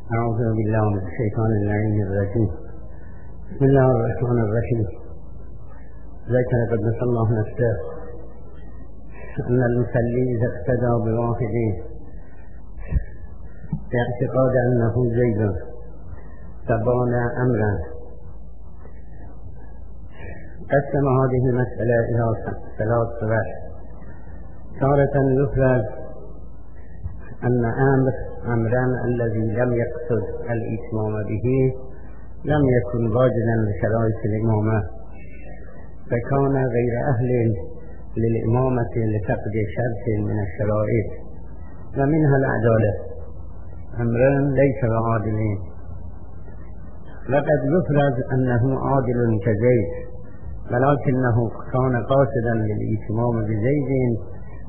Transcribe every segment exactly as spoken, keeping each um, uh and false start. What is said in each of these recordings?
أعوذ بالله من الشيطان اللعين الرجيم. بسم الله الرحمن الرحيم. ذكر قدس الله نفسه أن المصلي إذا اقتدى بواحد باعتقاد أنه زيد فبان أمرا قسم هذه المسألة إلى ثلاث صور. تارة يفرض أن أمر أمرا الذي لم يقصد الإتمام به لم يكن واجدا لشرائط الإمامة فكان غير أهل للإمامة لفقد شرط من الشرائط ومنها العدالة، أمرا ليس بعادلين. لقد يفرض أنه عادل كزيد ولكنه كان قاصدا للإتمام بزيد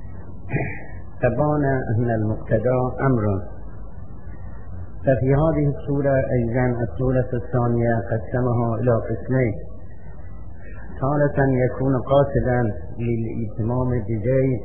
فبان أن المقتدى أمر. ففي هذه الصورة أيضا الصورة الثانية قسمها إلى قسمين. تارة يكون قاصدا للإتمام بزيد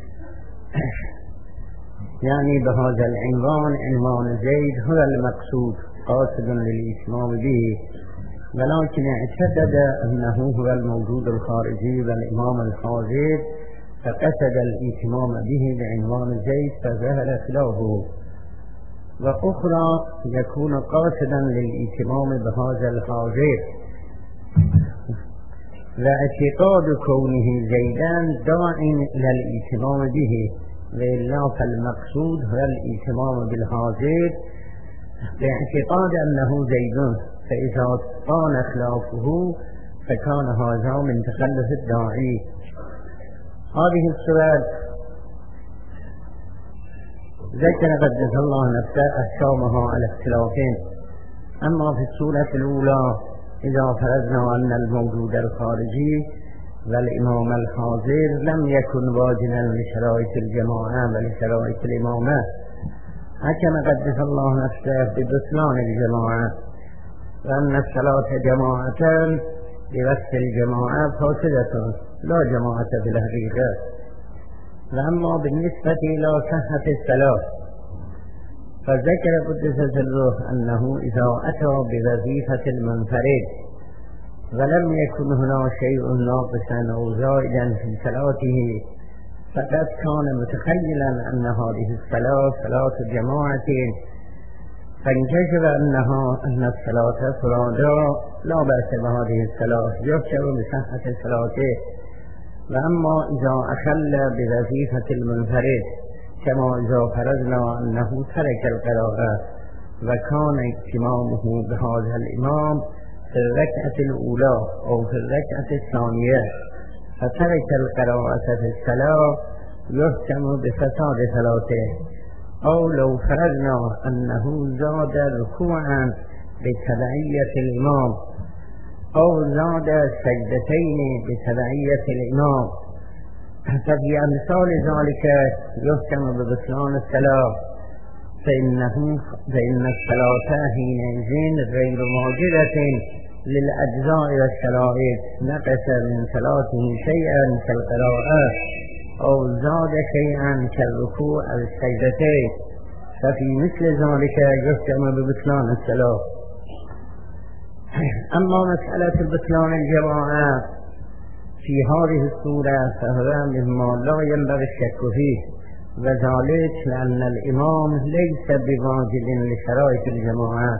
يعني بهذا العنوان عنوان زيد هو المقصود قاصد للإتمام به، ولكن اعتقد أنه هو الموجود الخارجي والإمام الحاضر فقصد الإتمام به بعنوان زيد فظهر خلافه. وأخرى يكون قاصدا للإتمام بهذا الحاضر واعتقاد كونه زيدا داع إلى الإتمام به، وإلا فالمقصود هو الإتمام بالحاضر باعتقاد أنه زيد، فإذا كان خلافه فكان هذا من تخلف الداعي. هذه الصورة ذكر قدس الله نفسه أحكامها على اختلافين. أما في الصورة الأولى إذا فرضنا أن الموجود الخارجي والإمام الحاضر لم يكن واجدا لشرائط الجماعة ولشرائط الإمامة، حكم قدس الله نفسه ببطلان الجماعة وأن الصلاة جماعة بوقت الجماعة فاسدة لا جماعة في الحقيقة. وأما بالنسبة إلى صحة الصلاة فذكر قدس سره أنه إذا أتى بوظيفة المنفرد ولم يكن هنا شيء ناقصا أو زائدا في صلاته فقد كان متخيلا أن هذه الصلاة صلاة جماعة فانكشف أنها أن الصلاة فرادا لا بأس بهذه الصلاة يحسب بصحة صلاته. وأما إذا أخل بوظيفة المنفرد كما إذا فرضنا أنه ترك القراءة وكان اهتمامه بهذا الإمام في الركعة الأولى أو في الركعة الثانية فترك القراءة في الصلاة يحكم بفساد صلاته. أو لو فرضنا أنه زاد ركوعا بتبعية الإمام أو زاد سجدتين بتبعية الإمام ففي أمثال ذلك يحكم ببطلان الصلاة، فإنه فإن الصلاة حينئذ غير واجبة للأجزاء والشرائط نقص من صلاته شيئا كالقراءة أو زاد شيئا كالركوع أو السجدتين، ففي مثل ذلك يحكم ببطلان الصلاة. أما مسألة بطلان الجماعة في هذه الصورة فهو مما لا ينبغي الشك فيه، وذلك لأن الإمام ليس بواجب لشرائط الجماعة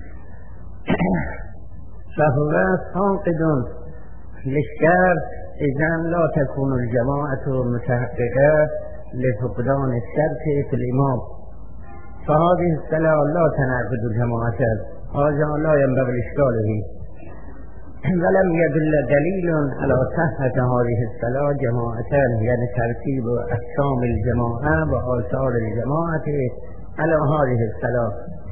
فهو فاقد للشرط، إذن لا تكون الجماعة متحققة لفقدان الشرط في الإمام، فهذه الصلاة لا تنعقد الجماعة، هذا لا ينبغي الإشكال فيه. ولم يدل دليل على صحة هذه الصلاة جماعة، يعني ترتيب أحكام الجماعة وآثار الجماعة على هذه الصلاة.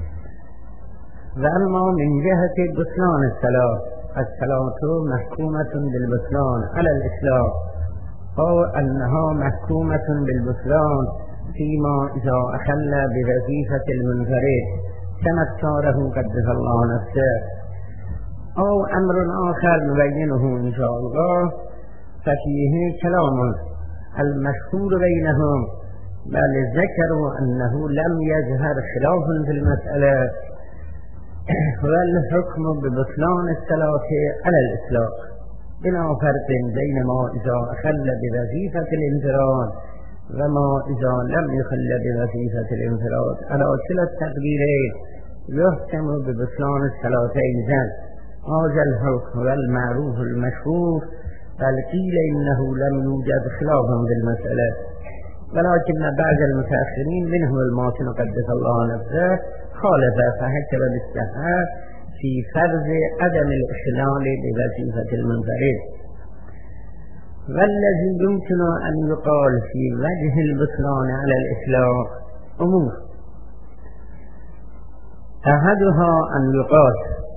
وأما من جهة بطلان الصلاة الصلاة محكومة بالبطلان على الإسلام، أو أنها محكومة بالبطلان فيما إذا أخل بوظيفة المنفرد كما اختاره قدس الله نفسه، أو أمر آخر نبينه إن شاء الله. ففيه كلام المشهور بينهم بل ذكروا أنه لم يظهر خلاف في المسألة والحكم ببطلان الصلاة على الإطلاق بلا فرق بين ما إذا أخل بوظيفة الانفراد وما إذا لم يخل بوظيفة الانفراد على كلا التقديرين يحكم ببطلان الصلاتين ذن. هذا الحكم والمعروف المشهور، بل قيل إنه لم يوجد خلاف بالمسألة، ولكن بعض المتأخرين منهم الماتن قدس الله نفسه خالف فحكم بالاستحقاق في فرض عدم الإخلال بوظيفة المنفرد. والذي يمكن أن يقال في وجه البطلان على الإطلاق أمور: أحدها أن يقال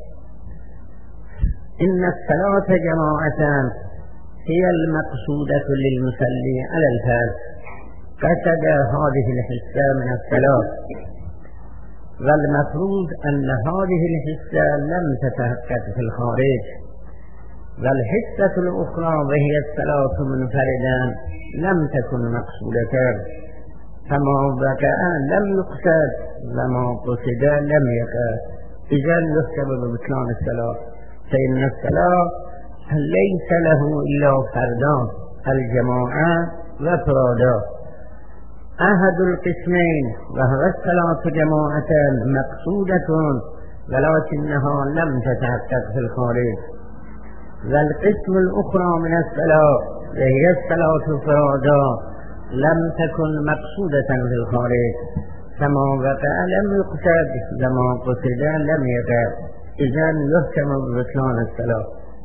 إن الصلاة جماعة هي المقصودة للمصلي على الفرد، قصد هذه الحصة من الصلاة، والمفروض أن هذه الحصة لم تتحقق في الخارج، والحصة الأخرى وهي الصلاة منفردا لم تكن مقصودة، فما وقع لم يقصد وما قصد لم يقع، إذن يحكم ببطلان الصلاة، فإن الصلاة ليس له إلا فردان الجماعة وفرادا. أحد القسمين وهو الصلاة جماعة مقصودة ولكنها لم تتحقق في الخارج، والقسم الأخرى من الصلاة وهي الصلاة فرادا لم تكن مقصودة في الخارج، فما وقع لم يقصد وما قصد لم يقع، إذن يحكم ببطلان الصلاة.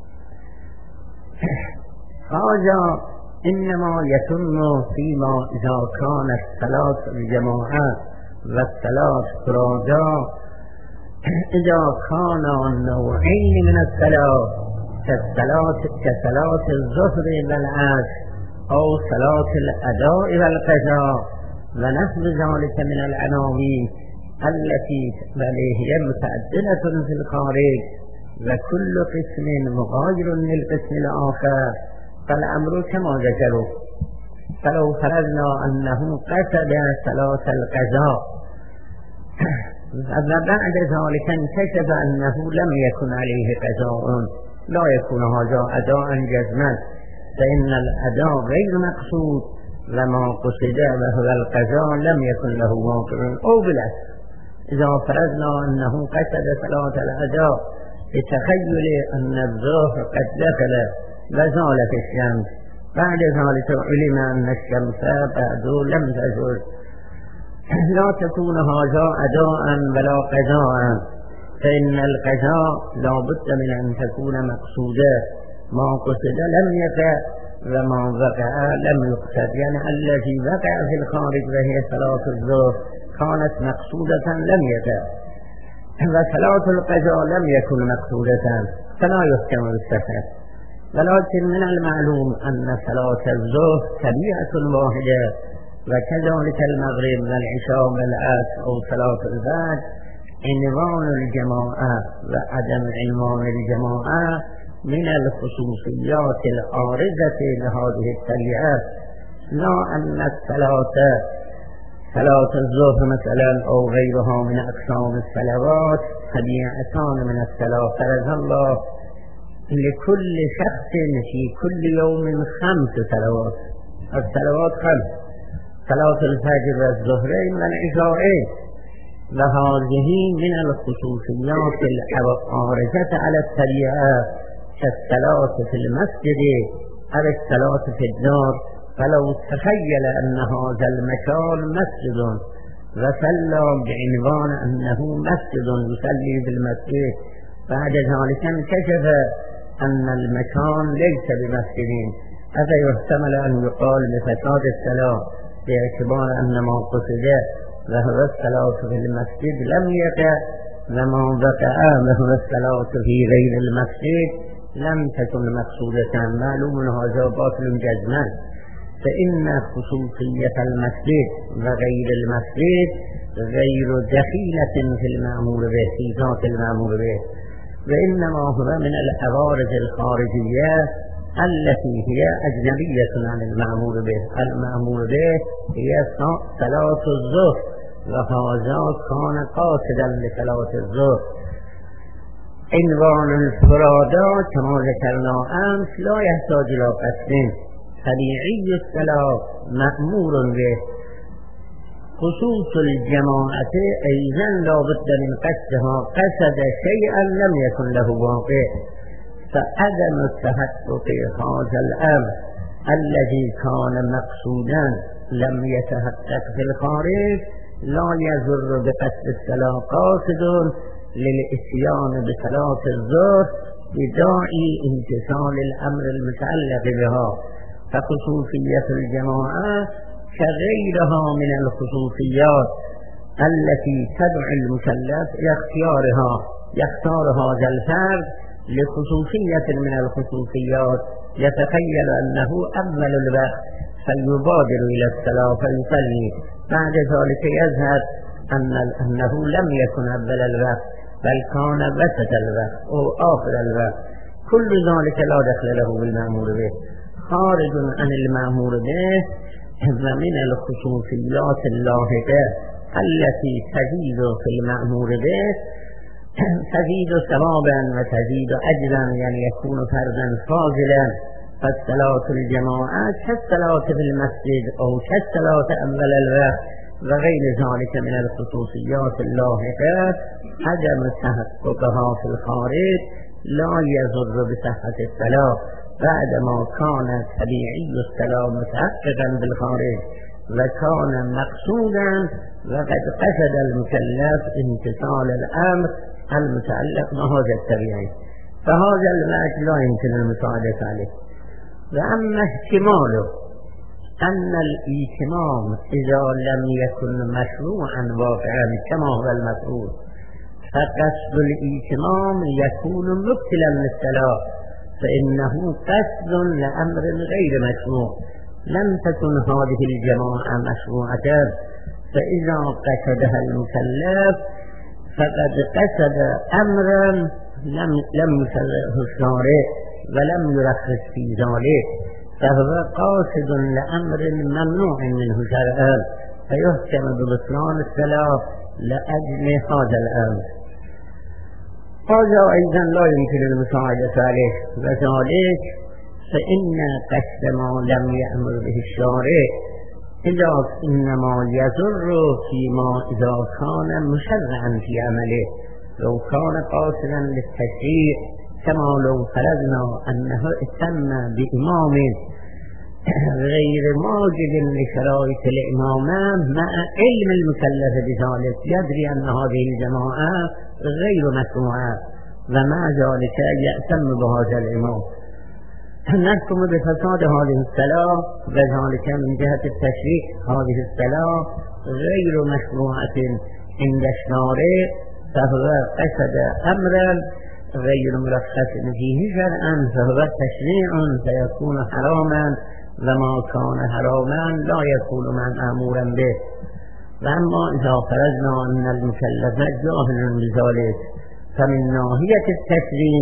هذا إنما يتم فيما إذا كانت الصلاة الجماعة والصلاة فرادا إذا كان نوعين من الصلاة كالصلاة كصلاة الظهر والعصر أو صلاة الأداء والقضاء ونحو ذلك من العناوين التي بل هي متعددة في الخارج وكل قسم مغاير للقسم الآخر، فالأمر كما ذكروا. فلو فرضنا أنه قصد صلاة القضاء وبعد ذلك انكشف أنه لم يكن عليه قضاء لا يكون هذا أداء جزما، فإن الأداء غير مقصود وما قصد وهو القضاء لم يكن له واقع. أو بالعكس، إذا فرضنا أنه قصد صلاة الأداء بتخيل أن الظهر قد دخل وزالت الشمس، بعد ذلك علم أن الشمس بعد لم تزل، لا تكون هذا أداء ولا قضاء، فإن القضاء لا بد من أن تكون مقصودة، ما قصد لم يقع وما وقع لم يقصد، يعني الذي وقع في الخارج وهي صلاة الظهر كانت مقصودة لم يقع، وصلاة القضاء لم يكن مقصودة فلا يحكم بالسفر. ولكن من المعلوم أن صلاة الظهر تبيعة واحدة، وكذلك المغرب والعشاء والعصر أو صلاة الفجر عنوان الجماعة، وعدم عنوان الجماعة من الخصوصيات العارضة لهذه التبيعة، لا أن الصلاة صلاة الظهر مثلا أو غيرها من أقسام الصلوات تبيعتان من الصلاة. فرض الله لكل شخص في كل يوم خمس صلوات، الصلوات خمس: صلاة الفجر والظهرين والعشاءين، وهذه من الخصوصيات العارضة على الطبيعة كالصلاة في المسجد أو الصلاة في الدار. فلو تخيل أن هذا المكان مسجد وصلى بعنوان أنه مسجد يصلي بالمسجد، بعد ذلك انكشف أن المكان ليس بمسجد، هذا يحتمل أن يقال لفساد الصلاة باعتبار أن ما قصد وهو الصلاة في المسجد لم يقع، وما وقع وهو الصلاة في غير المسجد لم تكن مقصودة. معلوم هذا باطل جزما، فإن خصوصية المسجد وغير المسجد غير دخيلة في المأمور به في ذات المأمور به، وإنما هو من العوارض الخارجية التي هي أجنبية عن المأمور به. المأمور به هي صلاة الظهر، وهذا كان قاصدا لصلاة الظهر. عنوان الفرادا كما ذكرنا أمس لا يحتاج إلى قصد. طبيعي الصلاة مأمور به. خصوص الجماعة أيضا لا بد من قصدها، قصد شيئا لم يكن له واقع. فعدم التحقق هذا الأمر الذي كان مقصودا لم يتحقق في الخارج لا يضر بقصد الصلاة قاصد للإتيان بصلاة الظهر بداعي امتثال الأمر المتعلق بها. فخصوصية الجماعة كغيرها من الخصوصيات التي تدعو المكلف لاختيارها، يختار هذا الفرد لخصوصية من الخصوصيات، يتخيل أنه أول الوقت فيبادر إلى الصلاة فيصلي، بعد ذلك يظهر أن أنه لم يكن أول الوقت بل كان وسط الوقت أو آخر الوقت. كل ذلك لا دخل له بالمأمور به، خارج عن المأمور به ومن الخصوصيات اللاحقة التي تزيد في المأمور به، تزيد ثوابا وتزيد أجرا، يعني يكون فردا فاضلا. فالصلاة الجماعة كالصلاة في المسجد أو كالصلاة أول الوقت وغير ذلك من الخصوصيات اللاحقة عدم تحققها في الخارج لا يضر بصحة الصلاة بعدما كان طبيعي الصلاة متحققا بالخارج وكان مقصودا وقد قصد المكلف امتثال الأمر المتعلق بهذا الطبيعي، فهذا الوجه لا يمكن المساعدة عليه. وأما احتماله أن الإتمام إذا لم يكن مشروعا واقعا كما هو المفروض، فقصد الإتمام يكون مبتلا للصلاة، فإنه قصد لأمر غير مشروع. لم تكن هذه الجماعة مشروعة، فإذا قصدها المكلف فقد قصد أمرا لم لم يشرعه الشارع ولم يرخص في ذلك، فهو قاصد لأمر ممنوع منه شرعا، فيحكم ببطلان الصلاة لأجل هذا الأمر. هذا أيضا لا يمكن المساعدة عليه، وذلك فإن قصد ما لم يأمر به الشارع إذا إنما يضر فيما إذا كان مشرعا في عمله. لو كان قاصدا للتشريع كما لو فرضنا أنه اتم بإمام غير موجد لشرائط الإمامة مع علم المكلف بذلك، يدري أن هذه الجماعة غير مشروعة ومع ذلك يأتم بهذا الإمام، نحكم بفساد هذه الصلاة وذلك من جهة التشريع. هذه الصلاة غير مشروعة عند الشارع، فهو قصد أمرا غير مرخص فيه شرعا، فهو تشريع فيكون حراما، وما كان حراما لا يكون مأمورا به. وأما إذا فرضنا أن المكلف جاهل بذلك فمن ناحية التشريع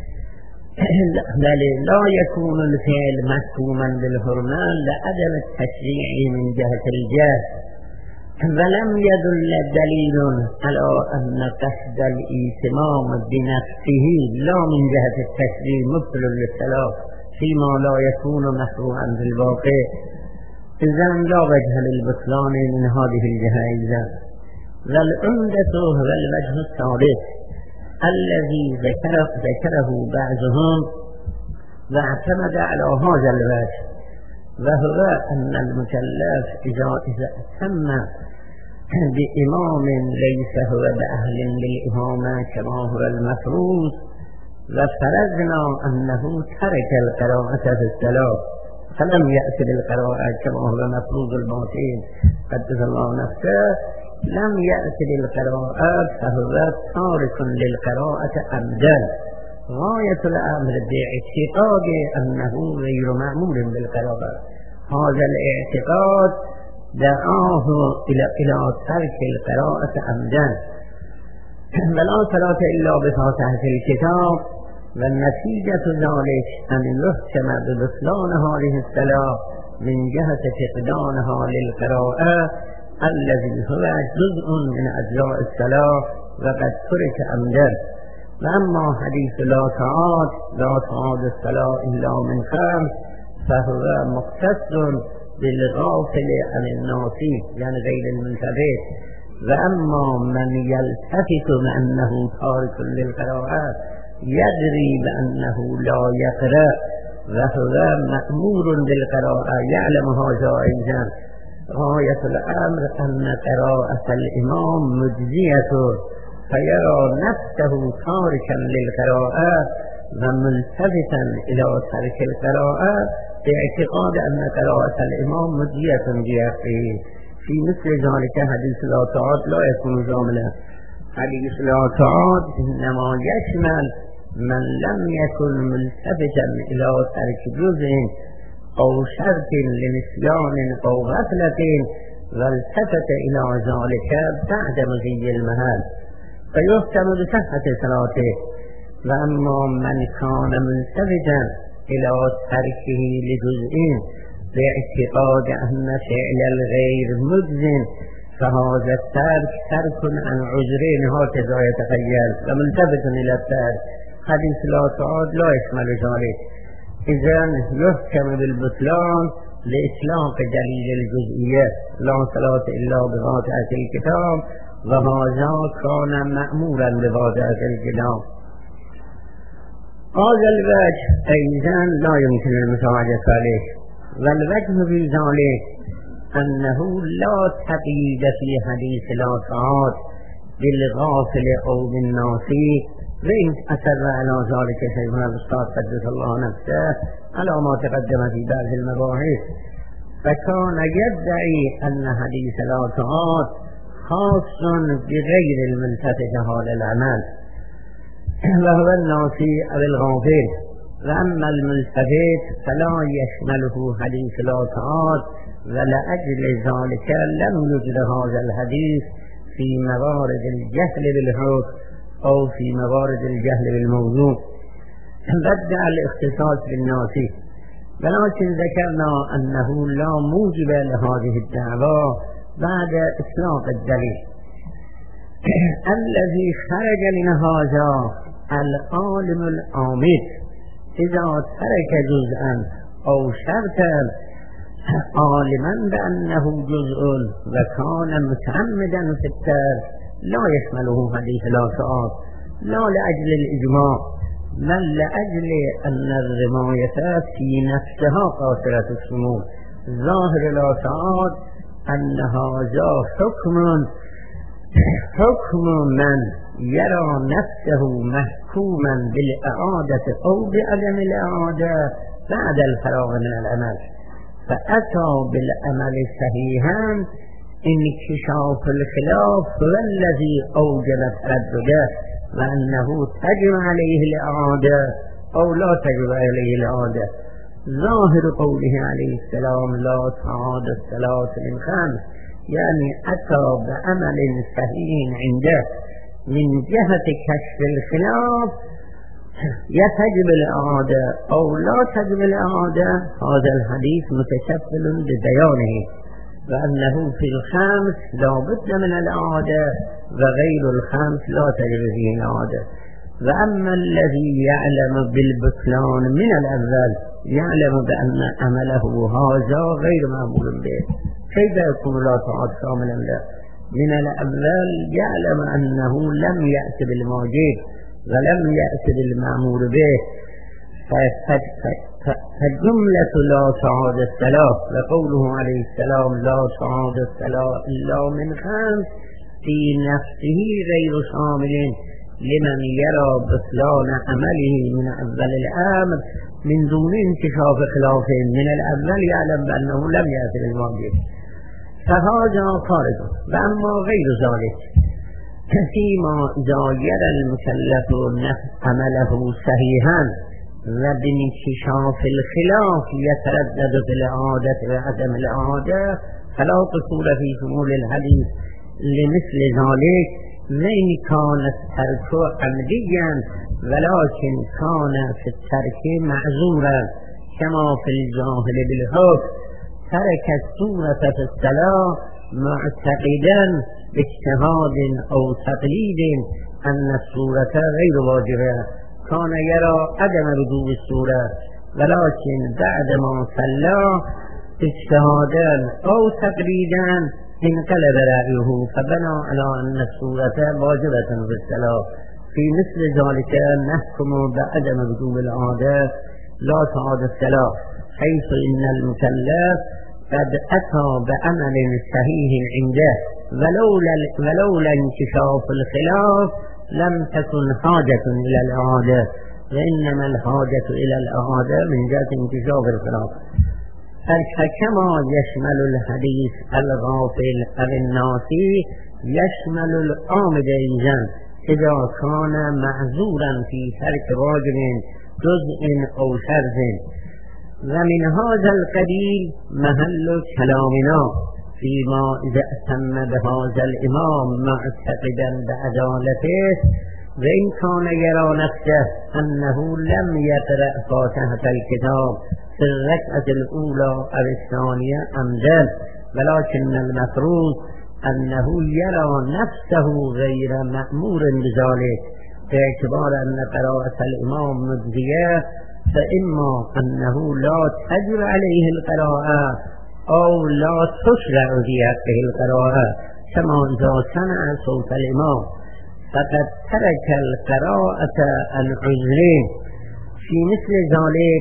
بل لا يكون الفعل محكوما بالحرمان لعدم التشريع من جهة الجهل، ولم يدل دليل على أن قصد الإتمام بنفسه لا من جهة التشريع مبطل للصلاة فيما لا يكون مشروعا بالواقع، إذن لا وجه للبطلان من هذه الجهة أيضا. والعمدة هو الوجه الثالث الذي ذكره, ذكره بعضهم واعتمد على هذا الوجه، وهو أن المكلف إذا إذا أتم بإمام ليس هو بأهل للإمامة كما هو المفروض، وفرضنا أنه ترك القراءة في الصلاة فلم يأتي بالقراءة كما هو مفروض الباطين قدس الله نفسه، لم يأتي بالقراءة فهو تارك للقراءة عمدا، غاية الأمر باعتقاد أنه غير مأمور بالقراءة. هذا الاعتقاد دعاه إلى إلى ترك القراءة عمدا. ولا صلاة إلا بفاتحة الكتاب و نتیجة ذلك أن يحكم ببطلان هذه الصلاة من جهة فقدانها للقراءة الذي هو جزء من أجزاء الصلاة وقد ترك عمدا. وأما حديث لا تعاد لا تعاد الصلاة إلا من خمس فهو مختص بالغافل عن الناسي يعني غير المنتبه. وأما من يلتفت بأنه تارك للقراءة يدري بأنه لا يقرأ وهو مأمور بالقراءة يعلم هذا أيضا. غاية الأمر أن قراءة الإمام مجزية فيرى نفسه تاركا للقراءة وملتفتا إلى ترك القراءة باعتقاد أن قراءة الإمام مجزية بيده. في مثل ذلك حديث لا تعاد لا يكون شاملا. حديث لا تعاد إنما يشمل من لم يكن ملتفتا إلى ترك جزء أو شرط لنسيان أو غفلة والتفت إلى ذلك بعد مضي المهال فيحكم بصحة صلاته. وأما من كان ملتفتا إلى تركه لجزء باعتقاد أن فعل الغير مجزٍ فهذا الترك ترك عن عذرين هكذا يتخيل وملتفت إلى الترك. حديث لا تعاد لا يشمل ذلك. إذن يحكم بالبطلان لإطلاق دليل الجزئية لا صلاة إلا بفاتحة الكتاب وهذا كان مأمورا بفاتحة الكتاب. هذا الوجه أيضا لا يمكن المساعدة عليه. والوجه في ذلك أنه لا تقييد في حديث لا تعاد بالغافل أو بالناسي. وإن أثر على ذلك شيخنا الأستاذ قدس الله نفسه على ما تقدم في بعض المباحث فكان يدعي أن حديث لا تعاد خاص بغير الملتفت حال العمل وهو الناسي أو الغافل. وأما الملتفت فلا يشمله حديث لا تعاد ولأجل ذلك لم يجد هذا الحديث في موارد الجهل بالحكم أو في موارد الجهل بالموضوع. بدأ الاختصاص بالناسي ولكن ذكرنا أنه لا موجب لهذه الدعوة بعد إطلاق الدليل. الذي خرج من هذا العالم العامد إذا ترك جزءا أو شرطا عالما بأنه جزء وكان متعمدا في الترك لا يشمله حديث لا تعاد لا لأجل الإجماع بل لأجل أن الرماية في نفسها قاصرة الشمول. ظاهر لا تعاد أن هذا حكم حكم من يرى نفسه محكوما بالإعادة أو بعدم الإعادة بعد الفراغ من العمل فأتى بالعمل صحيحا. انكشاف الخلاف والذي أوجب تردده وأنه تجب عليه الإعادة أو لا تجب عليه الإعادة. ظاهر قوله عليه السلام لا تعاد الصلاة من خمس يعني أتى بعمل صحيح عنده من جهة كشف الخلاف يتجب الإعادة أو لا تجب الإعادة. هذا الحديث متشفل ببيانه وأنه في الخامس لا بد من الإعادة وغير الخامس لا تجب فيه الإعادة. وأما الذي يعلم بالبطلان من الأول يعلم بأن عمله هذا غير معمول به كيف يكون لا تعاد كاملا له؟ من الأول يعلم أنه لم يأت بالموجب ولم يأت بالمأمور به فالجملة لا تعاد الصلاة وقوله عليه السلام لا تعاد الصلاة إلا من خمس في نفسه غير شامل لمن يرى بطلان عمله من أول الأمر من دون انكشاف خلاف من الأول يعلم بأنه لم يأت بالموجب فهذا خارج. وأما غير ذلك فيما إذا يرى المكلف عمله صحيحا وبانكشاف الخلاف يتردد في الإعادة وعدم الإعادة فلا قصور في شمول الحديث لمثل ذلك وإن كان الترك عمديا ولكن كان في الترك معذورا كما في الجاهل بالحكم ترك السورة في الصلاة معتقدا باجتهاد أو تقليد أن السورة غير واجبة كان يرى عدم وجوب السورة ولكن بعدما صلى اجتهادا أو تقليدا انقلب رأيه فبنى على أن السورة واجبة في الصلاة. في مثل ذلك نحكم بعدم وجوب العادة لا تعاد الصلاة حيث إن المكلف قد أتى بعمل صحيح عنده ولولا, ولولا انكشاف الخلاف لم تكن حاجة إلى الإعادة وإنما الحاجة إلى الإعادة من جهة انكشاف الخلاف. فكما يشمل الحديث الغافل أو الناسي يشمل العامد أيضا إذا كان معذورا في ترك واجب جزء أو شرط. ومن هذا القبيل محل كلامنا فيما إذا أتم بهذا الإمام معتقدا بعدالته وإن كان يرى نفسه أنه لم يقرأ فاتحة الكتاب في الركعة الأولى أو الثانية عمدا ولكن المفروض أنه يرى نفسه غير مأمور بذلك باعتبار أن قراءة الإمام مجزية فإما أنه لا تجب عليه القراءة أو لا تشرع في حقه القراءة كما إذا سمع صوت الإمام فقد ترك القراءة عن عذرين. في مثل ذلك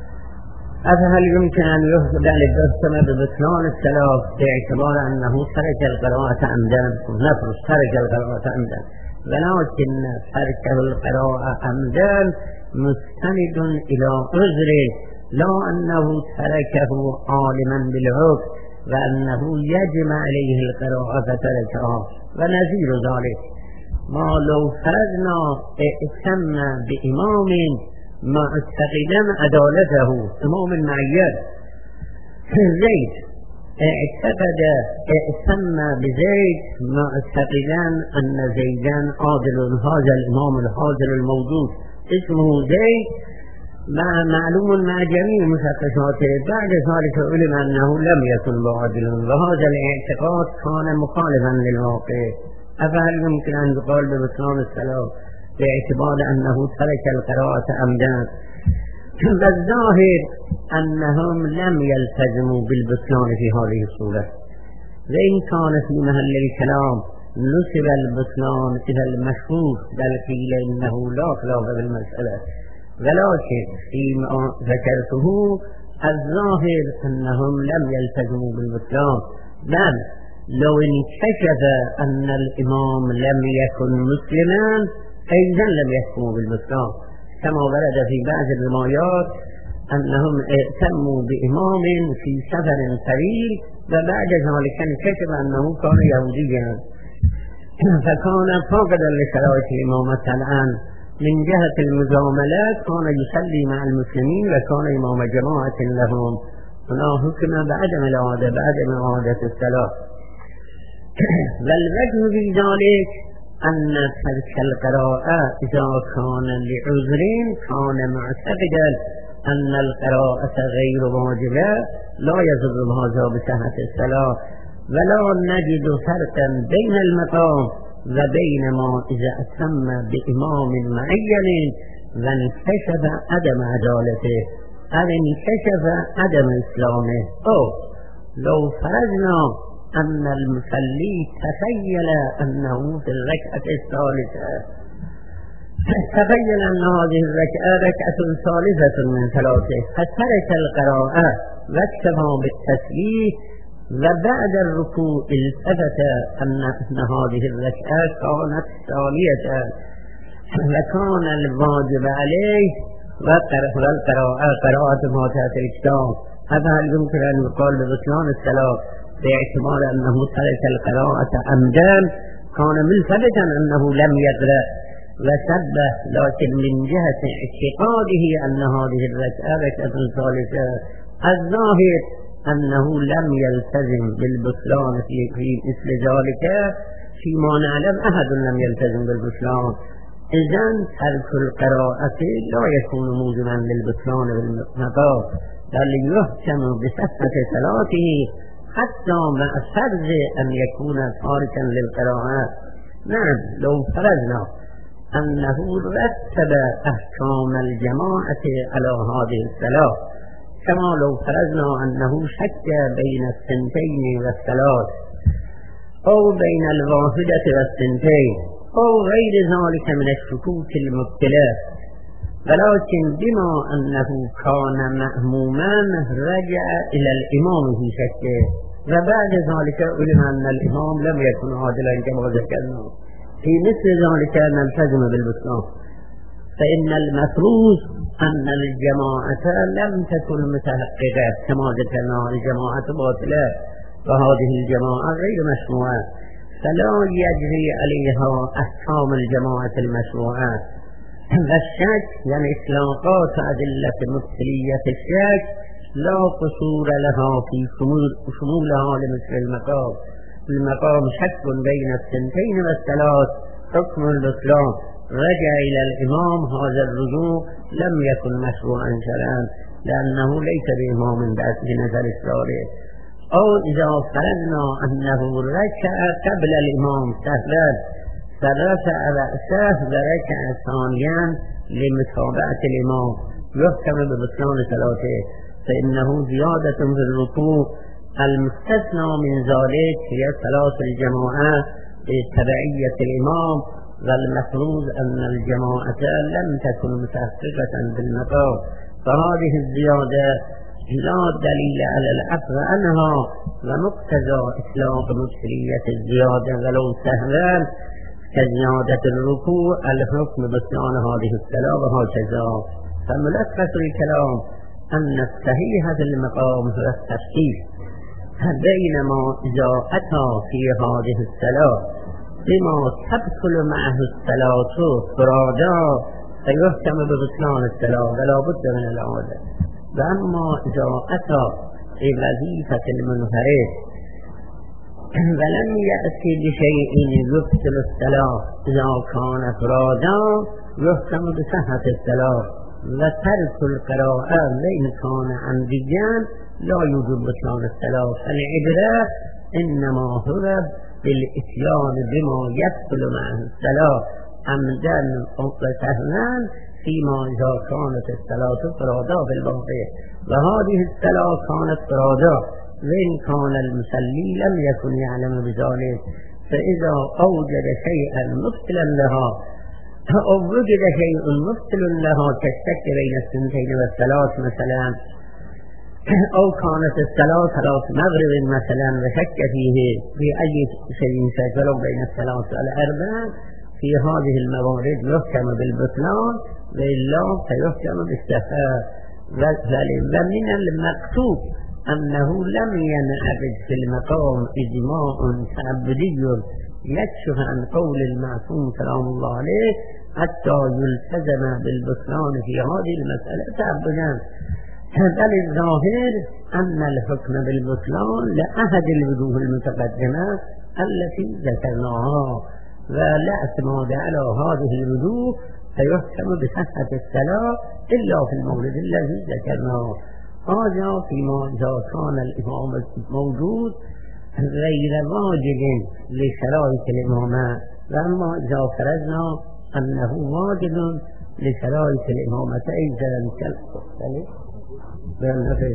هل يمكن أن يحكم ببطلان الصلاة باعتبار أنه ترك القراءة عمدا نفرض ترك القراءة عمدا ولكن تركه القراءة عمدا مستند إلى عذر لا أنه تركه عالما بالحكم وأنه يجب عليه القراءة فتركها ونظير ذلك ما لو فرضنا ائتم بإمام معتقدا عدالته إمام معين زيد اعتقد ائتم بزيد معتقدا أن زيدا عادل هذا الإمام الحاضر الموجود اسمه زيد مع معلوم مع جميع مشخصاته بعد ذلك علم أنه لم يكن بعادل وهذا الاعتقاد كان مخالفا للواقع أفهل يمكن أن يقال ببطلان الصلاة باعتبار أنه ترك القراءة عمدا؟ والظاهر أنهم لم يلتزموا بالبطلان في هذه الصورة. وإن كان في محل الكلام نسب البطلان إلى المشهور بل قيل إنه لا خلاف بالمسألة ولكن فيما ذكرته الظاهر أنهم لم يلتزموا بالبطلان بل لو انكشف أن الإمام لم يكن مسلما أيضا لم يحكموا بالبطلان كما ورد في بعض الروايات أنهم ائتموا بإمام في سفر طويل وبعد ذلك انكشف أنه كان يهوديا فكان فاقدا لصلاة الإمامة الآن من جهة المجاملات كان يصلي مع المسلمين وكان إمام جماعة لهم هنا حكم بعدم العادة بعدم عادة الصلاة. والوجه في ذلك أن ترك القراءة إذا كان لعذر كان معتقدا أن القراءة غير واجبة لا يضر هذا بصحة الصلاة ولا نجد فرقا بين المقام وبين ما إذا أتم بإمام معين وانكشف عدم عدالته أو انكشف عدم إسلامه أو لو فرضنا أن المصلي تخيل أنه في الركعة الثالثة تخيل أن هذه الركعة ركعة ثالثة من ثلاثة فترك القراءة واكتفى بالتسبيح وبعد الركوع التفت أن هذه الركعة كانت ثانية وكان الواجب عليه والقراءة قراءة فاتحة الكتاب. هذا هل يمكن أن يقال ببطلان الصلاة باعتبار أنه ترك القراءة عمدا كان ملتبتا أنه لم يقرأ وسبه لكن من جهة اعتقاده أن هذه الركعة ركعة ثالثة الظاهر أنه لم يلتزم بالبطلان في مثل ذلك فيما نعلم أحد لم يلتزم بالبطلان، إذن ترك القراءة لا يكون موجبا للبطلان بالمقام، بل يحكم بصحة صلاته حتى مع فرض أن يكون تاركا للقراءة. نعم، لو فرضنا أنه رتب أحكام الجماعة على هذه الصلاة، كما لو فرضنا أنه شك بين الثنتين والثلاث أو بين الواحدة والثنتين أو غير ذلك من الشكوك المبتلى، ولكن بما أنه كان مأموما رجع إلى الإمام في شكه، وبعد ذلك علم أن الإمام لم يكن عادلا كما ذكرنا، في مثل ذلك نلتزم بالبطلان. فإن المفروض أن الجماعة لم تكن متحققة كما ذكرنا، الجماعة باطلة وهذه الجماعة غير مشروعة، فلا يجري عليها أحكام الجماعة المشروعة. والشك يعني إطلاقات أدلة مبتلية الشك لا قصور لها في شمولها لمثل المقام. المقام شك بين الثنتين والثلاث حكم البطلان، رجع إلى الإمام، هذا الرجوع لم يكن مشروعا شرعا لأنه ليس بإمام بعد بنظر الشارع. أو إذا فرضنا أنه ركع قبل الإمام سهلا فرفع رأسه وركع ثانيا لمتابعة الإمام، يحكم ببطلان صلاته، فإنه زيادة في الركوع. المستثنى من ذلك هي صلاة الجماعة بتبعية الإمام، والمفروض أن الجماعة لم تكن متحققة بالمقام، فهذه الزيادة لا دليل على العفو عنها، ومقتضى إطلاق مبتلية الزيادة ولو سهلا كزيادة الركوع الحكم بطلان هذه الصلاة وهكذا. فملخص الكلام أن الصحيح في المقام هو التفصيل، بينما إذا أتى في هذه الصلاة بما تبطل معه الصلاة فرادا فيحكم ببطلان الصلاة ولا بد من العودة. وأما إذا أتى في وظيفة المنفرد ولم يأتي بشيء يبطل الصلاة إذا كان فرادا يحكم بصحة الصلاة، وترك القراءة وإن كان عمديا لا يوجب بطلان الصلاة. فالعبرة إنما هو بالإتيان بما يبطل معه الصلاة عمدا وسهوا فيما إذا كانت الصلاة فرادا بالباطل، وهذه الصلاة كانت فرادا وإن كان المصلي لم يكن يعلم بذلك، فإذا أوجد شيئا مبطلا لها أو وجد شيء مبطل لها كالشك بين الثنتين والثلاث مثلا، أو كانت الصلاة صلاة مغرب مثلا وشك فيه في أي شيء شكله بين الثلاث والأربع، في هذه الموارد يحكم بالبطلان وإلا فيحكم بالصحة. ومن المكتوب أنه لم ينعقد في المقام إجماع تعبدي يكشف عن قول المعصوم سلام الله عليه حتى يلتزم بالبطلان في هذه المسألة تعبدا، بل الظاهر أن الحكم بالبطلان لأحد الوجوه المتقدمة التي ذكرناها، ولا اعتماد على هذه الوجوه فيحكم بصحة الصلاة إلا في المورد الذي ذكرناه. هذا فيما إذا كان الإمام موجود غير واجب لشرائط الإمامة، وأما إذا فرضنا أنه واجب لشرائط الإمامة أيضا كالمختلف بالنفس.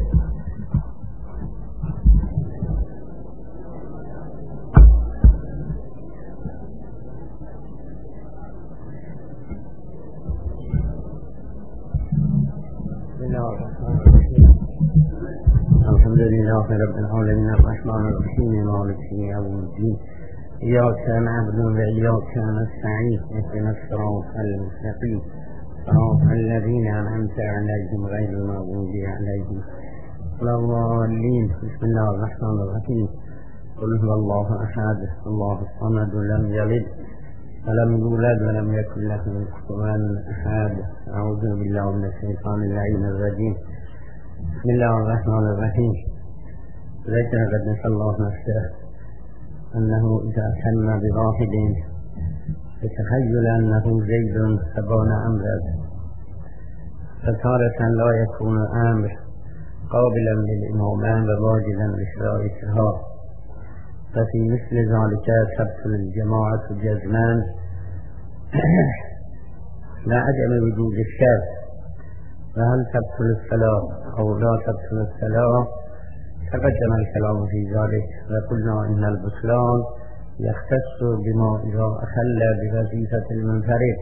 الحمد لله رب العالمين الرحمن الرحيم مالك يوم الدين، إياك نعبد وإياك نستعين، اهدنا الصراط المستقيم صراط الذين أنعمت عليهم غير المغضوب عليهم ولا الضالين. بسم الله الرحمن الرحيم. قل هو الله أحد الله الصمد لم يلد ولم يولد ولم يكن له كفوا أحد. أعوذ بالله من الشيطان اللعين الرجيم. بسم الله الرحمن الرحيم. ذكر قد نسأل الله نفسه أنه إذا كان بواحد يتخيل أنه زيد فبان أمرا، فتارة لا يكون أمر قابلا للإمامان وواجدا لشرائطها، ففي مثل ذلك تبطل الجماعة جزما لعدم وجود الشر. فهل تبطل الصلاة أو لا تبطل الصلاة؟ تقدم الكلام في ذلك، وقلنا إن البطلان يختص بما إذا أخل بوظيفة المنفرد،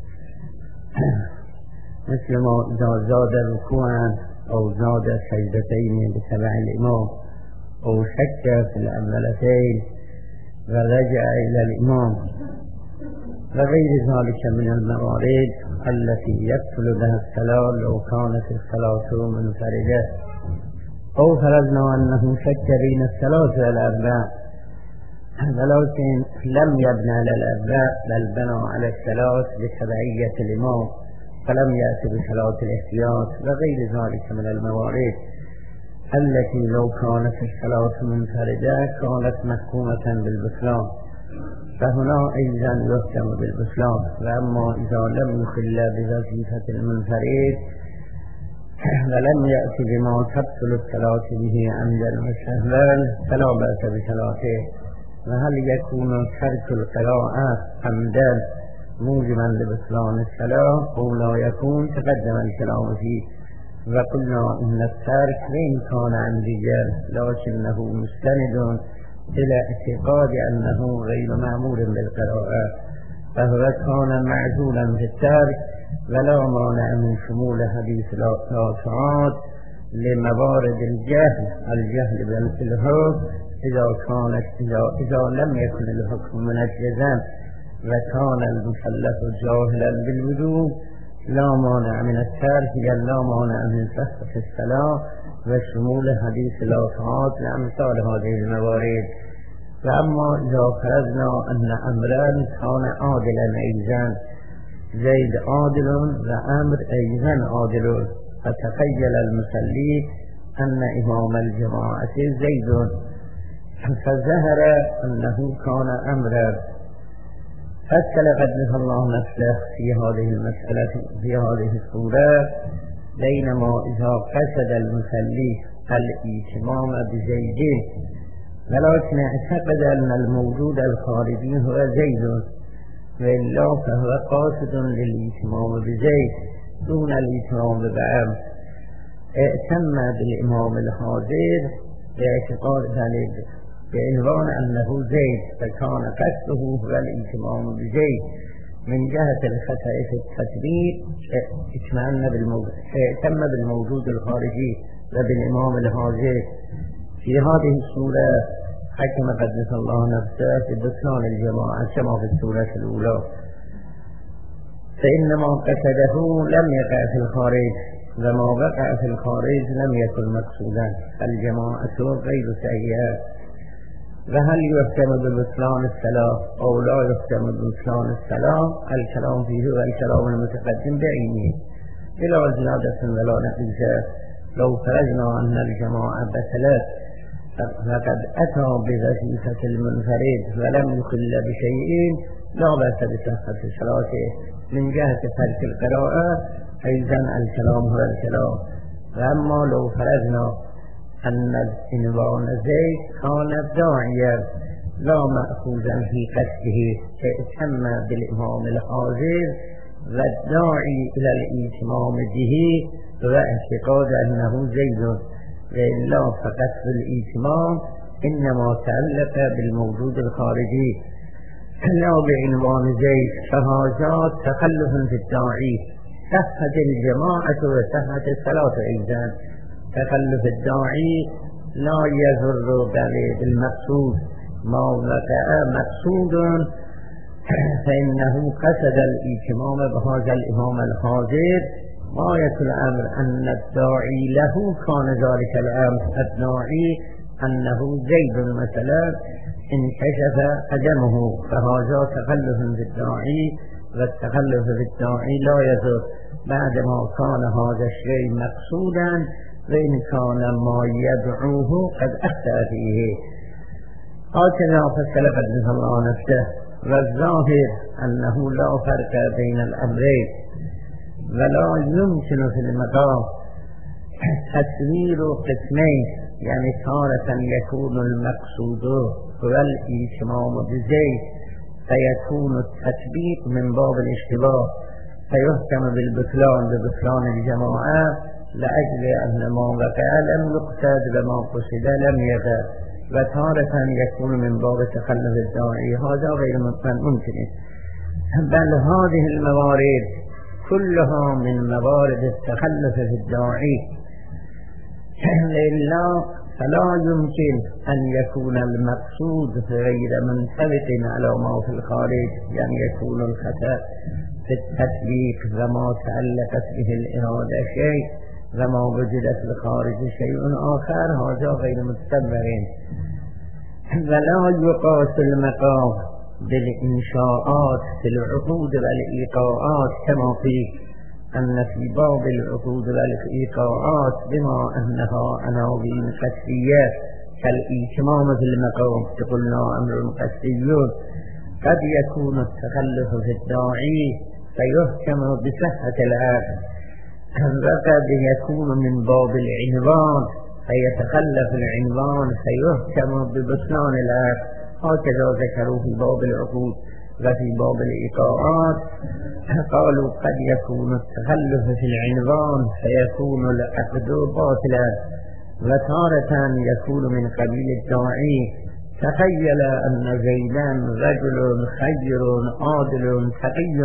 مثل ما إذا زاد ركوعا أو زاد سجدتين بتبع الإمام أو شك في الأولتين ورجع إلى الإمام، وغير ذلك من الموارد التي يبطل بها الصلاة لو كانت الصلاة منفردة. أو فرضنا أنه شك بين الصلاة والأربع، ولكن لم يبنى على الأربع بل بنى على الصلاة بتبعية الإمام، فلم يأتي بصلاة الاحتياط وغير ذلك من الموارد التي لو كانت الصلاة منفردة كانت محكومة بالبطلان، فهنا أيضا يحكم بالبطلان. وأما إذا لم يخل بوظيفة المنفرد ولم يأتي بما تبطل الصلاة به عمدا وسهوا فلا بأس بصلاته. وهل يكون ترك القراءة عمدا موجبا لبطلان الصلاة أو لا يكون؟ تقدم الكلام فيه، وقلنا إن الترك وإن كان عمديا لكنه مستند إلى اعتقاد أنه غير مأمور بالقراءة، فهو كان معزولا في الترك ولا مانع من شمول حديث الآثار لموارد الجهل الجهل بالحكم إذا كانت إذا, إذا لم يكن الحكم منجزا وكان المكلف جاهلا بالوجوب لا مانع من الترك بل لا مانع من صحة الصلاة وشمول حديث الآثار لأمثال هذه الموارد. فأما إذا فرضنا أن أمرا كان عادلا أيضا، زيد عادل وأمر أيضا عادل، فتخيل المصلي أن إمام الجماعة زيد فظهر أنه كان أمرا، فسل قدس الله نفسه في هذه المسألة في هذه الصورة، بينما إذا قصد المصلي الإتمام بزيد ولكن اعتقد أن الموجود الخارجي هو زيد وإلا فهو قاصد للإتمام بزيد دون الإتمام ببعض، اعتم بالإمام الحاضر باعتقاد ذلك بعنوان أنه زيد، فكان قصده هو الإتمام بزيد من جهة الخطأ في التطبيق، اعتم بالموجود الخارجي وبالإمام الحاضر. في هذه الصورة حكم قدس الله نفسه ببطلان الجماعة كما في السورة الأولى، فإنما قصده لم يقع في الخارج وما وقع في الخارج لم يكن مقصودا، الجماعة غير سيئة. وهل يحكم ببطلان الصلاة أو لا يحكم ببطلان الصلاة؟ الكلام فيه والكلام المتقدم بعينه بلا زيادة ولا نقص. لو فرضنا أن الجماعة بطلت فقد أتى بوظيفة المنفرد ولم يخل بشيء لا بأس بصحة صلاته. من جهة ترك القراءة أيضا الكلام هو الكلام. وأما لو فرضنا أن العنوان زيد كان داعيا لا مأخوذا في قصده اعتم بالإمام الحاضر والداعي إلى الإتمام به واعتقاد أنه زيد، وإلا فقصد الإتمام إنما تعلق بالموجود الخارجي لا بعنوان زيد، فهذا تخلف في الداعي. صحة الجماعة وصحة الصلاة أيضا. تخلف الداعي لا يضر بالمقصود، ما وقع مقصود فإنه قصد الإتمام بهذا الإمام الحاضر. غاية الأمر أن الداعي له كان ذلك الأمر، الداعي أنه زيد مثلا انكشف قدمه، فهذا تخلف في الداعي، والتخلف في الداعي لا يضر بعدما كان هذا الشيء مقصودا وإن كان ما يدعوه قد أخطأ فيه. هكذا فسر قدس الله نفسه. والظاهر أنه لا فرق بين الأمرين، ولا يمكن في المقام تصوير قسمين، يعني تارة يكون المقصود هو الإتمام بزيت فيكون التطبيق من باب الاشتباه فيحكم بالبطلان ببطلان الجماعة لأجل أن ما وقع لم يقصد وما قصد لم يقع، وتارة يكون من باب تخلف الداعي. هذا غير ممكن، بل هذه الموارد كلها من موارد التخلف في الداعي، إلا فلا يمكن أن يكون المقصود غير منطبق على ما في الخارج، يعني يكون الخطأ في التطبيق وما تعلقت به الإرادة شيء وما وجد في الخارج شيء آخر، هذا غير متصور. ولا يقاس المقام بالإنشاءات في العقود والإيقاعات كما فيه أن في باب العقود والإيقاعات بما أنها عناوين قصدية كالإتمام في المقام قلنا أمر قصدي، قد يكون التخلف في الداعي فيحكم بصحة العقد، وقد يكون من باب العنوان فيتخلف العنوان فيحكم ببطلان العقد. هكذا ذكروا في باب العقود. وفي باب الإيقاعات قالوا قد يكون التخلف في العنوان فيكون العقد باطلا، وتارة يكون من قبيل الداعي تخيل أن زيدا رجل خير عادل تقي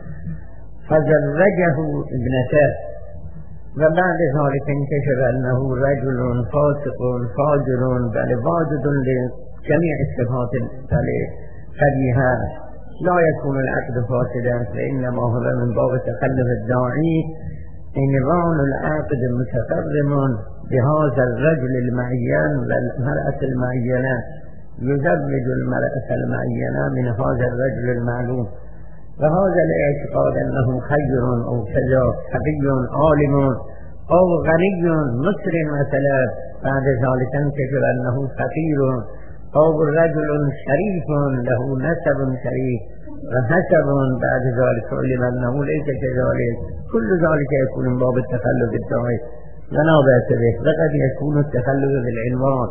فزوجه ابنته، وبعد ذلك انكشف أنه رجل فاسق فاجر بل واجد لجميع الصفات القبيحة، لا يكون العقد فاسدا، فإنما هو من باب تخلف الداعي عنوان العقد متقرم بهذا الرجل المعين والمرأة المعينة، يزوج المرأة المعينة من هذا الرجل المعلوم، وهذا الاعتقاد أنه خير أو كذا تقي عالم أو غني مصر مثلا، بعد ذلك انكشف أنه فقير أو رجل شريف له نسب شريف وحسب، بعد ذلك علم أنه ليس كذلك، كل ذلك يكون من باب التخلف الداعي ولا بأس به. وقد يكون التخلف بالعنوان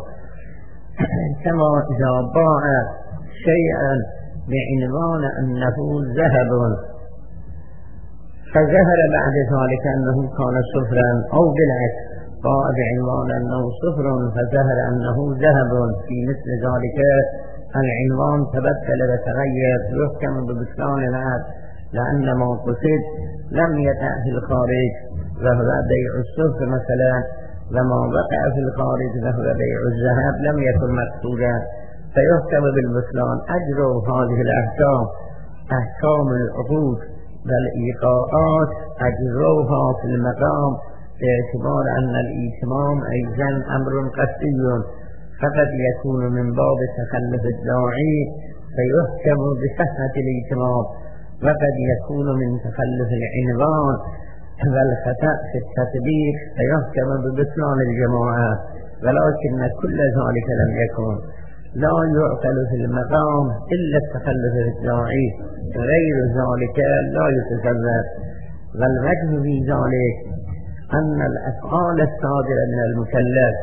كما إذا باع شيئا بعنوان أنه ذهب فظهر بعد ذلك أنه كان صفرا، أو بالعكس باع بعنوان أنه صفر فظهر أنه ذهب، في مثل ذلك العنوان تبدل وتغير يحكم ببطلان العقد، لأن ما قصد لم يقع في الخارج وهو بيع الصفر مثلا، وما وقع في الخارج وهو بيع الذهب لم يكن مقصودا فيحكم بالبطلان. أجروا هذه الأحكام أحكام العقود والإيقاعات أجروها في المقام باعتبار أن الإتمام أيضا أمر قصدي، فقد يكون من باب تخلف الداعي فيحكم بصحة الإتمام، وقد يكون من تخلف العنوان والخطأ في التطبيق فيحكم ببطلان الجماعة، ولكن كل ذلك لم يكن. لا يعقل في المقام إلا التخلف في الداعي، غير ذلك لا يتصور. والوجه في ذلك أن الأفعال الصادرة من المكلف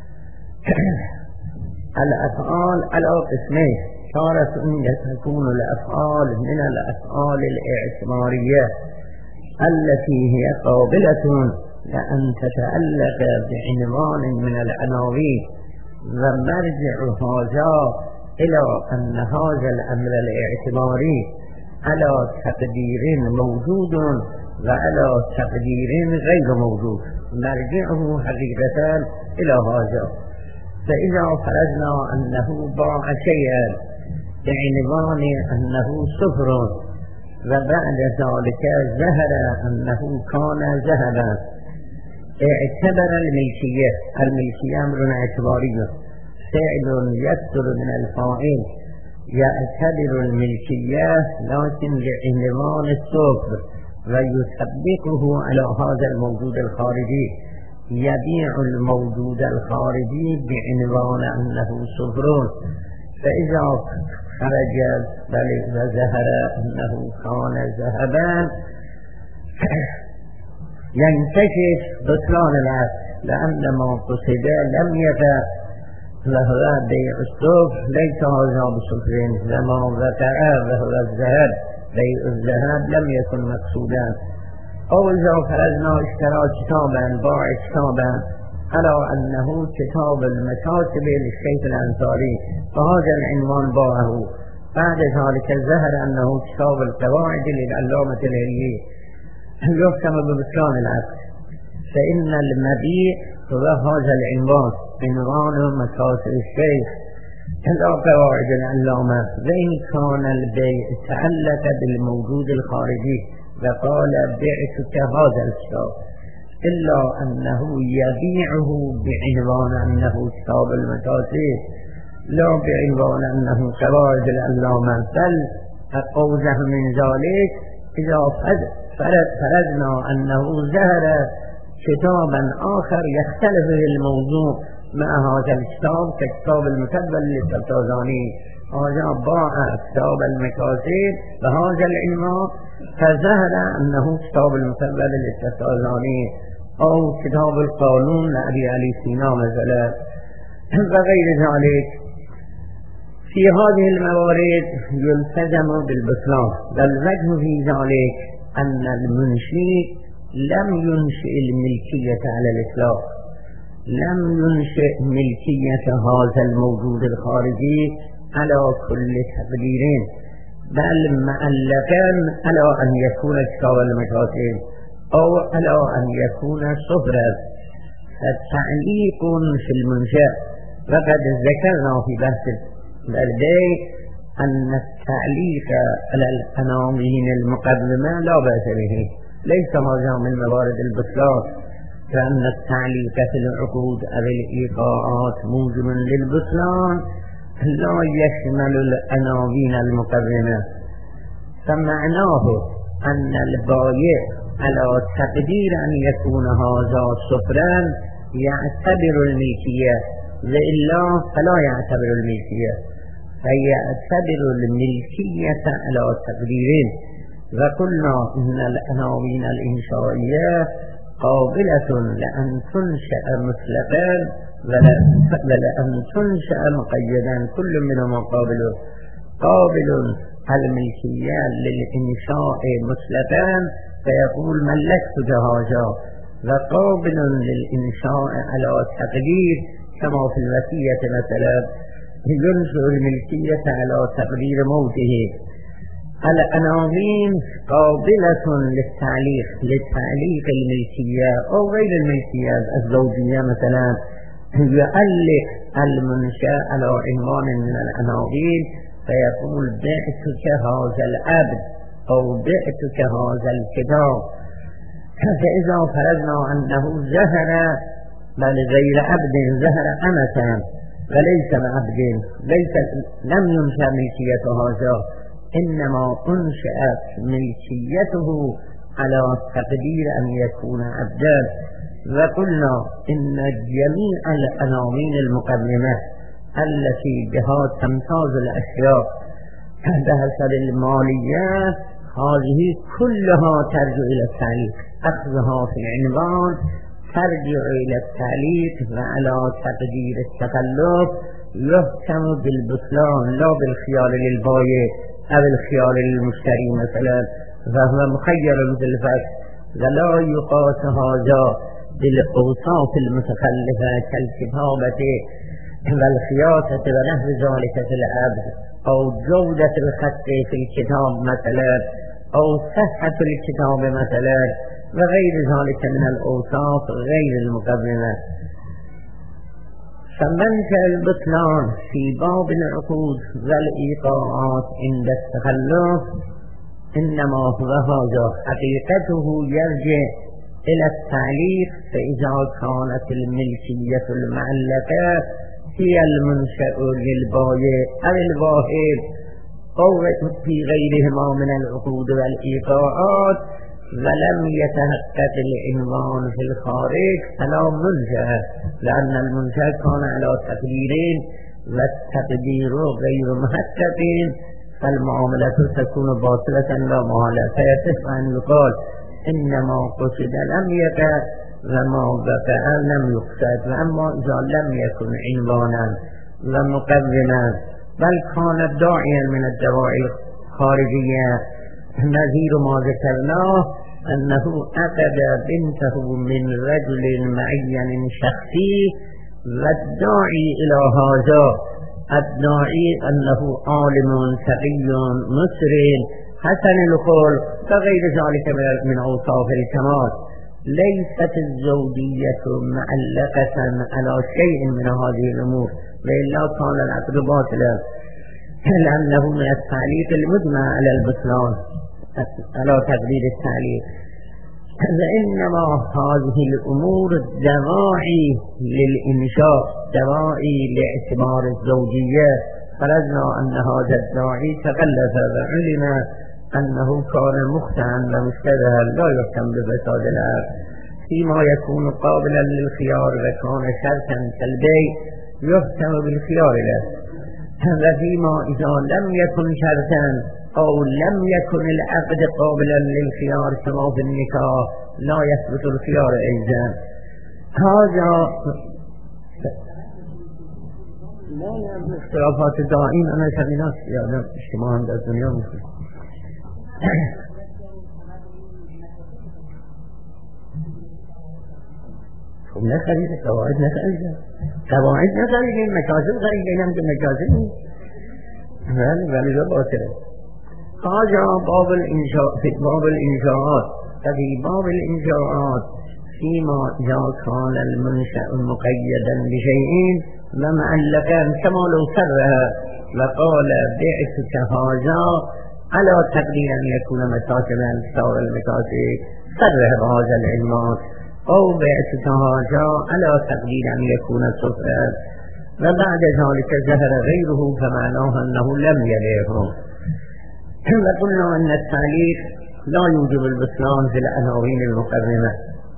الأفعال على قسمين، تارة تكون الأفعال من الأفعال الاعتبارية التي هي قابلة لأن تتعلق بعنوان من العناوين، ومرجع هذا إلى أن هذا الأمر الاعتباري على تقدير موجود وعلى تقدير غير موجود، مرجعه حقيقة إلى هذا. فإذا فرضنا أنه باع شيئا بعنوان أنه صفر وبعد ذلك ظهر أنه كان ذهبا، اعتبر الملكية الملكية أمر اعتباري، فعل يكثر من الفاعل يعتبر الملكية لكن لعنوان الصفر ويطبقه على هذا الموجود الخارجي، يبيع الموجود الخارجي بعنوان أنه صفر فإذا خرج وظهر أنه كان ذهبا ينكشف بطلان العقد، لأن ما قصد لم يقع وهو بيع الصفر ليس هذا بصفرين، وما وقع وهو الذهب بيع الذهب لم يكن مقصودا. أو إذا فرضنا اشترى كتابا باع كتابا على أنه كتاب المكاتب للشيخ الأنصاري فهذا العنوان باعه، بعد ذلك ظهر أنه كتاب القواعد للعلامة الهليلي يحكم ببطلان العقد، فإن المبيع هو هذا العنوان عنوان مكاتب الشيخ إلى قواعد العلامة، وإن كان البيع تعلق بالموجود الخارجي وقال بعتك هذا الكتاب، إلا أنه يبيعه بعنوان أنه كتاب المكاتب لا بعنوان أنه قواعد العلامة، بل أقوزه من ذلك إذا فرضنا أنه ظهر كتابا آخر يختلف الموضوع مع هذا الكتاب ككتاب المكبل للتفتازاني، هذا باع كتاب المكاتب بهذا العنوان فظهر أنه كتاب المكبل للتفتازاني أو كتاب القانون لأبي علي سينا مثلا وغير ذلك. في هذه الموارد يلتزم بالبطلان، والوجه في ذلك أن المنشئ لم ينشئ الملكية على الإطلاق، لم ينشئ ملكية هذا الموجود الخارجي على كل تقديرين، بل معلقا على أن يكون كتاب المكاتب أو على أن يكون صفرا. فالتعليق في المنشأ، وقد ذكرنا في بحث البيع أن التعليق على العناوين المقدمة لا بأس به، ليس هذا من موارد البطلان، فأن التعليق في العقود أو الإيقاعات موجب للبطلان لا يشمل العناوين المقدمة، فمعناه أن البائع على تقدير أن يكون هذا صفرا يعتبر الملكية، وإلا فلا يعتبر الملكية، فيعتبر الملكية على تقديرين. وقلنا إن العناوين الإنشائية قابلة لأن تنشأ مطلقا ولأن تنشأ مقيدا، كل منهما قابل قابل الملكية للإنشاء مطلقا فيقول ملكت جهازا، وقابل للإنشاء على تقدير كما في الوصية مثلا ينشئ الملكية على تقدير موته. العناوين قابلة للتعليق لتعليق الملكية أو غير الملكية الزوجية مثلا، يعلق المنشأ على عنوان من العناوين فيقول بعتك هذا العبد أو بعتك هذا الكتاب. فإذا فرضنا أنه ظهر بل غير عبد، ظهر أمة وليس عبد، ليس لم ينشأ ملكية هذا، إنما أنشأت ملكيته على تقدير أن يكون عبدا. وقلنا إن جميع العناوين المقدمة التي بها تمتاز الأشياء بحسب الماليات هذه كلها ترجع إلى التعليق، أخذها في العنوان ترجع إلى التعليق وعلى تقدير التكلف يحكم بالبطلان لا بالخيار للبائع أو الخيار للمشتري مثلا، فهو مخير مثل الفرق، ولا يقاس هذا بالأوصاف المتخلفة كالكتابة والخياطة ونحو ذلك في العبد، أو جودة الخط في الكتاب مثلا، أو صحة الكتاب مثلا، وغير ذلك من الأوصاف غير المقدمة. فمنشأ البطلان في باب العقود والإيقاعات عند التخلف إنما هو هذا، حقيقته يرجع إلى التعليق، فإذا كانت الملكية المعلقة هي المنشأ للبائع أو الواهب أو في غيرهما من العقود والإيقاعات ولم يتحقق العنوان في الخارج فلا منشأ، لأن المنشأ كان على تقديرين، والتقدير غير محقق فالمعاملة تكون باطلة لا محالة. فيصح أن يقال إنما قصد لم يقع وما وقع لم يقصد. وأما إذا لم يكن عنوانا ومقوما بل كان داعيا من الدواعي الخارجية نظير ما ذكرناه أنه أخذ بنته من رجل معين شخصي، والداعي إلى هذا الداعي أنه عالم تقي مسر حسن الخلق فغير ذلك من أوصاف الكمال، ليست الزوجية معلقة على شيء من هذه الأمور، وإلا كان العقد باطلا، لأنه من التعليق المجمع على البطلان على تقدير التعليق. وإنما هذه الأمور دواعي للإنشاء، دواعي لاعتبار الزوجية. فرضنا أن هذا الداعي تغلف وعلم أنه كان مخطئا ومشتبها لا يحكم بفساد العقد، فيما يكون قابلا للخيار وكان شرطا كالبيع يحكم بالخيار له. وفيما إذا لم يكن شرطا أو لم يكن العقد قابلا للخيار كما في النكاح لا يثبت الخيار أيضا. هذا لا يعني اختلافات دائم أنا شبينات يعني اجتماعا در دنیا میکنم. خب نخرید قواعد نخرید قواعد نخرید مکاسب خرید اینم که مکاسب نیست ولی ولی دا باطره. هذا باب الانشاء في باب الانشاءات. ففي باب الانشاءات فيما إذا كان المنشأ مقيدا بشيء ومعلقا كما لو سرها وقال بعتك هذا على تقدير أن يكون مكاسبا صار المكاسب سرها بهذا العلمات، أو بعتك هذا على تقدير أن يكون صفرا، وبعد ذلك ظهر غيره فمعناه أنه لم يليه. وقلنا أن التعليق لا يوجب البطلان في العناوين المقرمة.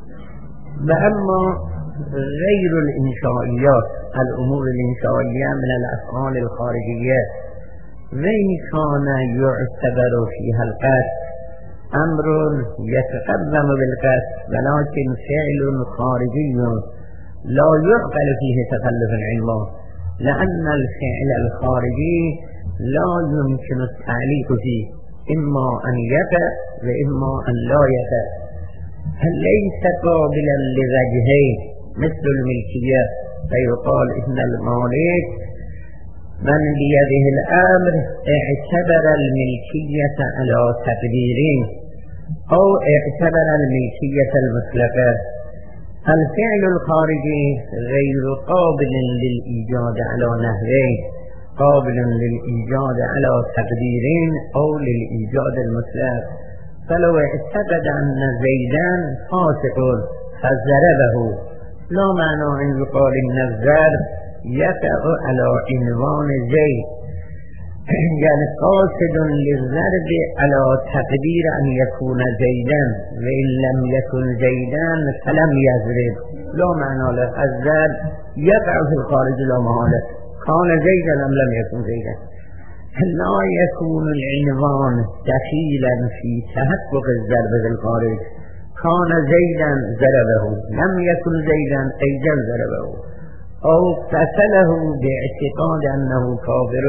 وأما غير الإنشائيات الأمور الإنشائية من الأفعال الخارجية وإن كان يعتبر فيها القصد أمر يتقدم بالقصد ولكن فعل خارجي لا يعقل فيه تخلف العنوان، لأن الفعل الخارجي لا يمكن التعليق فيه إما أن يقع وإما أن لا يقع، ليس قابلا لوجهين مثل الملكية، فيقال إن المالك من بيده الأمر اعتبر الملكية على تقديرين أو اعتبر الملكية المطلقة. الفعل الخارجي غير قابل للإيجاد على نحوين، قابل للإيجاد على تقديرين أو للإيجاد المطلق. فلو اعتقد أن زيدا فاسق فضربه لا معنى أن يقال إن الضرب يقع على عنوان زيد، يعني قاصد للضرب على تقدير أن يكون زيدا، وإن لم يكن زيدا فلم يضرب لا معنى له. الضرب يقع في الخارج لا محالة، كان زيدا أم لم يكن زيدا. لا يكون العنوان دخيلا في تحقق الضرب في الخارج، كان زيدا ضربه لم يكن زيدا أيضا ضربه، أو قتله باعتقاد أنه كافر.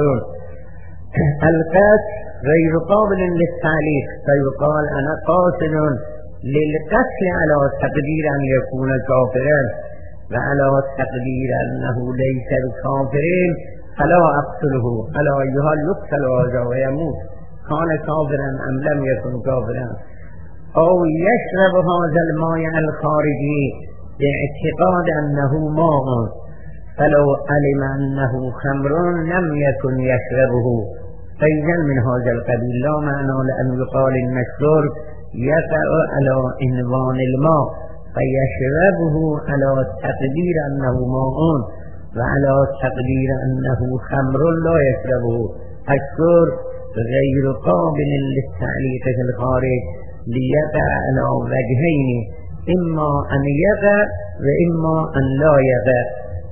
القتل غير قابل للتعليق، فيقال أنا قاتل للقتل على تقدير أن يكون كافرا، وعلى تقدير أنه ليس بكافر فلا أقتله، على أيها يقتل هذا ويموت كان كافرا أم لم يكن كافرا. أو يشرب هذا الماء الخارجي باعتقاد أنه ماء، فلو علم أنه خمر لم يكن يشربه، فإذا من هذا القبيل لا معنى لأن يقال إن الشرب يقع على عنوان الماء فيشربه على تقدير أنه ماء، وعلى تقدير أنه خمر لا يشربه. الشرب غير قابل للتعليق في الخارج ليقع على وجهين، إما أن يقع وإما أن لا يقع.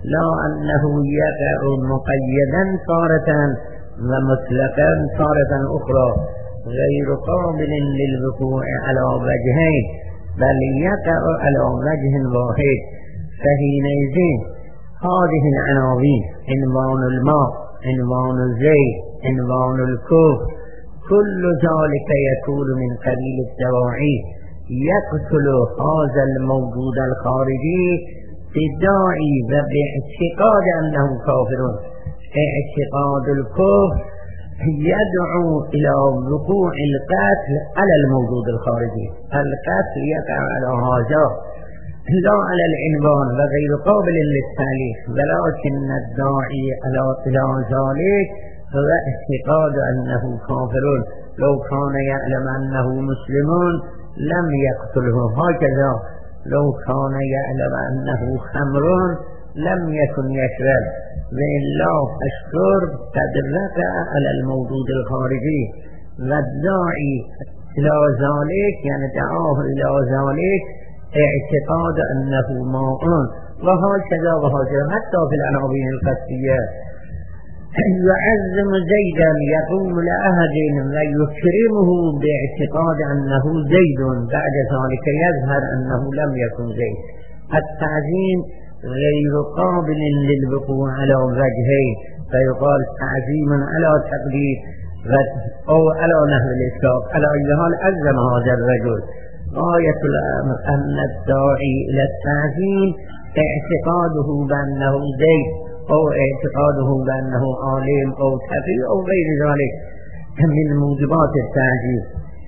لا أنه يقع مقيدا تارة ومطلقا تارة أخرى غير قابل للوقوع على وجهين بل يقع على وجه واحد. فحينئذ هذه العناوين عنوان الماء، عنوان الزيت، عنوان الكفر، كل ذلك يكون من قبيل الدواعي يقتل هذا الموجود الخارجي بداعي وباعتقاد أنه كافر. اعتقاد الكفر يدعو إلى وقوع القتل على الموجود الخارجي. القتل يقع على هذا لا على العنوان وغير قابل للتعليق، ولكن الداعي على ذلك هو اعتقاد أنه كافر. لو كان يعلم أنه مسلم لم يقتله. هكذا لو كان يعلم أنه خمر لم يكن يشرب، وإلا الشرب قد وقع على الموجود الخارجي. والداعي إلى ذلك يعني دعاه إلى ذلك اعتقاد أنه ماء. وهكذا وهكذا حتى في العناوين القصدية يعظم زيدا يقوم لأحد ويكرمه باعتقاد أنه زيد، بعد ذلك يظهر أنه لم يكن زيد. التعظيم غير قابل للوقوع على وجهين، فيقال تعظيم على تقدير أو على نحو الإسلام. على أي حال عظم هذا الرجل. غاية الأمر أن الداعي إلى التعظيم اعتقاده بأنه زيد أو اعتقاده بأنه عالم أو كفي أو غير ذلك من موجبات التعظيم.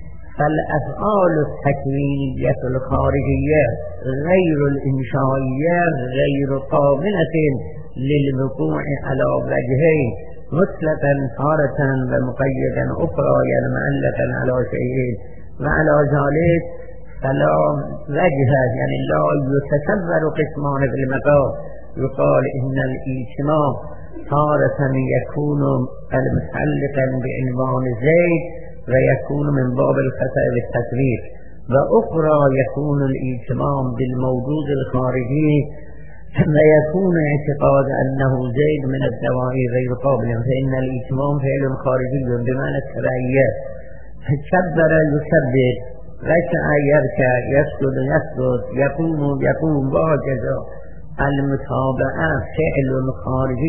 فالأفعال التكوينية الخارجية غير الإنشائية غير قابلة للوقوع على وجهين، مطلقا تارة ومقيدا أخرى، يعني معلقا على شيئين. وعلى ذلك فلا وجه يعني لا يتصور قسمان في المقام. يقال إن الاجتماع تارة يكون المتعلقا بعنوان زيد ويكون من باب الخطأ بالتصوير، وأخرى يكون الاجتماع بالموجود الخارجي ويكون اعتقاد أنه زيد من الدواعي غير قابل. فإن الاجتماع فعل خارجي بمعنى التبعية. كبر يكبر، ركع يركع، يسجد يسجد، يقوم يقوم، وهكذا. المتابعة فعل خارجي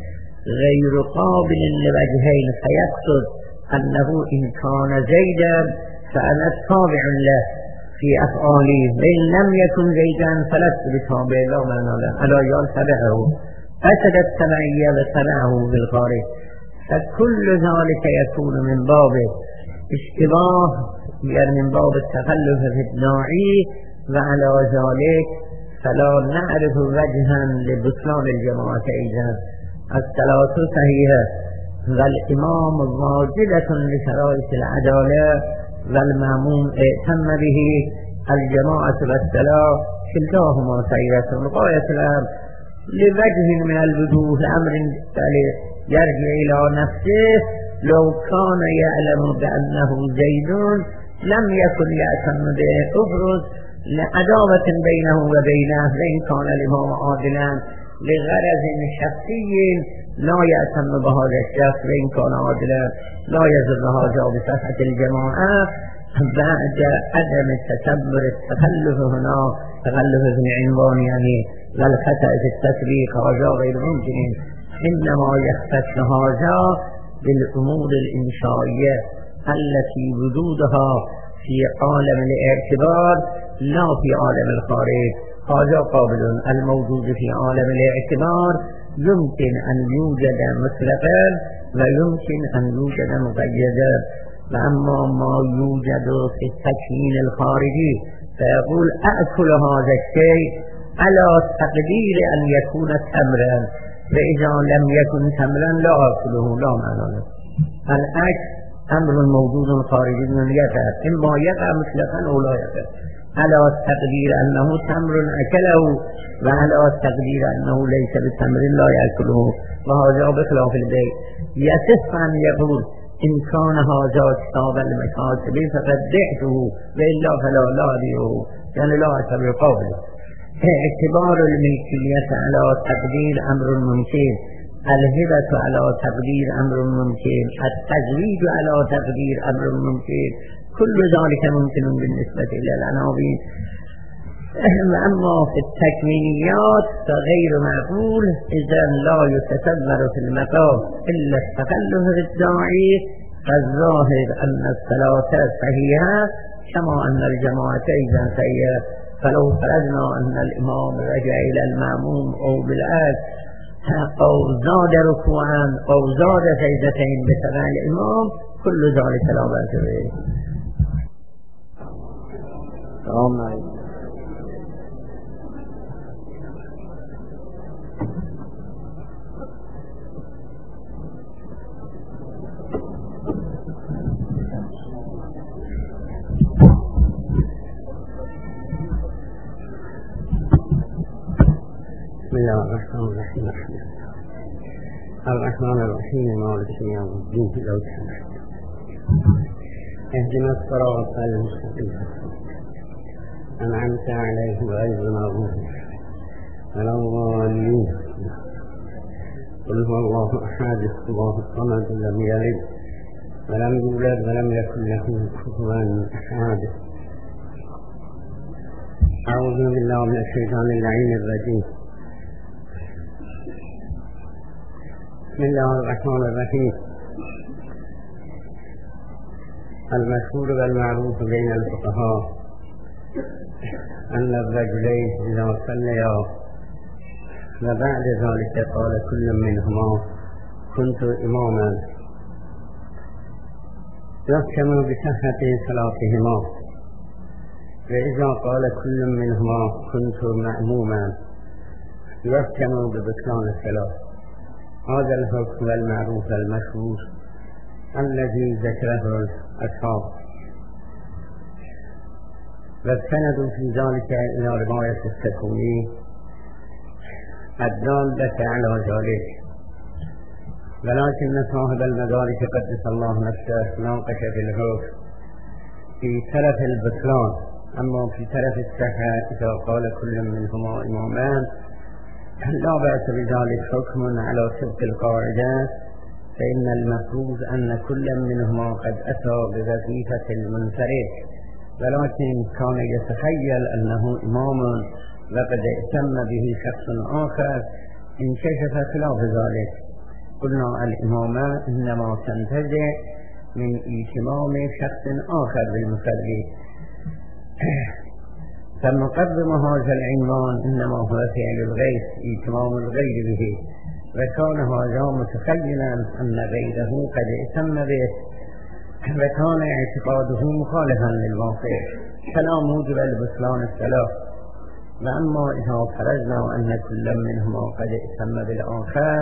غير قابل لوجهين، فيقصد أنه إن كان زيدا فأنا تابع له في أفعاله، وإن لم يكن زيدا فلست بتابع له معنى له. ألا يتبعه أسد التبعية وتبعه بالخارج. فكل ذلك يكون من باب اشتباه، يعني من باب التخلف في الداعي. وعلى ذلك فلا نعرف وجها لبطلان الجماعة أيضا. الصلاة صحيحة والإمام واجدة لشرائط العدالة والمأموم ائتم به الجماعة والصلاة كلتاهما سيئة غاية الأمر لوجه من الوجوه أمر يرجع إلى نفسه. لو كان يعلم بأنه زيد لم يكن يأتم به أفرز لعداوة بينه وبينه، وإن كان الإمام عادلا لغرض شخصي لا يأتم بهذا الشخص، وإن كان عادلا لا يزر هذا بصحة الجماعة. بعد عدم التكبر التخلف هنا تخلف في العنوان يعني والخطأ في التسبيق هذا غير ممكن، إنما يختص هذا بالأمور الإنشائية التي وجودها في عالم الاعتبار لا في عالم الخارج. هذا قابل. الموجود في عالم الاعتبار يمكن أن يوجد مطلقا ويمكن أن يوجد مقيدا. وأما ما يوجد في التكوين الخارجي فيقول أأكل هذا الشيء على تقدير أن يكون تمرا، فإذا لم يكن تمرا لا أكله، لا معنى له. الأكل أمر موجود خارجي يقع، إما يقع مطلقا أو لا يقع، على تقدير أنه تمر أكله وعلى تقدير أنه ليس بتمر لا يأكله. وهذا بخلاف البيت. يصح أن يقول إن كان هذا كتاب المكاسب فقد بعته وإلا فلا لا أبيعه، يعني لا أعتبر قابله. اعتبار الملكیت علی تقدیر امر ممکن، الهبة على تقدیر امر ممکن، التزویج على تقدیر امر ممکن، كل ذلك ممکن بالنسبة الى العناوین. اما في التكوينيات فغير معقول، اذا لا يتصور في المقام الا التخلف الداعي، فالظاهر ان الثلاثة صحيحة كما ان الجماعة ايضا صحيحة. فلو فرضنا ان الامام رجع الى المأموم او بالعكس او زاد ركوعا او زاد سجدتين بتبع الامام، كل ذلك لا بأس به. آمین. بسم الله الرحمن الرحيم. الرحمن الرحيم مالك يوم الدين. اهدنا الصراط المستقيم أنعمت عليهم غير المغضوب ولا الضالين. قل هو الله أحد الله الصمد لم يلد ولم يولد ولم يكن له كفوا أحد. أعوذ بالله من الشيطان اللعين الرجيم. بسم الله الرحمن الرحيم. المشهور والمعروف بين الفقهاء أن الرجلين إذا صليا وبعد ذلك قال كل منهما كنت إماما يحكم بصحة صلاتهما، وإذا قال كل منهما كنت مأموما يحكم ببطلان الصلاة. هذا الحكم المعروف المشهور الذي ذكره الأصحاب، والسند في ذلك إلى رواية السكوني الدالة على ذلك، ولكن صاحب المدارك قدس الله نفسه ناقش في الحكم في طرف البطلان. أما في طرف الصحة إذا قال كل منهما إمامان لا بأس بذلك، حكم على طبق القاعدة، فإن المفروض أن كل منهما قد أتى بوظيفة المنفرد، ولكن كان يتخيل أنه إمام وقد اهتم به شخص آخر انكشف خلاف ذلك. قلنا الإمامة إنما تنتزع من اهتمام شخص آخر بالمصلي، فمقدم هذا العنوان إنما هو فعل الغير، اهتمام الغير به، وكان هذا متخيلا أن غيره قد اهتم به، وكان اعتقاده مخالفا للواقع، فلا موجب لبطلان الصلاة. وأما إذا فرضنا أن كل منهما قد اهتم بالآخر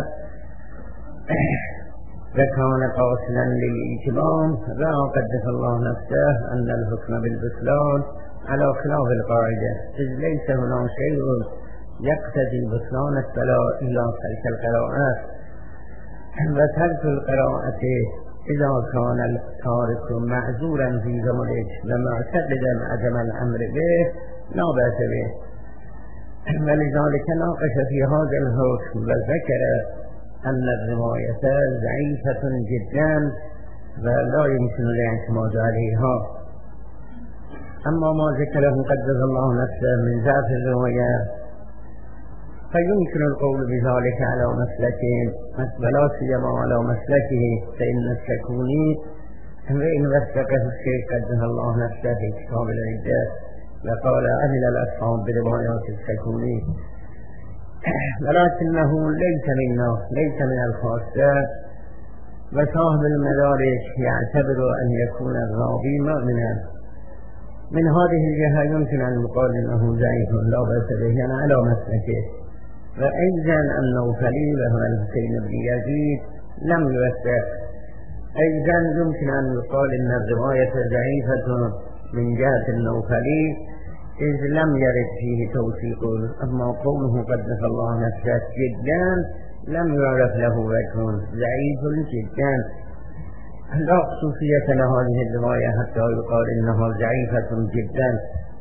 وكان قاصدا للاهتمام، رأى قدس الله نفسه أن الحكم بالبطلان على خلاف القاعدة، إذ ليس هنا شيء يقتضي بطلان الصلاة إلا تلك القراءات، وترك القراءة إذا كان التارك معذورا في ذلك ومعتقدا عدم الأمر به لا بأس به. ولذلك ناقش في هذا الحكم وذكر أن الرواية ضعيفة جدا ولا يمكن الاعتماد عليها. أما ما ذكره قدس الله نفسه من ذات الرواية فيمكن القول بذلك على مسلكين، ولا سيما على مسلكه، فإن السكوني وإن وثقه الشيخ قدس الله نفسه في كتاب العدة وقال أهل الأصحاب بروايات السكوني، ولكنه ليس منا، ليس من الخاصة، وصاحب المدارك يعتبر أن يكون الراوي مؤمنا. من هذه الجهة يمكن أن يقال أنه ضعيف لا بأس به على مسلكه. وأيضا النوفلي وهو الحسين بن يزيد لم يوثق، أيضا يمكن أن يقال أن الرواية ضعيفة من جهة النوفلي إذ لم يرد فيه توثيق. أما قوله قدس الله نفسه جدا لم يعرف له وجه، ضعيف جدا، لا خصوصية لهذه الرواية حتى يقال إنها ضعيفة جدا،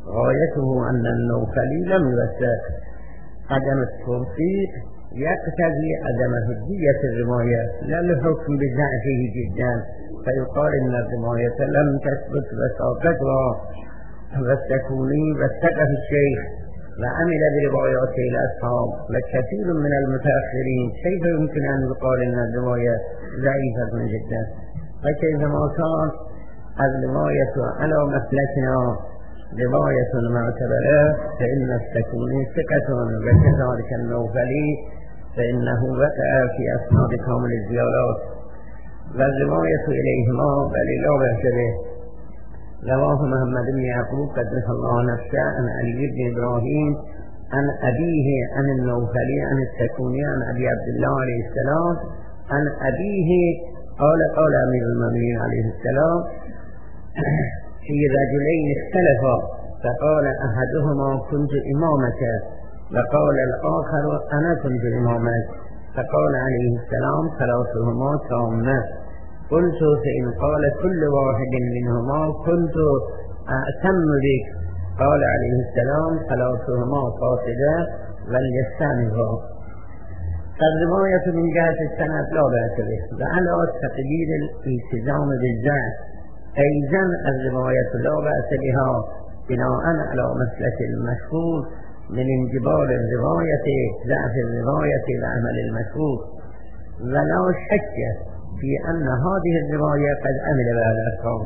غايته أن النوفلي لم يوثق. عدم التوثيق يقتضي عدم حجية الرواية لا الحكم بضعفه جدا، فيقال إن الرواية لم تثبت وساقطها والسكوني وثقه الشيخ وعمل بروايات الأصحاب وكثير من المتأخرين، كيف يمكن أن يقال إن الرواية ضعيفة جدا؟ وكيفما كان الرواية على مسلكنا رواية معتبرة فإن السكوني ثقة، وكذلك النوفلي فإنه وقع في أسناد كامل الزيارات، والرواية إليهما بل لا بأس به. رواه محمد بن يعقوب قدس الله نفسه عن علي بن إبراهيم عن أبيه عن النوفلي عن السكوني عن أبي عبد الله عليه السلام عن أبيه قال قال أمير المؤمنين عليه السلام في رجلين اختلفا فقال أحدهما كنت إمامك وقال الآخر أنا كنت إمامك، فقال عليه السلام ثلاثهما تامة. قلت فإن قال كل واحد منهما كنت أأتم بك، قال عليه السلام ثلاثهما فاسدة وليستأنفا. فالرواية من جهة السند لا بأس به، وعلى تقدير الالتزام بالذات أيضا الرواية لا بأس بها بناء على مسلك المشهور من انجبار الرواية ضعف الرواية وعمل المشهور، ولا شك في أن هذه الرواية قد عمل بها الأصحاب،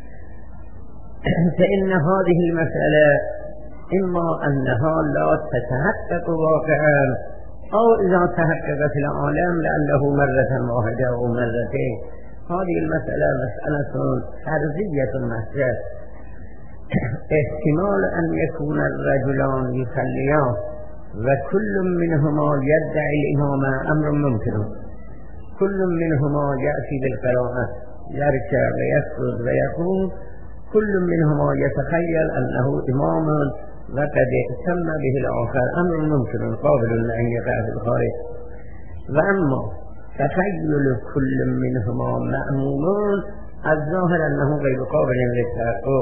فإن هذه المسألة إما أنها لا تتحقق واقعا أو إذا تحقق في العالم لأنه مرة واحدة أو مرتين. هذه المسألة مسألة فرضية محضة، احتمال أن يكون الرجلان يصليان وكل منهما يدعي الإمامة أمر ممكن، كل منهما يأتي بالقراءة يركع ويسجد ويقوم، كل منهما يتخيل أنه إمام وقد اهتم به الآخر أمر ممكن قابل أن يقع في الخارج. وأما تخيل كل منهما مأمومون الظاهر أنه غير قابل للتحقق،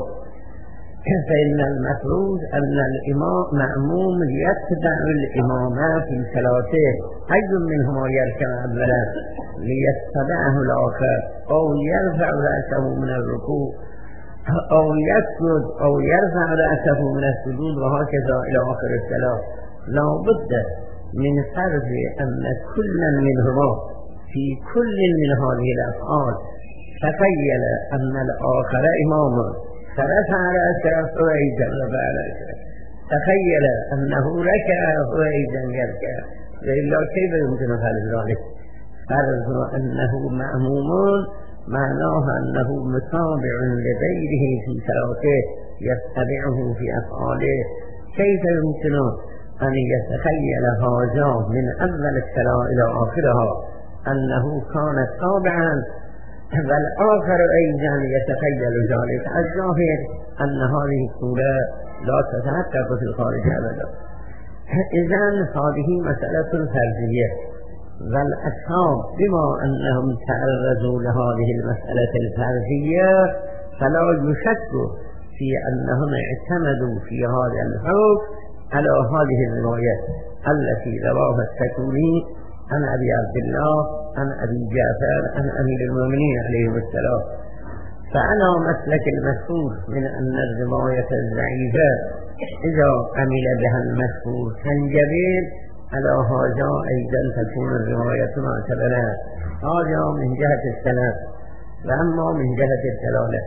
فإن المفروض أن الإمام مأموم يتبع الإمام في صلاته، أي منهما يركع أولا ليتبعه الآخر أو يرفع رأسه من الركوع أو يسجد أو يرفع رأسه من السجود وهكذا إلى آخر الصلاة. لا بد من فرض أن كل منهما في كل من هذه الأفعال تخيل أن الآخر إمام فرفع رأسه وأيضا رفع رأسه، تخيل أنه ركع وأيضا يركع، وإلا كيف يمكن فرض ذلك؟ فرض أنه مأموم معناه أنه متابع لغيره في صلاته يتبعه في أفعاله. كيف يمكن أن يتخيل هذا من أول الصلاة إلى آخرها أنه كان تابعا والآخر أيضا يتخيل ذلك؟ الظاهر أن هذه الصورة لا تتحقق في الخارج أبدا. إذن هذه مسألة فرضية، والأصحاب بما أنهم تعرضوا لهذه المسألة الفرضية فلا يشك في أنهم اعتمدوا في هذا الحكم على هذه الرواية التي رواها السكوني عن أبي عبد الله عن أبي جعفر عن أمير المؤمنين عليه السلام. فعلى مسلك المشهور من أن الرواية الضعيفة إذا عمل بها المشهور تنجبر، على هذا أيضا تكون الرواية معتبرة. هذا من جهة السند، وأما من جهة الدلالة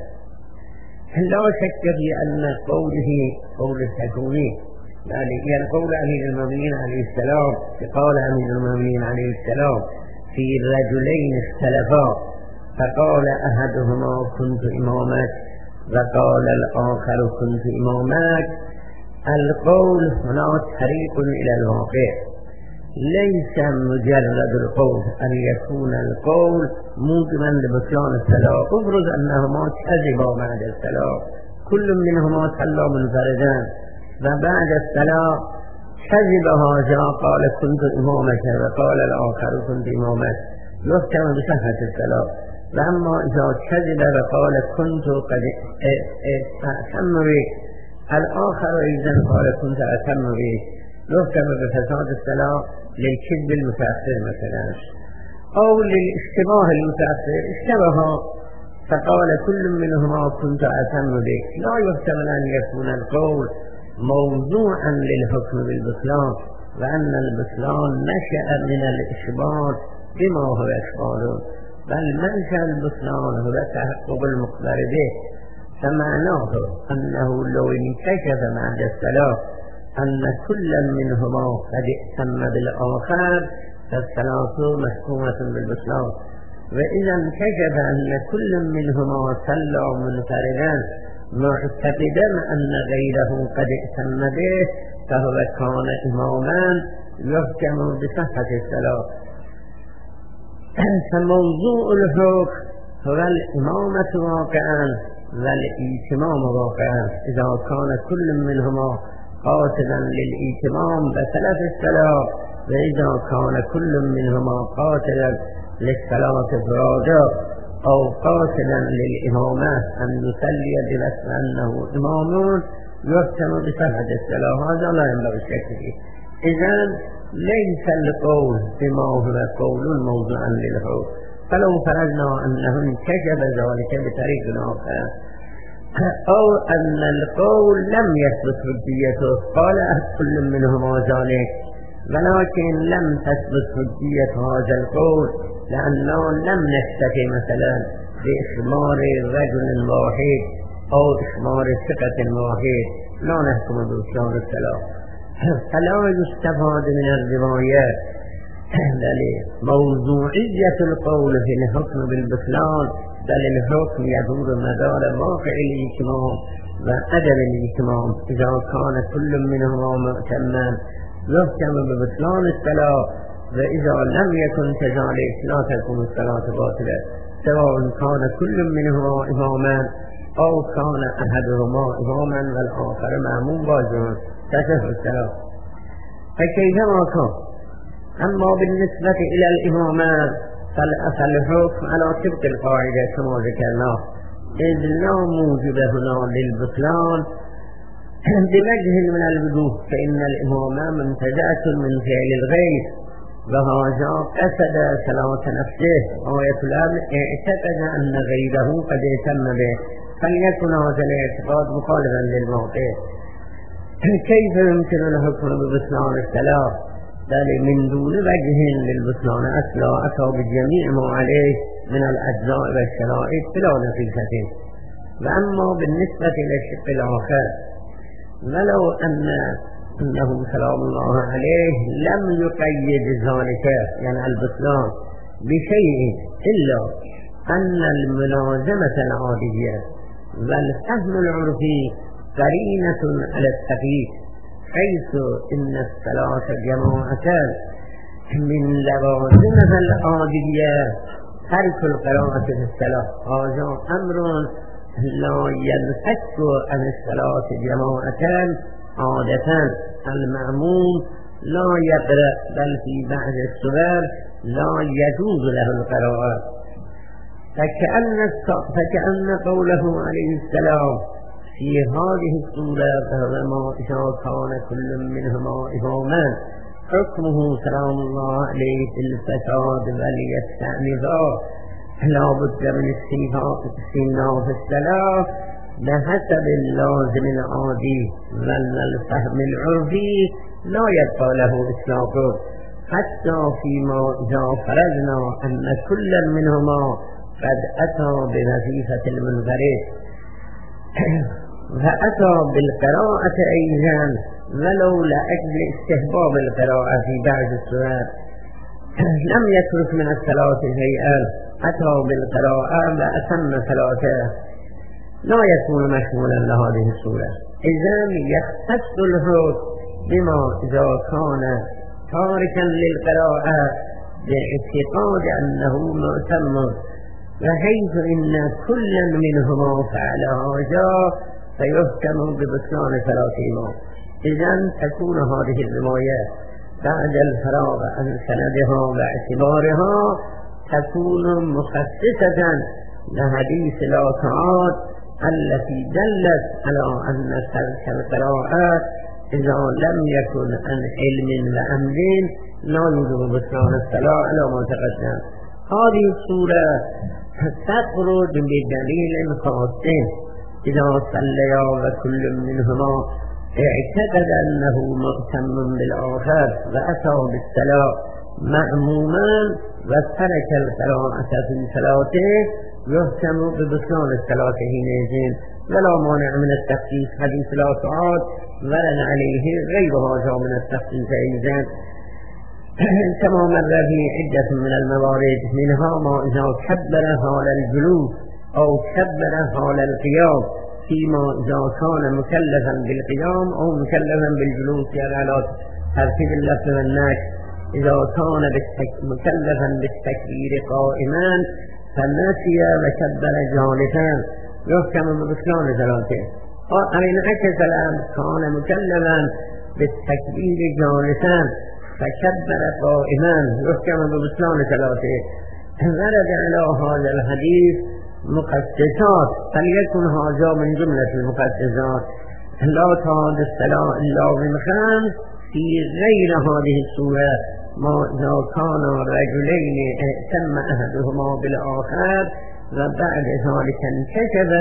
لا شك في أن قوله قول السكوني يعني قول أمير المؤمنين عليه السلام قال أمير المؤمنين عليه السلام في رجلين اختلفا فقال أحدهما كنت إمامك وقال الآخر كنت إمامك، القول هنا طريق إلى الواقع، ليس مجرد القول أن يكون القول موجبا لبطلان الصلاة. افرض أنهما كذبا بعد الصلاة، كل منهما صلى منفردا وبعد الصلاة كذب هذا قال كنت إمامك وقال الآخر كنت إمامك، يحكم بصحة الصلاة. وأما إذا كذب وقال كنت قد أأتم بك الآخر إذن قال كنت أتم به يحكم بفساد الصلاة للكذب المتأثر مثلا أو للاشتباه المتأثر اشتبه فقال كل منهما كنت أتم به، لا يحتمل أن يكون القول موضوعا للحكم بالبطلان وأن البطلان نشأ من الإشباه بما هو إشباه، بل منشأ البطلان هو تحقق المخبر به، فمعناه أنه لو انكشف بعد الصلاة أن كل منهما قد ائتم بالآخر فالصلاة محكومة بالبطلان، وإذا انكشف أن كل منهما صلى منفردا معتقدا أن غيره قد ائتم به فهو كان إماما يحكم بصحة الصلاة. فموضوع الحكم هو الإمامة واقعا والإتمام واقعا، إذا كان كل منهما قاصدا للإتمام بطلت الصلاة، وإذا كان كل منهما قاصدا للصلاة فرادا أو قاصدا للإمامة أن يصلي بوصف أنه إمام يحكم بصحة الصلاة، هذا لا ينبغي الشك فيه. إذا ليس القول بما هو قول موضوعا للحكم، فلو فرضنا أنه انكشف ذلك بطريق آخر أو أن القول لم يثبت حجيته قال كل منهما ذلك، ولكن لم تثبت حجية هذا القول لأنه لم نكتفي مثلا بإخبار رجل واحد أو إخبار ثقة واحد لا نحكم بإسلام الصلاة، فلا يستفاد من الروايات بل موضوعية القول في الحكم بالبطلان، بل الحكم يدور مدار واقع الإتمام وأدب الإتمام، إذا كان كل منهما مؤتما يحكم ببطلان الصلاة، وإذا لم يكن كذلك لا تكون الصلاة باطلة، سواء كان كل منهما إماما أو كان أحدهما إماما والآخر مأموم باجون تصح الصلاة. فكيفما كان. أما بالنسبة إلى الإمامان فالأصل الحكم على طبق القاعدة كما ذكرنا، إذ لا موجب هنا للبطلان بوجه من الوجوه، فإن الإمامان منتزعة من فعل الغير، وهذا قصد صلاة نفسه، آية الأمر اعتقد أن غيره قد ائتم به، فليكن هذا الاعتقاد مخالفا للموقع. كيف يمكن الحكم ببطلان الصلاة؟ بل من دون وجه للبطلان أصلا أتى بجميع ما عليه من الأجزاء والشرائط بلا نقيصة. وأما بالنسبة للشق الآخر، ولو أن أنه سلام الله عليه لم يقيد ذلك يعني البطلان بشيء إلا أن الملازمة العادية والفهم العرفي قرينة على التقييد، حيث إن الصلاة جماعة من لوازمها العادية ترك القراءة في الصلاة، هذا أمر لا ينفك عن الصلاة جماعة عادة. المأموم لا يقرأ بل في بعض الصور لا يجوز له القراءة، فكأن فكأن قوله عليه السلام في هذه الصورة فهو ما إذا كان كل منهما إماما حكمه سلام الله عليه في الفساد وليستأنفا لا بد من استئناف في الصلاة بحسب اللازم العادي والفهم العرفي لا يبقى له إطلاقه، حتى فيما إذا فرضنا أن كل منهما قد أتى بوظيفة المنفرد فأتى بالقراءة أيضا ولو لأجل استحباب القراءة في بعض السور، لم يترك من الصلاة شيئا، أتى بالقراءة وأتم صلاته، لا يكون مشمولا لهذه السورة. إذن يختص الحكم بما إذا كان تاركا للقراءة باعتقاد أنه مؤتم، وحيث إن كل منهما فعل هذا فيحكم ببطلان صلاتهما. إذن تكون هذه الروايات بعد الفراغ عن سندها واعتبارها تكون مخصصة لحديث لا تعاد التي دلت على أن ترك القراءات إذا لم يكن عن علم وأمر لا يوجب بطلان الصلاة على ما تقدم. هذه السورة تخرج بدليل خاص إذا صليا وكل منهما اعتقد أنه مؤتم بالآخر وأتى بالصلاة مأموما وترك القراءة في صلاته يحكم ببطلان الصلاة حينئذ ولا مانع من التخفيف حديث لا تعاد ورد عليه غير هذا من التخفيف أيضا كما مر به عدة من الموارد منها ما إذا كبر حال الجلوس أو كبر حال القيام فيما إذا كان مكلفا بالقيام أو مكلفا بالجلوس يعني على ترتيب اللفظ والنشر. إذا كان مكلفا بالتكبير قائما فنسي وكبر جالسا يحكم ببطلان صلاته. وإن عكس الأمر كان مكلفا بالتكبير جالسا فكبر قائما يحكم ببطلان صلاته. ورد على هذا الحديث مقدسات فليكن هذا من جملة المقدسات لا تعاد الصلاة إلا من خمس في غير هذه السورة ما إذا كان رجلين اهتم أحدهما بالآخر وبعد ذلك انكشف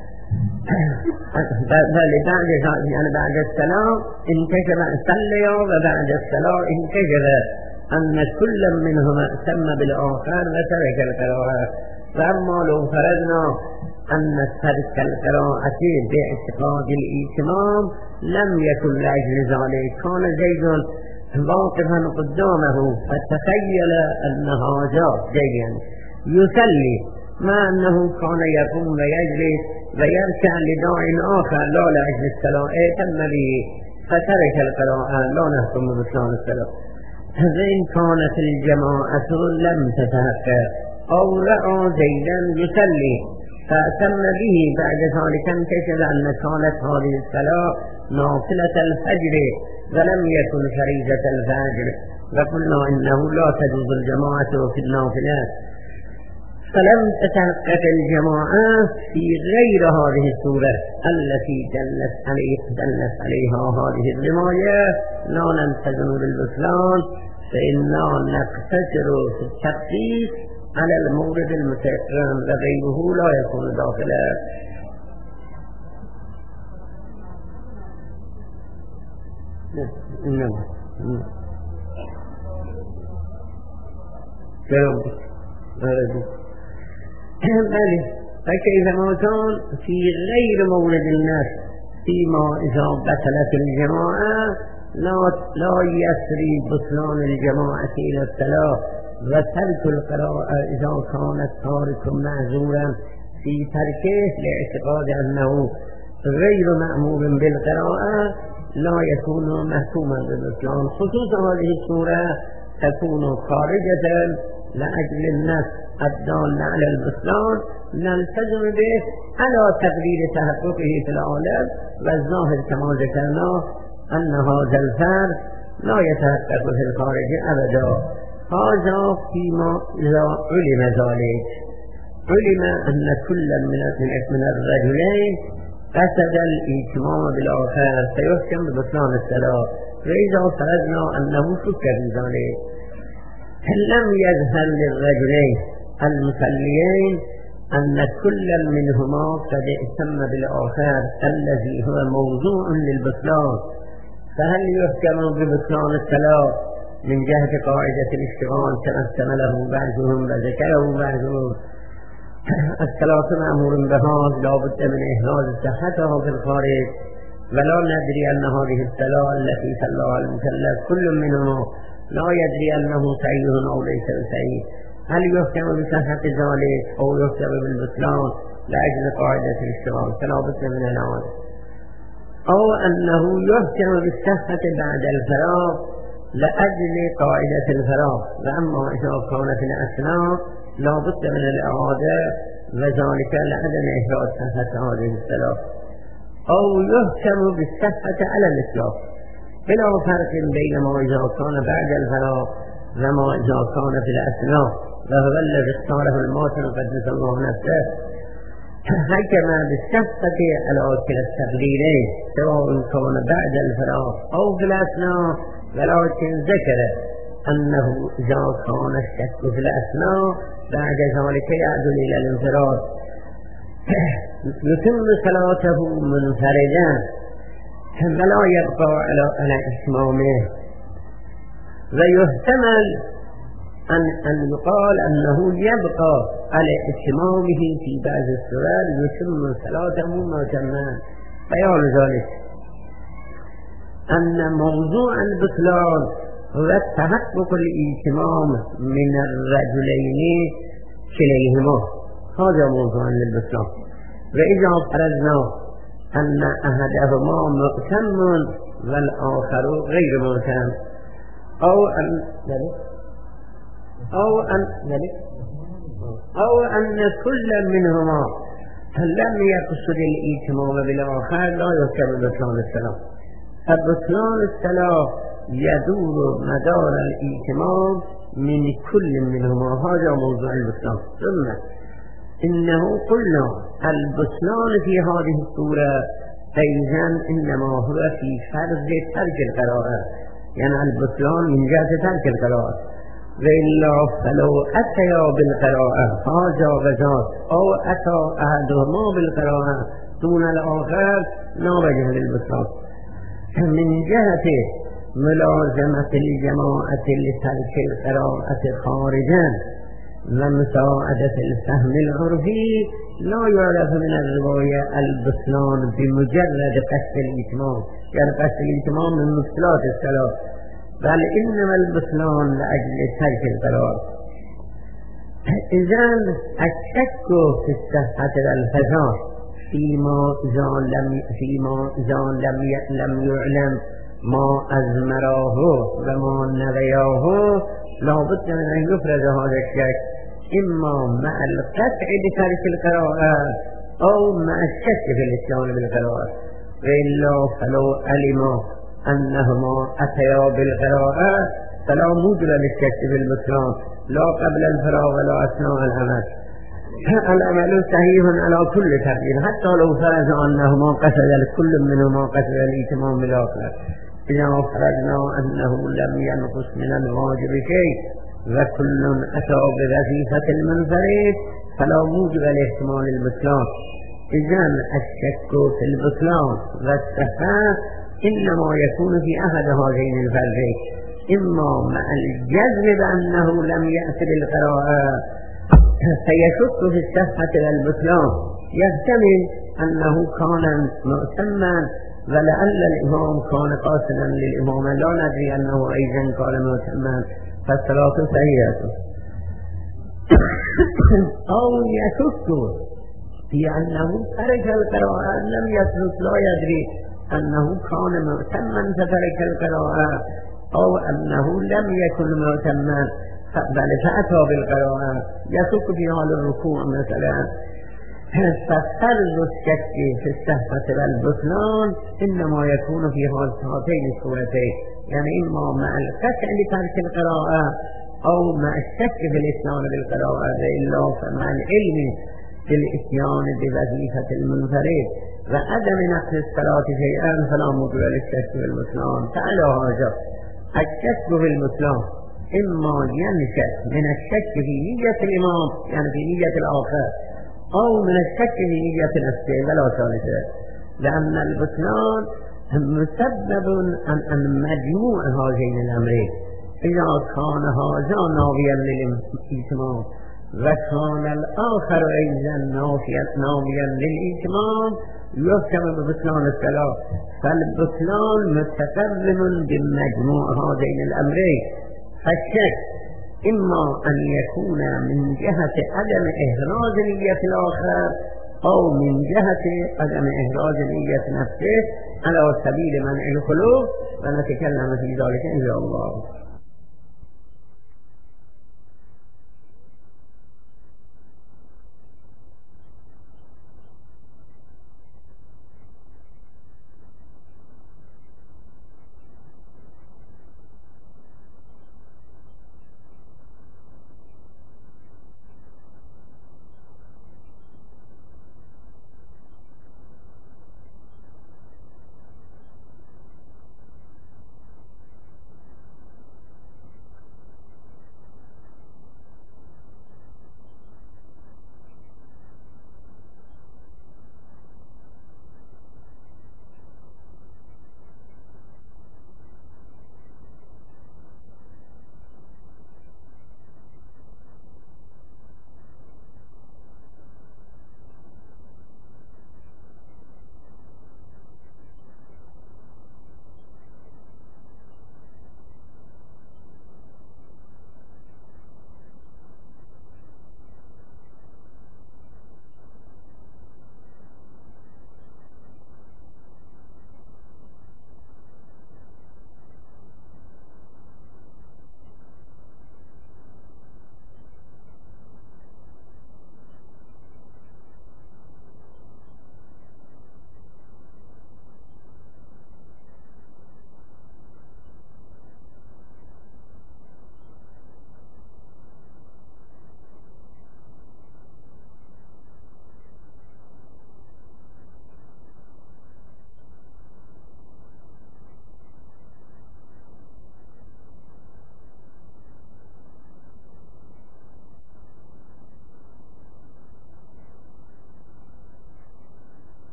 بل بعد يعني بعد الصلاة انكشف صليا وبعد الصلاة انكشف أن كل منهما اهتم بالآخر وترك القراءة. فأما لو فرضنا أن ترك القراءة باعتقاد الإتمام لم يكن لأجل ذلك كان زيد واقفا قدامه فتخيل أن هذا زيد يصلي مع أنه كان يقوم ويجلس ويركع لداع آخر لا لأجل الصلاة اهتم به فترك القراءة لا نحكم ببطلان الصلاة. فإن كانت الجماعة لم تتحقق أو رأى زيدا يصلي فأتم به بعد ذلك انكشف أن كانت هذه الصلاة نافلة الفجر ولم يكن فريضة الفجر وقلنا إنه لا تجوز الجماعة في النافلات. فلم تتحقق الجماعة في غير هذه السورة التي دلت عليه دلت عليها هذه الرواية لا نلتزم بالبطلان فإنا نقتصر في التخفيف على المورد المتيقن وغيره لا يكون داخلا. إنما بله فكيفما كان في غير مورد الناس فيما إذا بطلت الجماعة لا لا يسري بطلان الجماعة إلى الصلاة وترك القراءة إذا كانت تارك معذورا في تركه لاعتقاد أنه غير مأمور بالقراءة لا يكون محكوما بالبطلان. خصوصا هذه السورة تكون خارجة لأجل النفس الدال على البطلان نلتزم به على تقدير تحققه في العالم والظاهر كما ذكرنا أن هذا الفرد لا يتحقق في الخارج أبدا. هذا فيما إذا علم ذلك علم أن كل من الرجلين قصد الإتمام بالآخر فيحكم ببطلان الصلاة. وإذا فرضنا أنه شك في ذلك لم يظهر للرجلين المصليين أن كل منهما قد اهتم بالآخر الذي هو موضوع للبطلان فهل يحكم ببطلان الصلاة من جهة قاعدة الاشتغال كما احتمله بعضهم وذكره بعضهم؟ الصلاة مأمور بها لا بد من إحراز صحتها في الخارج ولا ندري أن هذه الصلاة التي صلىها المكلف كل منهما لا يدري أنه سعيد أو ليس سعيد. هل يحكم بصحة ذلك أو يحكم بالبطلان لأجل قاعدة الاشتغال فلا بد من العوض أو أنه يحكم بالصحة بعد الفراغ لأجل قاعدة الفراغ. وأما إذا كان في الأثناء لا بد من الإعادة وذلك لعدم إحراز صحة هذه الصلاة أو يحكم بالصحة على الإطلاق بلا فرق بين ما إذا كان بعد الفراغ وما إذا كان في الأثناء وهو الذي اختاره الماتن قدس الله نفسه حكم بالشفقة على كلا التقديرين سواء كان بعد الفراغ أو في الأثناء، ولكن ذكر أنه إذا كان الشك في الأثناء بعد ذلك يعدل إلى الانفراد يتم صلاته منفردا ولا يبقى على إتمامه. ويحتمل أن أن يقال أنه يبقى على إتمامه في بعض الصور يتم صلاته متما. بيان ذلك أن موضوع البطلان هو تحقق الإتمام من الرجلين كليهما، هذا موضوع للبطلان. وإذا فرضنا أن أحدهما مؤتم والآخر غير مؤتم، أو أن أو أن أو أن كل منهما لم يقصد الإتمام بالآخر لا يحكم بطلان الصلاة. فبطلان الصلاة يدور مدار الإتمام من كل منهما، هذا موضوع البطلان. ثم إنه قلنا البطلان في هذه الصورة أيضا إنما هو في فرض ترك القراءة، يعني البطلان من جهة ترك القراءة. وإلا فلو أتيا بالقراءة هذا وذاك أو أتى أحدهما بالقراءة دون الآخر لا وجه للبطلان. من جهة ملازمة الجماعة لترك القراءة خارجا ومساعدة الفهم العرفي لا يعرف من الرواية البطلان بمجرد قصد الإتمام، يعني قصد الإتمام من مفصلات الصلاة، بل إنما البطلان لأجل ترك القراءة. إذن الشك في الصحة والفساد فيما إذا لم فيما إذا لم لم يعلم ما أزمراه وما نبياه لابد من أن يفرز هذا الشك إما مع القطع بترك القراءة أو مع الشك في الإتيان بالقراءة. وإلا فلو علم أنهما أتيا بالقراءة فلا موجب للشك بالبطلان لا قبل الفراغ ولا أثناء العمل. العمل صحيح على كل تقدير حتى لو فرض أنهما قصد كل منهما قصد الإتمام بالآخر. إذا فرضنا أنه لم ينقص من الواجب شيء وكل أتى بوظيفة المنفرد فلا موجب لاحتمال البطلان. إذن الشك في البطلان والصحة إنما يكون في أحد هذين الفرقين، إما مع الجزم بأنه لم يأت بالقراءة فيشك في الصحة والبطلان، يحتمل أنه كان مؤتما ولعل الإمام كان قاصدا للإمام لا ندري أنه أيضا كان مؤتما فالصلاة صحيحة. أو يشك في أنه ترك القراءة لم يترك لا يدري أنه كان مؤتما فترك القراءة، أو أنه لم يكن مؤتما بل فأتى بالقراءة، يشك في حال الركوع مثلا. ففرض الشك في الصحة والبطلان إنما يكون في هاتين الصورتين، يعني إما مع القطع لترك القراءة أو مع الشك في الإتيان بالقراءة، وإلا فمع العلم بالإتيان بوظيفة المنفرد وعدم نقص الصلاة شيئا فلا موجب للشك بالبطلان. تعالى هذا الشك بالبطلان إما ينشأ من الشك في نية الإمام يعني في نية الآخر، أو من الشك في نية نفسه ولا ثالثة، لأن البطلان مسبب عن مجموع هذين الأمرين. إذا كان هذا ناويا للإتمام وكان الآخر أيضا ناويا للإتمام يحكم ببطلان الصلاة. فالبطلان متقدم بمجموع هذين الأمرين. فالشك إما أن يكون من جهة عدم إحراز نية الآخر أو من جهة عدم إحراز نية نفسه على سبيل منع الخلوف، ونتكلم في ذلك إن شاء الله.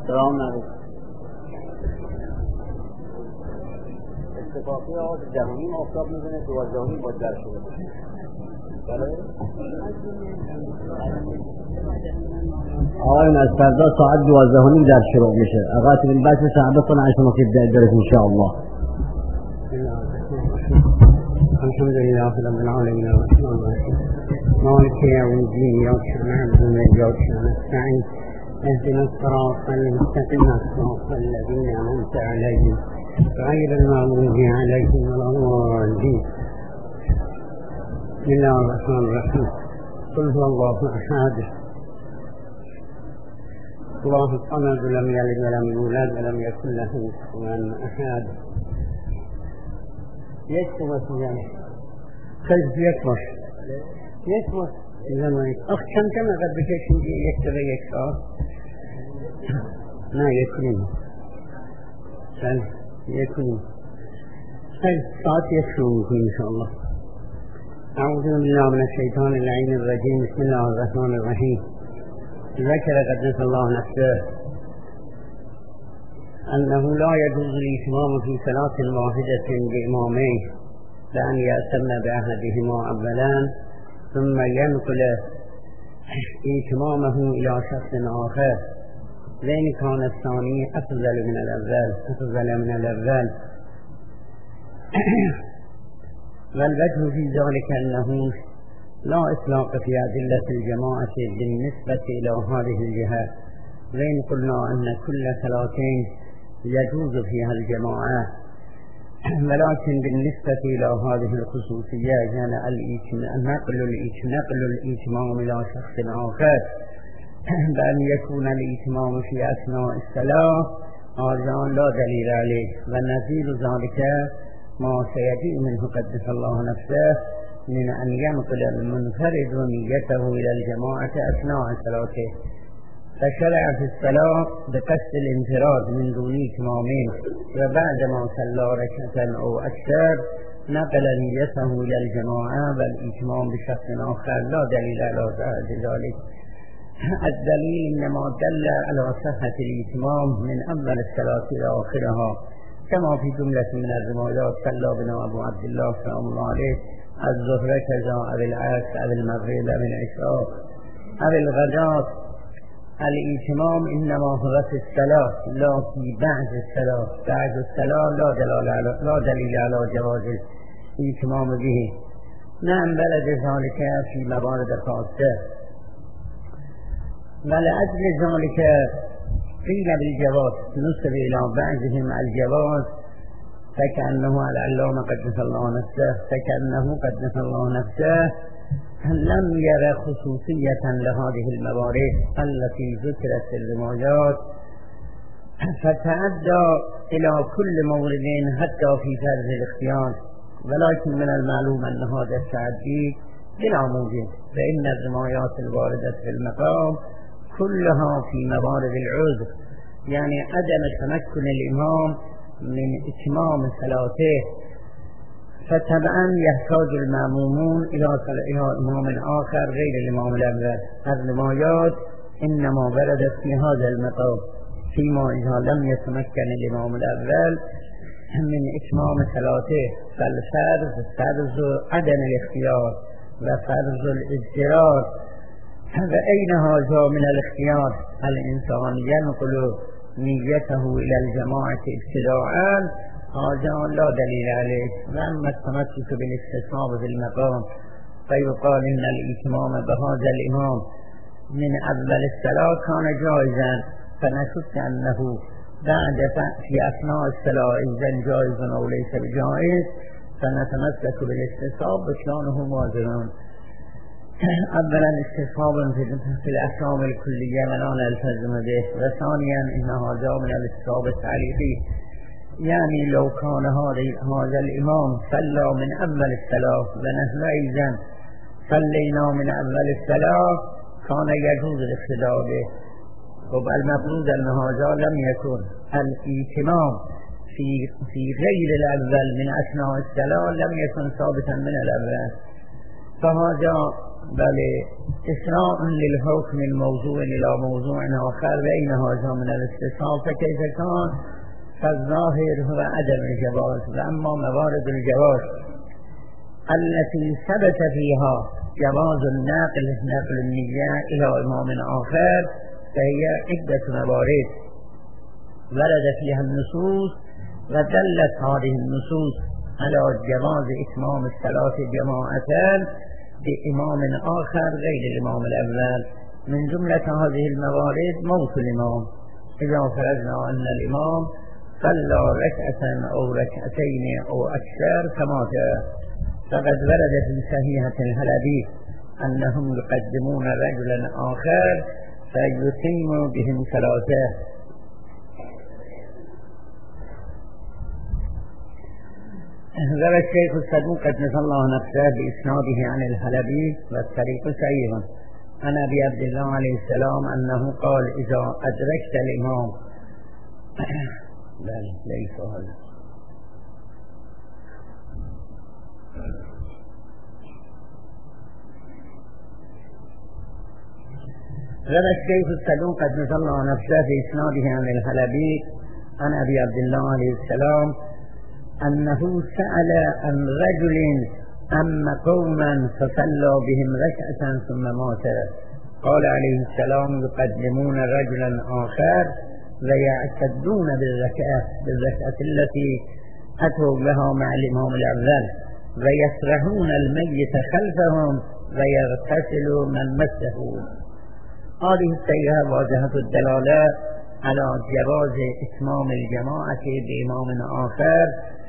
سلام علیکم. اتفاقی آقا جهانی آفتاب میزنه دوازدهمی باید در شده باشه. بله؟ آقایون از فردا ساعت دوازدهمی در شروع میشه. آقا تبین بس ساعت بطن عشان نصیب درس ان شاء الله. الحمد لله رب العالمين الرحمن الرحيم مالك يوم الدين إياك نعبد وإياك نستعين اهدنا الصراط المستقيم صراط الذين أنعمت عليهم غير المغضوب عليهم ولا الضالين. بسم الله الرحمن الرحيم قل هو الله أحد الله الصمد لم يلد ولم يولد ولم يكن له كفوا أحد. یک تومسی یعنی خیلی یک باش یک باش زمانی آخ کم کم اقد بکشیم یک دقیقه یک ساعت نه یک کنیم خیلی یک کنیم خیلی ساعت یک شروع میکنیم انشاءالله. اعوذ بالله من الشیطان اللعین الرجیم بسم الله الرحمن الرحیم. ذکر قدس الله نفسه أنه لا يجوز الإتمام في صلاة واحدة بإمامين لأن يأتم بأحدهما أولا ثم ينقل إتمامه إلى شخص آخر لأن كان الثاني أفضل من الأول أفضل من الأول والوجه في ذلك أنه لا إطلاق في أدلة الجماعة بالنسبة إلى هذه الجهة لأن قلنا أن كل صلاتين يجوز فيها الجماعة ولكن بالنسبة إلى هذه الخصوصية يعني نقل نقل الإتمام إلى شخص آخر بأن يكون الإتمام في أثناء الصلاة هذا لا دليل عليه ونظير ذلك ما سيأتي منه قدس الله نفسه من أن ينقل المنفرد نيته إلى الجماعة أثناء صلاته فشرع في الصلاة بقصد الانفراد من دون إتمامين وبعدما صلى ركعة أو أكثر نقل نيته إلى الجماعة والإتمام بشخص آخر لا دليل على ذلك. الدليل إنما دل على صحة الإتمام من أول الصلاة إلى آخرها كما في جملة من الروايات صلى بنا أبو عبد الله سلام الله عليه الظهر كذا أو العصر أو المغرب أو العشاء أو الغداء. الإتمام إنما هو في الصلاة لا في بعد الصلاة. بعد الصلاة لا دليل على لا دليل على جواز الإتمام به. نعم بلد ذلك في موارد خاصة ولأجل ذلك قيل بالجواز نسب إلى بعضهم الجواز فكأنه العلامة قدس الله نفسه فكأنه قدس الله نفسه لم يرى خصوصية لهذه الموارد التي ذكرت في الروايات فتعدى إلى كل مورد حتى في فرض الاختيار ولكن من المعلوم أن هذا التعدي بلا موجب فإن الروايات الواردة في المقام كلها في موارد العذر يعني عدم تمكن الإمام من إتمام صلاته فطبعا يحتاج المأمومون إلى إمام آخر غير الإمام الأول. الروايات إنما وردت في هذا المقام فيما إذا لم يتمكن الإمام الأول من إتمام صلاته فالفرض فرض عدم الاختيار وفرض الاضطرار. فأين هذا من الاختيار؟ الإنسان ينقل نيته إلى الجماعة ابتداءً هذا لا دليل عليه. وأما التمسك بالاختصاص بالمقام فيقال إن الإتمام بهذا الإمام من أول الصلاة كان جائزا فنشك أنه بعد في أثناء الصلاة إذا جائز أو ليس بجائز فنتمسك بالاختصاص بشأنه واجبون. أولا استصحاب في الأحكام الكلية ولا نلتزم به وثانيا إن هذا من الاستصحاب التعريفي يعني لو كان هذا الإمام صلى من أول الصلاة ونحن أيضا صلينا من أول الصلاة كان يجوز الاقتداء به. المفروض أن هذا لم يكن الإتمام في في غير الأول من أثناء الصلاة لم يكن ثابتا من الأول فهذا بله إسراء للحكم الموضوع إلى موضوع آخر بين هذا من الاستثناء فكيف كان فالظاهر هو عدم الجواز. وأما موارد الجواز التي ثبت فيها جواز النقل نقل النية إلى إمام آخر فهي عدة موارد ورد فيها النصوص ودلت هذه النصوص على جواز إتمام الصلاة جماعة بإمام آخر غير الإمام الأول. من جملة هذه الموارد موت الإمام. إذا فرضنا أن الإمام صلى ركعة أو ركعتين أو أكثر كما جاء فقد ورد في صحيحة الحلبي أنهم يقدمون رجلا آخر فيتم بهم صلاته. ذكر الشيخ الصدوق قدس الله نفسه بإسناده عن الحلبي والطريق صحيح عن أبي عبد الله عليه السلام أنه قال إذا أدركت الإمام بل ليس هذا ذكر الشيخ الصدوق قدس الله نفسه بإسناده عن الحلبي عن أبي عبد الله عليه السلام أنه سأل عن رجل أما قوما فصلى بهم ركعة ثم مات قال عليه السلام يقدمون رجلا آخر ويعتدون بالركعة بالركعة التي أتوا لها مع الإمام الأول ويسرحون الميت خلفهم ويغتسل من مسه. هذه السيئة واضحة الدلالة على جواز إتمام الجماعة بإمام آخر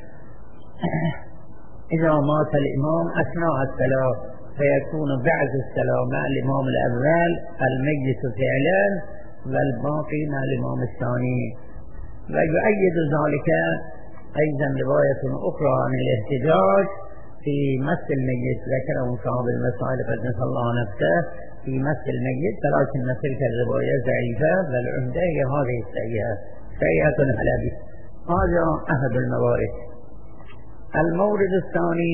إذا مات الإمام أثناء الصلاة فيكون بعد الصلاة مع الإمام الأول الميت فعلا والباقي مع الإمام الثاني. ويؤيد ذلك أيضا رواية أخرى عن الاحتجاج في مس الميت ذكره صاحب المسائل قدس الله نفسه في مس الميت ولكن تلك الرواية ضعيفة والعمدة هي هذه السيئة سيئة الحلبي. هذا أحد الموارد. المورد الثاني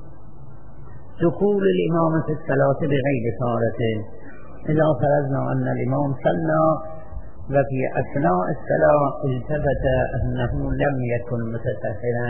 دخول الإمام في الصلاة بغير طهارة. إذا فرضنا أن الإمام صلى وفي أثناء الصلاة التفت أنه لم يكن متطهرا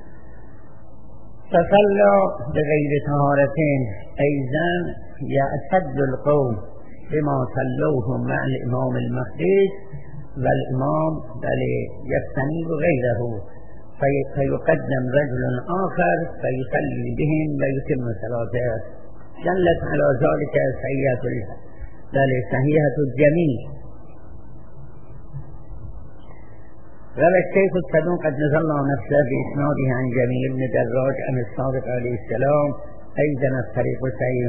فصلى بغير طهارة أيضا يعتد القوم بما صلوه مع الإمام المخدش والإمام بل يستنيب غيره فيقدم رجل آخر فيصلي بهم ويتم صلاته. دلت على ذلك سيئة بل صحيحة الجميع. روى الشيخ الصدوق قدس الله نفسه بإسناده عن جميل بن دراج عن الصادق عليه السلام أيضا الطريق صحيح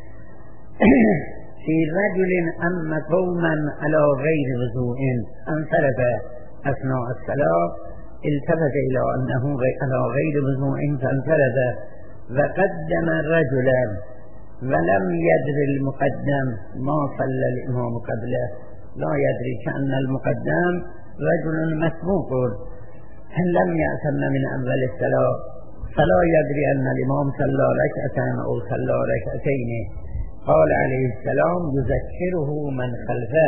في رجل أما قوما على غير وضوء انصرف أثناء الصلاة التفت إلى أنه على غير وضوء فانفرد وقدم رجلا ولم يدري المقدم ما صلى الإمام قبله. لا يدري كأن المقدم رجل مسبوق لم يأتم من أول الصلاة فلا يدري أن الإمام صلى ركعة أو صلى ركعتين. قال عليه السلام يذكره من خلفه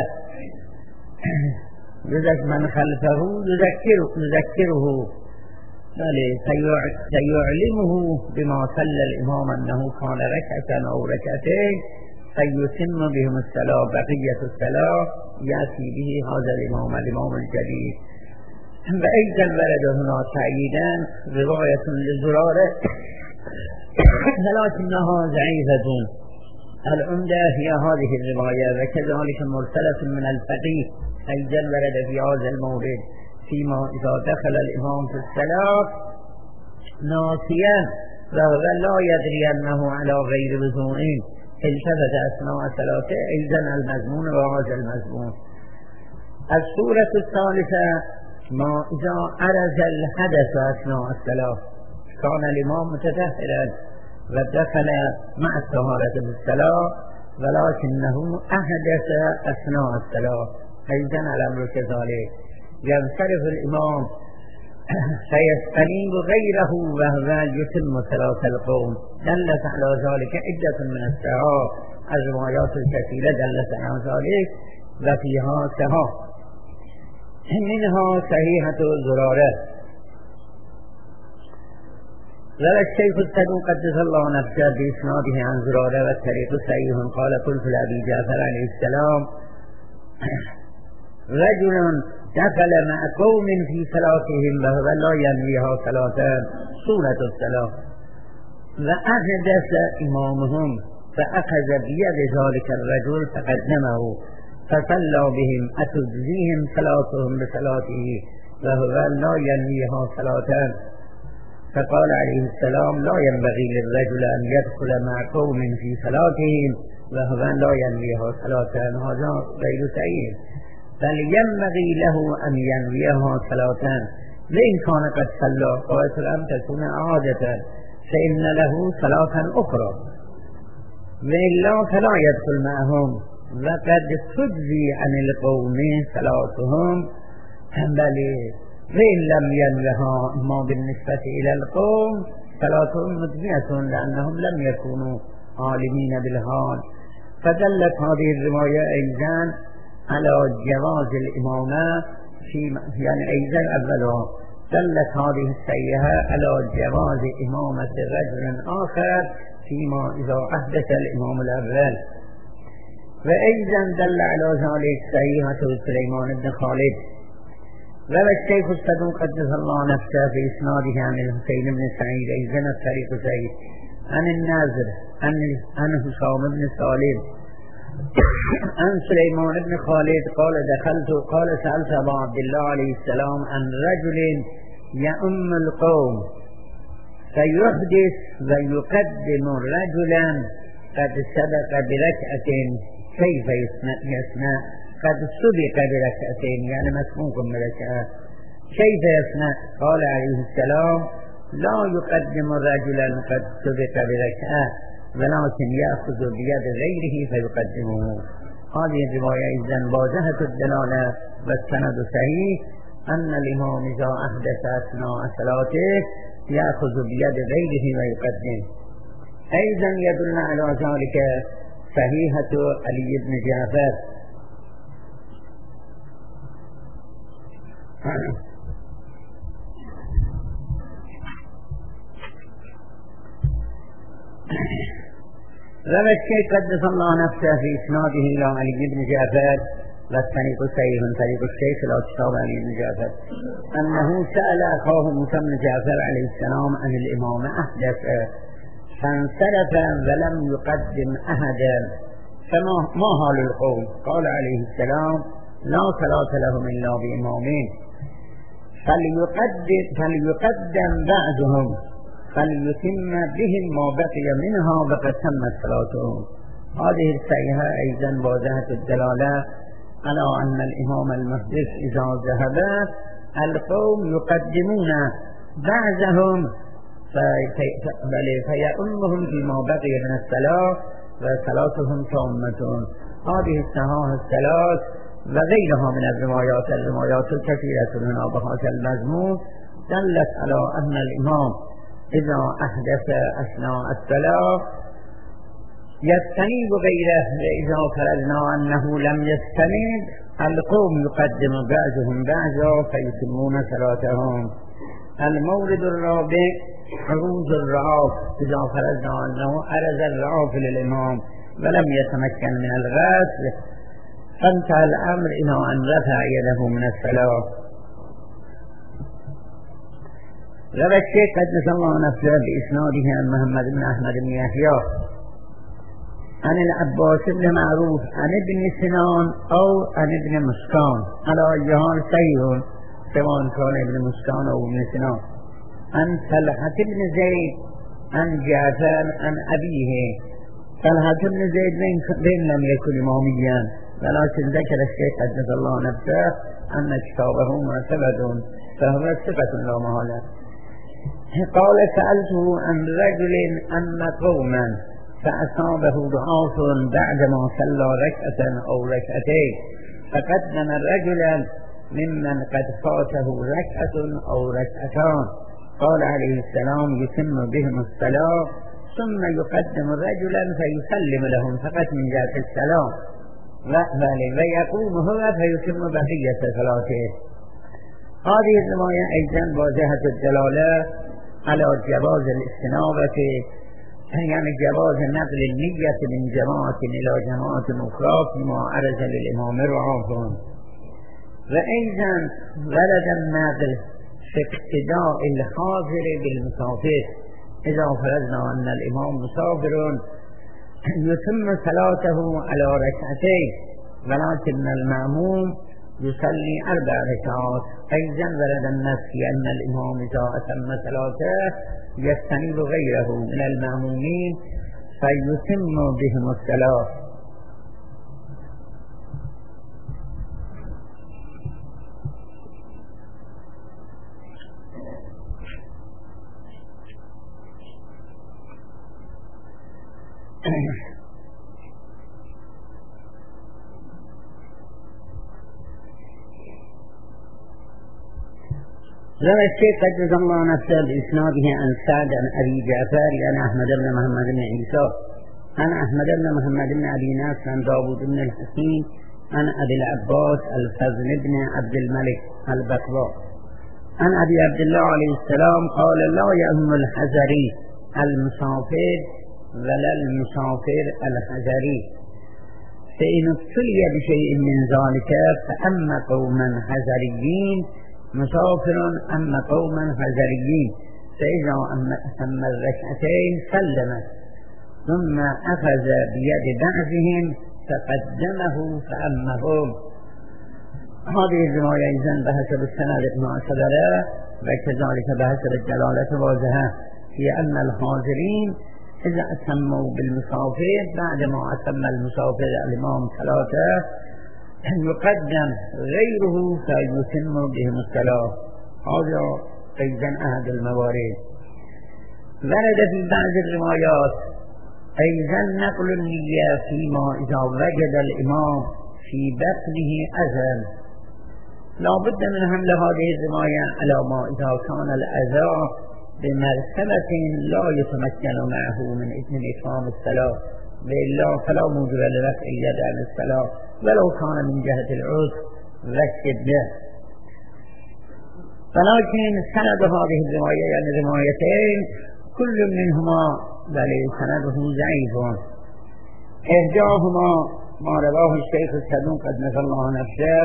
من خلفه يذكره, يذكره بل سيعلمه بما صلى الإمام أنه كان ركعة أو ركعتين فيتم بهم الصلاة بقية الصلاة يأتي به هذا الإمام الإمام الجديد. وأيضا ورد هنا تأييدا رواية للزرارة ولكنها ضعيفة. العمدة هي هذه الرواية وكذلك مرسلة من الفقيه أيضا ورد في هذا المورد فيما إذا دخل الإمام في الصلاة ناسيا وهو لا يدري أنه على غير وضوء التفت أثناء صلاته أيضا المضمون وهذا المضمون. السورة الثالثة ما إذا أرز الحدث أثناء الصلاة كان الإمام متطهرا ودخل مع الطهارة في الصلاة ولكنه أحدث أثناء الصلاة أيضا الأمر كذلك ينصرف الإمام فيستنيب غيره وهو يتم صلاة القوم. دلت على ذلك عدة من الصحاح، الروايات الكثيرة دلت على ذلك وفيها صحاح، منها صحيحة زرارة. روى الشيخ الصدوق قدس الله نفسه بإسناده عن زرارة والطريق صحيح قال قلت لأبي جعفر عليه السلام رجل دخل مع قوم في صلاتهم وهو لا ينويها صلاة سورة الصلاة وأحدث إمامهم فأخذ بيد ذلك الرجل فقدمه فصلى بهم أتجزيهم صلاتهم بصلاته وهو لا ينويها صلاة. فقال عليه السلام لا ينبغي للرجل أن يدخل مع قوم في صلاتهم وهو لا ينويها صلاة، هذا غير صحيح، بل ينبغي له أن ينويها صلاة، وإن كان قد صلى قوات الأم تكون عادة فإن له صلاة أخرى، وإلا فلا يدخل معهم وقد تجزي عن القوم صلاتهم، بل وإن لم ينوها ما بالنسبة إلى القوم صلاتهم مجزية لأنهم لم يكونوا عالمين بالحال. فدلت هذه الرواية أيضا على جواز الإمامة في يعني أيضا أولها دلت هذه السيئة على جواز إمامة رجل آخر فيما إذا أحدث الإمام الأول. وأيضا دل على ذلك سيئة سليمان بن خالد. روى الشيخ الصدوق قدس الله نفسه في إسناده عن الحسين بن سعيد أيضا الطريق سعيد عن الناظر عن حسام بن سالم عن سليمان بن خالد قال دخلت قال سألت أبا عبد الله عليه السلام عن رجل يؤم القوم فيحدث ويقدم رجلا قد سبق بركعة كيف يصنع؟ قد سبق بركعتين يعني مسبوق بركعة كيف يصنع؟ قال عليه السلام لا يقدم رجلا قد سبق بركعة ولكن يأخذ بيد غيره فيقدمه. هذه الرواية إذن واضحة الدلالة والسند صحيح أن الإمام إذا أحدث أثناء صلاته يأخذ بيد غيره ويقدم. أيضا يدل على ذلك صحيحة علي بن جعفر روى الشيخ قدس الله نفسه في إسناده إلى علي بن جعفر والطريق صحيح طريق الشيخ إلى كتاب علي بن جعفر أنه سأل أخاه موسى بن جعفر عليه السلام عن الإمام أحدث فانصرف ولم يقدم أحدا فما ما حال القوم؟ قال عليه السلام لا صلاة لهم إلا بإمامين فليقدم, فليقدم بعضهم فليتم بهم ما بقي منها وقد تمت صلاتهم. هذه الصحيحة أيضا واضحة الدلالة على أن الإمام المحدث إذا ذهب القوم يقدمون بعضهم فيؤمهم فيما بقي من الصلاة وصلاتهم تامة. هذه الصحاح الثلاث وغيرها من الروايات الروايات الكثيرة هنا بهذا المضمون دلت على أن الإمام إذا أحدث أثناء الصلاة يستنيب غيره، وإذا فرضنا أنه لم يستنيب القوم يقدم بعضهم بعضا فيتمون صلاتهم. المورد الرابع عروض الرعاف، إذا فرضنا أنه أرز الرعاف للإمام ولم يتمكن من الغسل فانتهى الأمر إلى أن رفع يده من الصلاة. روى الشيخ قدس الله نفسه بإسناده عن محمد بن أحمد بن يحيى عن العباس بن معروف عن ابن سنان أو عن ابن مسكان على أيها صحيح سواء كان ابن مسكان أو ابن سنان عن طلحة بن زيد عن جعفر عن أبيه. طلحة بن زيد بن لم يكن إماميا ولكن ذكر الشيخ قدس الله نفسه أن كتابه معتمد فهو ثقة لا محالة. قال سألته عن رجل أن قوما فأصابه ضعاف بعدما صلى ركعة أو ركعتين فقدم الرجل ممن قد فاته ركعة أو ركعتان. قال عليه السلام يتم بهم الصلاة ثم يقدم رجلا فيسلم لهم فقط من جهة السلام ويقوم هو فيتم بقية صلاته. هذه الرواية أيضا واضحة الدلالة على جواز الاستنابة، يعني جواز نقل النية من جماعة إلى جماعة أخرى فيما عرض للإمام رعافون. وأيضا ورد النقل في اقتداء الحاضر بالمسافر، إذا فرضنا أن الإمام مسافر يتم صلاته على ركعتين ولكن المأموم يصلي أربع ركعات. أيضا ورد النص في أن الإمام إذا أتم صلاته يستنيب غيره من المأمومين فيتم بهم الصلاة. روى الشيخ قدس الله نفسه بإسناده عن سعد عن أبي جعفر عن أحمد بن محمد بن عيسى عن أحمد بن محمد بن أبي ناصر عن داود بن الحسين عن أبي العباس الفضل بن عبد الملك البكراء عن أبي عبد الله عليه السلام قال لا يؤم الحزري المسافر ولا المسافر الحزري، فإن ابتلي بشيء من ذلك فأما قوما حزريين مسافر أما قوما حزريين، فإذا أتم الركعتين سلم ثم أخذ بيد بعضهم فقدمه فأمهم. هذه الرواية إذن بحسب السند ما صدره وكذلك بحسب الدلالة واضحة في أن الحاضرين إذا أتموا بالمسافر بعدما أتم المسافر الإمام صلاته يقدم غيره فيتم بهم الصلاة. هذا أيضا أحد الموارد. ورد في بعض الروايات أيضا نقل النية فيما إذا وجد الإمام في بطنه أذى. لا بد من حمل هذه الرواية على ما إذا كان الأذى بمرتبة لا يتمكن معه من إذن إقام الصلاة وإلا فلا موجب لرفع اليد عن الصلاة ولو كان من جهة العذر والشدة. ولكن سند هذه الرواية يعني روايتين كل منهما بل سنده ضعيف. إحداهما ما رواه الشيخ الصدوق قدس الله نفسه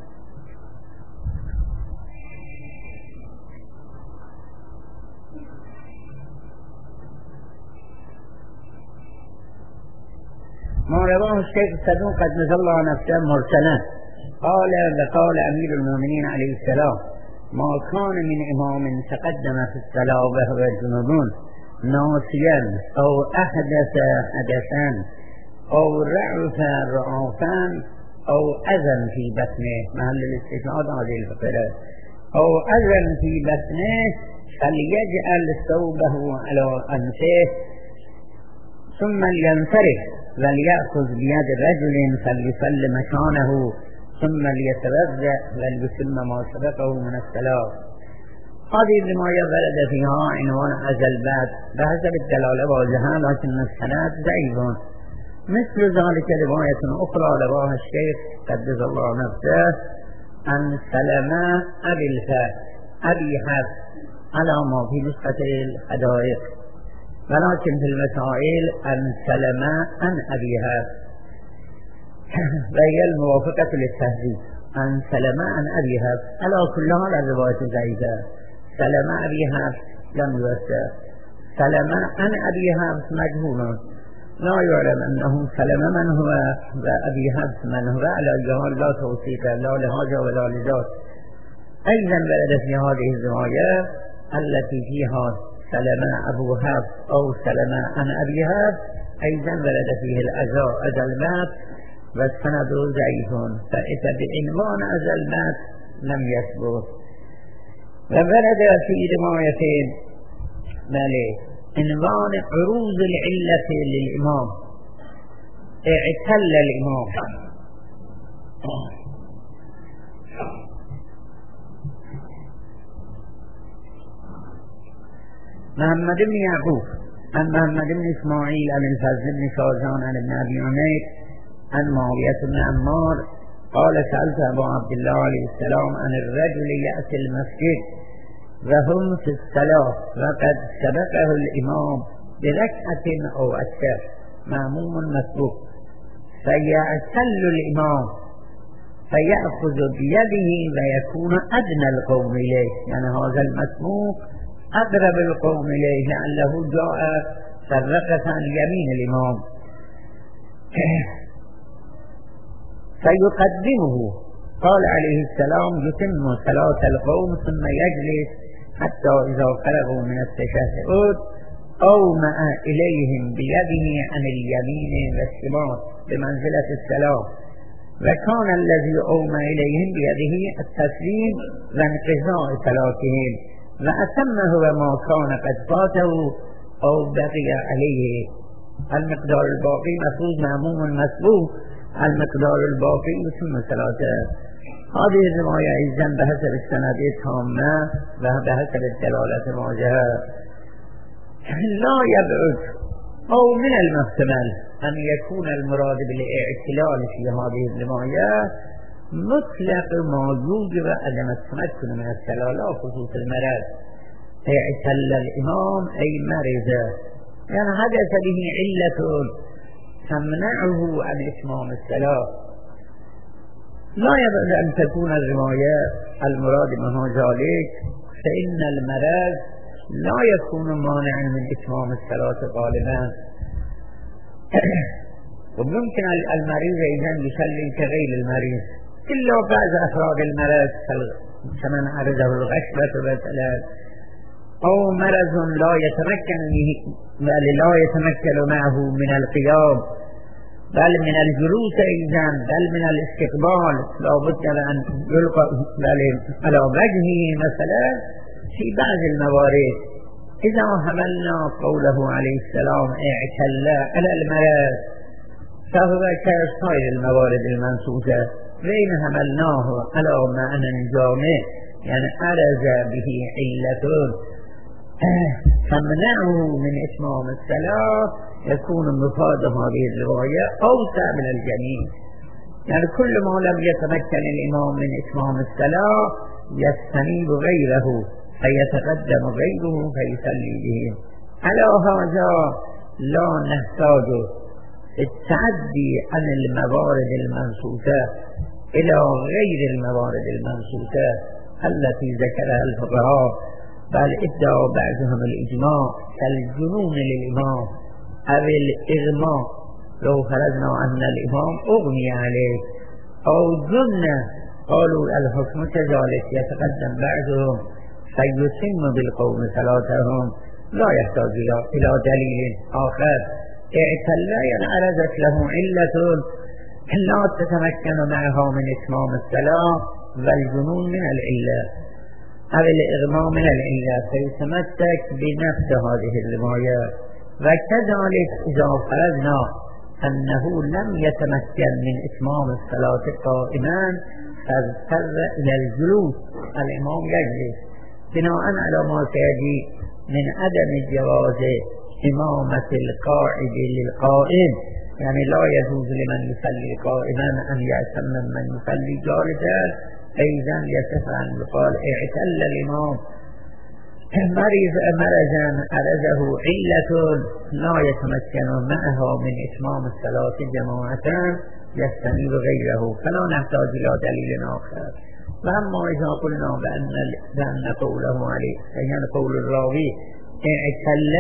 ما رواه الشيخ الصدوق قدس الله نفسه مرسلا قال وقال أمير المؤمنين عليه السلام ما كان من إمام تقدم في الصلاة وهو جنوب ناسيا أو أحدث حدثا أو رعف رعافا أو أذن في بطنه محل الاستشهاد هذه الفقرة أو أذن في بطنه فليجعل ثوبه على أنفه ثم لينصرف وليأخذ بيد رجل فليصل مكانه ثم ليتوضأ وليتم ما سبقه من الصلاة. هذه الرواية ورد فيها عنوان الباب بحسب الدلالة واضحة لكن السند ضعيف. مثل ذلك رواية أخرى رواها الشيخ قدس الله نفسه عن سلمة أبي الفاتح أبي حفص على ما في نسخة الحدائق، ولكن في المسائل عن سلمة عن أبي حفص وهي الموافقة للتهذيب عن سلمة عن أبي حفص. على كل هذا الرواية ضعيفة. سلمة أبي حفص لم يوثق، سلمة عن أبي حفص مجهول لا يعلم أنه سلمة من هو وأبي حفص من هو، على جهال لا توثيق لا لهذا ولا لذاك. أيضا ورد في هذه الرواية التي فيها سلمة أبو حفص أو سلمة عن أبي حفص أيضا ورد فيه الأذى أذى المات والسند ضعيف، فإذا بعنوان أذى المات لم يثبت. وورد في روايتين مالي عنوان عروض العلة للإمام، اعتل الإمام محمد بن يعقوب عن محمد بن إسماعيل عن الفضل بن شازان عن ابن أبي عمير عن معاوية بن عمار قال سألت أبا عبد الله عليه السلام عن الرجل يأتي المسجد وهم في الصلاة وقد سبقه الإمام بركعة أو أكثر مأموم مسبوق فيعتل الإمام فيأخذ بيده ويكون أدنى القوم إليه، يعني هذا المسبوق أقرب القوم إليه لعله جاء فرقة عن يمين الإمام فيقدمه. قال عليه السلام يتم صلاة القوم ثم يجلس حتى إذا فرغوا من التشهد أومأ إليهم بيده عن اليمين والشمال بمنزلة السلام، وكان الذي أومأ إليهم بيده التسليم وانقضاء صلاتهم، وأتمه ما كان قد فاته أو بقي عليه. المقدار الباقي مفروض مأموم مسبوق، المقدار الباقي ثم صلاته. هذه الرواية إذن بحسب السند التامة وبحسب الدلالة الواضحة لا يبعد أو من المحتمل أن يكون المراد بالاعتلال في هذه الرواية مطلق ما يوجب عدم التمكن من الصلاة لا خصوص المرض. اعتل الإمام أي مرض، يعني حدث به علة تمنعه عن إتمام الصلاة. لا يبعد أن تكون الرواية المراد منها ذلك، فإن المرض لا يكون مانعا من إتمام الصلاة غالبا. وممكن المريض إذن يصلي كغير المريض إلا بعض أفراد المرض كمن عرضه الغشبة مثلا، أو مرض لا يتمكن بل لا يتمكن معه من القيام بل من الجلوس إذن بل من الاستقبال، لا بد أن يلقى على وجهه مثلا في بعض الموارد. إذا حملنا قوله عليه السلام اعتل على المرض فهو كسائر الموارد المنصوصة، وإن حملناه على معنى جامع يعني أرز به علة تمنعه من إتمام الصلاة، يكون مفاد هذه الرواية أوسع من الجميع. يعني كل ما لم يتمكن الإمام من إتمام الصلاة يستنيب غيره فيتقدم غيره فيصلي به. على هذا لا نحتاج التعدي عن الموارد المنصوصة إلى غير الموارد المنصوصة التي ذكرها الفقهاء، بل ادعى بعضهم الإجماع كالجنون للإمام أو الإغماء لو فرضنا أن الإمام أغمي عليه أو جن قالوا الحكم كذلك يتقدم بعضهم فيتم بالقوم صلاتهم لا يحتاج إلى دليل آخر. اعتل ينعرضت له علة لا تتمكن معها من إتمام الصلاة والجنون من العلة أو الإغماء من العلة فيتمسك بنفس هذه الرواية. وكذلك إذا فرضنا أنه لم يتمكن من إتمام الصلاة قائما فاضطر إلى الجلوس، الإمام يجلس بناء على ما سيأتي من عدم جواز إمامة القاعد للقائم، يعني لا يجوز لمن يصلي قائما أن يأتم من يصلي جالسا. أيضا يصح أن يقال اعتل الإمام مريض مرضا عرضه علة لا يتمكن معها من إتمام الصلاة جماعة يستنيب غيره فلا نحتاج إلى دليل آخر. وأما إذا قلنا بأن, بأن قوله عليه يعني قول الراوي اعتل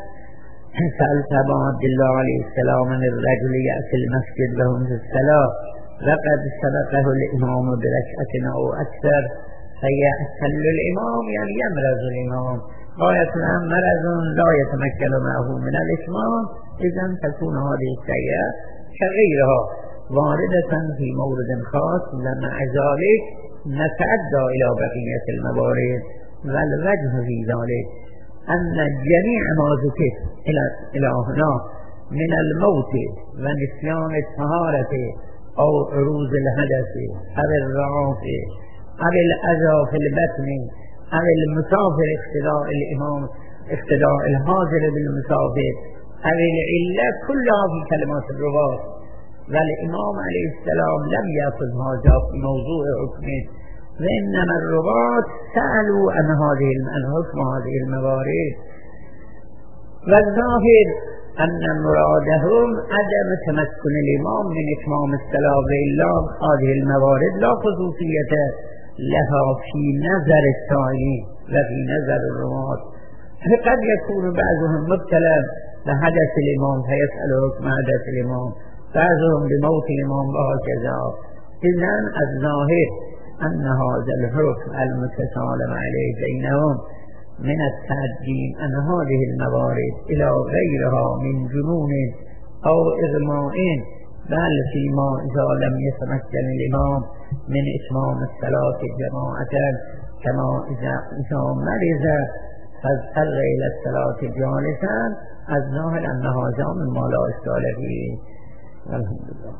سألت أبا عبد الله عليه السلام عن الرجل يأتي المسجد وهم في الصلاة لقد سبقه الإمام بركعة أو أكثر فيعتل الإمام يعني يمرض الإمام غاية مرض لا يتمكن معه من الإتمام، إذن تكون هذه الشيء كغيرها واردة في مورد خاص، ومع ذلك نتعدى إلى بقية الموارد. والوجه في ذلك أن جميع ما ذكر إلى هنا من الموت ونسيان الطهارة أو عروض الحدث أو الرعاف أو الأذى في البطن أو المسافر اقتداء الإمام اقتداء الحاضر بالمسافر أو العلة كلها في كلمات الرواة. والإمام عليه السلام لم يأخذ هذا في موضوع حكمه، وإنما الرواة سألوا عن هذه عن حكم هذه الموارد، والظاهر أن مرادهم عدم تمكن الإمام من إتمام الصلاة، وإلا هذه الموارد لا خصوصية لها في نظر السائلين وفي نظر الرواة. فقد يكون بعضهم مبتلا بحدث الإمام فيسأل حكم حدث الإمام، بعضهم بموت الإمام وهكذا. إذن الظاهر أن هذا الحكم المتسالم عليه بينهم من التعدين أن هذه الموارد إلى غيرها من جنون أو إغماء، بل فيما إذا لم يتمكن الإمام من إتمام الصلاة جماعة، كما إذا مرض فاضطر إلى الصلاة جالسا، الظاهر أن هذا مما لا إشكال فيه. الحمد لله.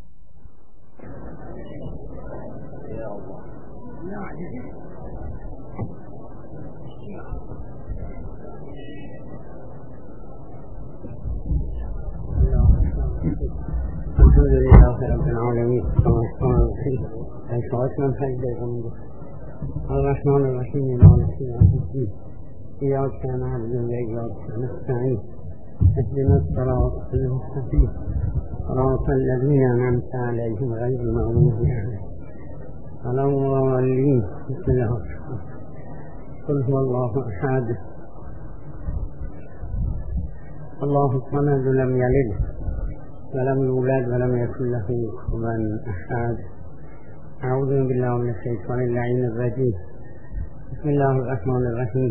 الحمد لله رب العالمين، الرحمن الرحيم، الرحمن الرحيم، مالك يوم الدين، إياك نعبد وإياك نستعين، اهدنا الصراط المستقيم، صراط الذين أنعمت عليهم غير المغضوب عليهم ولا الضالين. بسم الله الرحمن الرحيم. قل هو الله أحد الله الصمد لم يلد ولم يولد ولم يكن له كفوا أحد. أعوذ بالله من الشيطان اللعين الرجيم. بسم الله الرحمن الرحيم.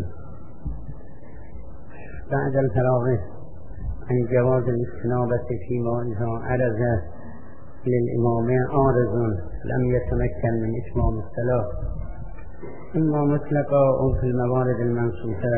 بعد الفراغ عن جواز الاستنابة فيما إذا عرض للإمام عارض لم يتمكن من إتمام الصلاة، إما مطلقا أو في الموارد المنصوصة.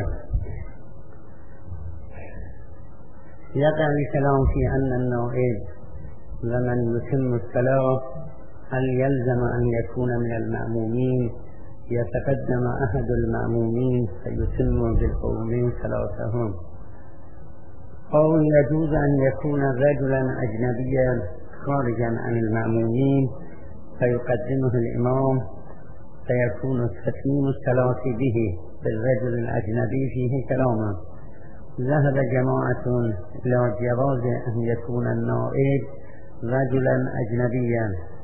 يقع الكلام في أن النائب لمن يتم الصلاة هل يلزم أن يكون من المأمومين، يتقدم أحد المأمومين فيتم بالقومين صلاتهم، أو يجوز أن يكون رجلا أجنبيا خارجا عن المأمومين فيقدمه الإمام فيكون تتميم الصلاة به بالرجل الأجنبي فيه كلاما. ذهب جماعة إلى جواز أن يكون النائب رجلا أجنبيا،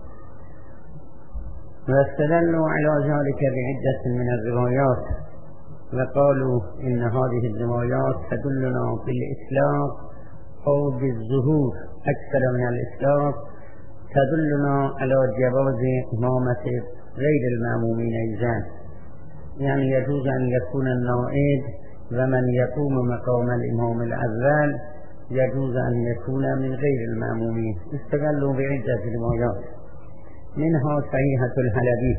واستدلوا على ذلك بعدة من الروايات، وقالوا إن هذه الروايات تدلنا بالإسلام أو بالظهور أكثر من الإسلام، تدلنا على جواز إمامة غير المأمومين أيضا، يعني يجوز أن يكون النائب ومن يقوم مقام الإمام الأول يجوز أن يكون من غير المأمومين. استدلوا بعدة روايات، منها صحيحة الحلبي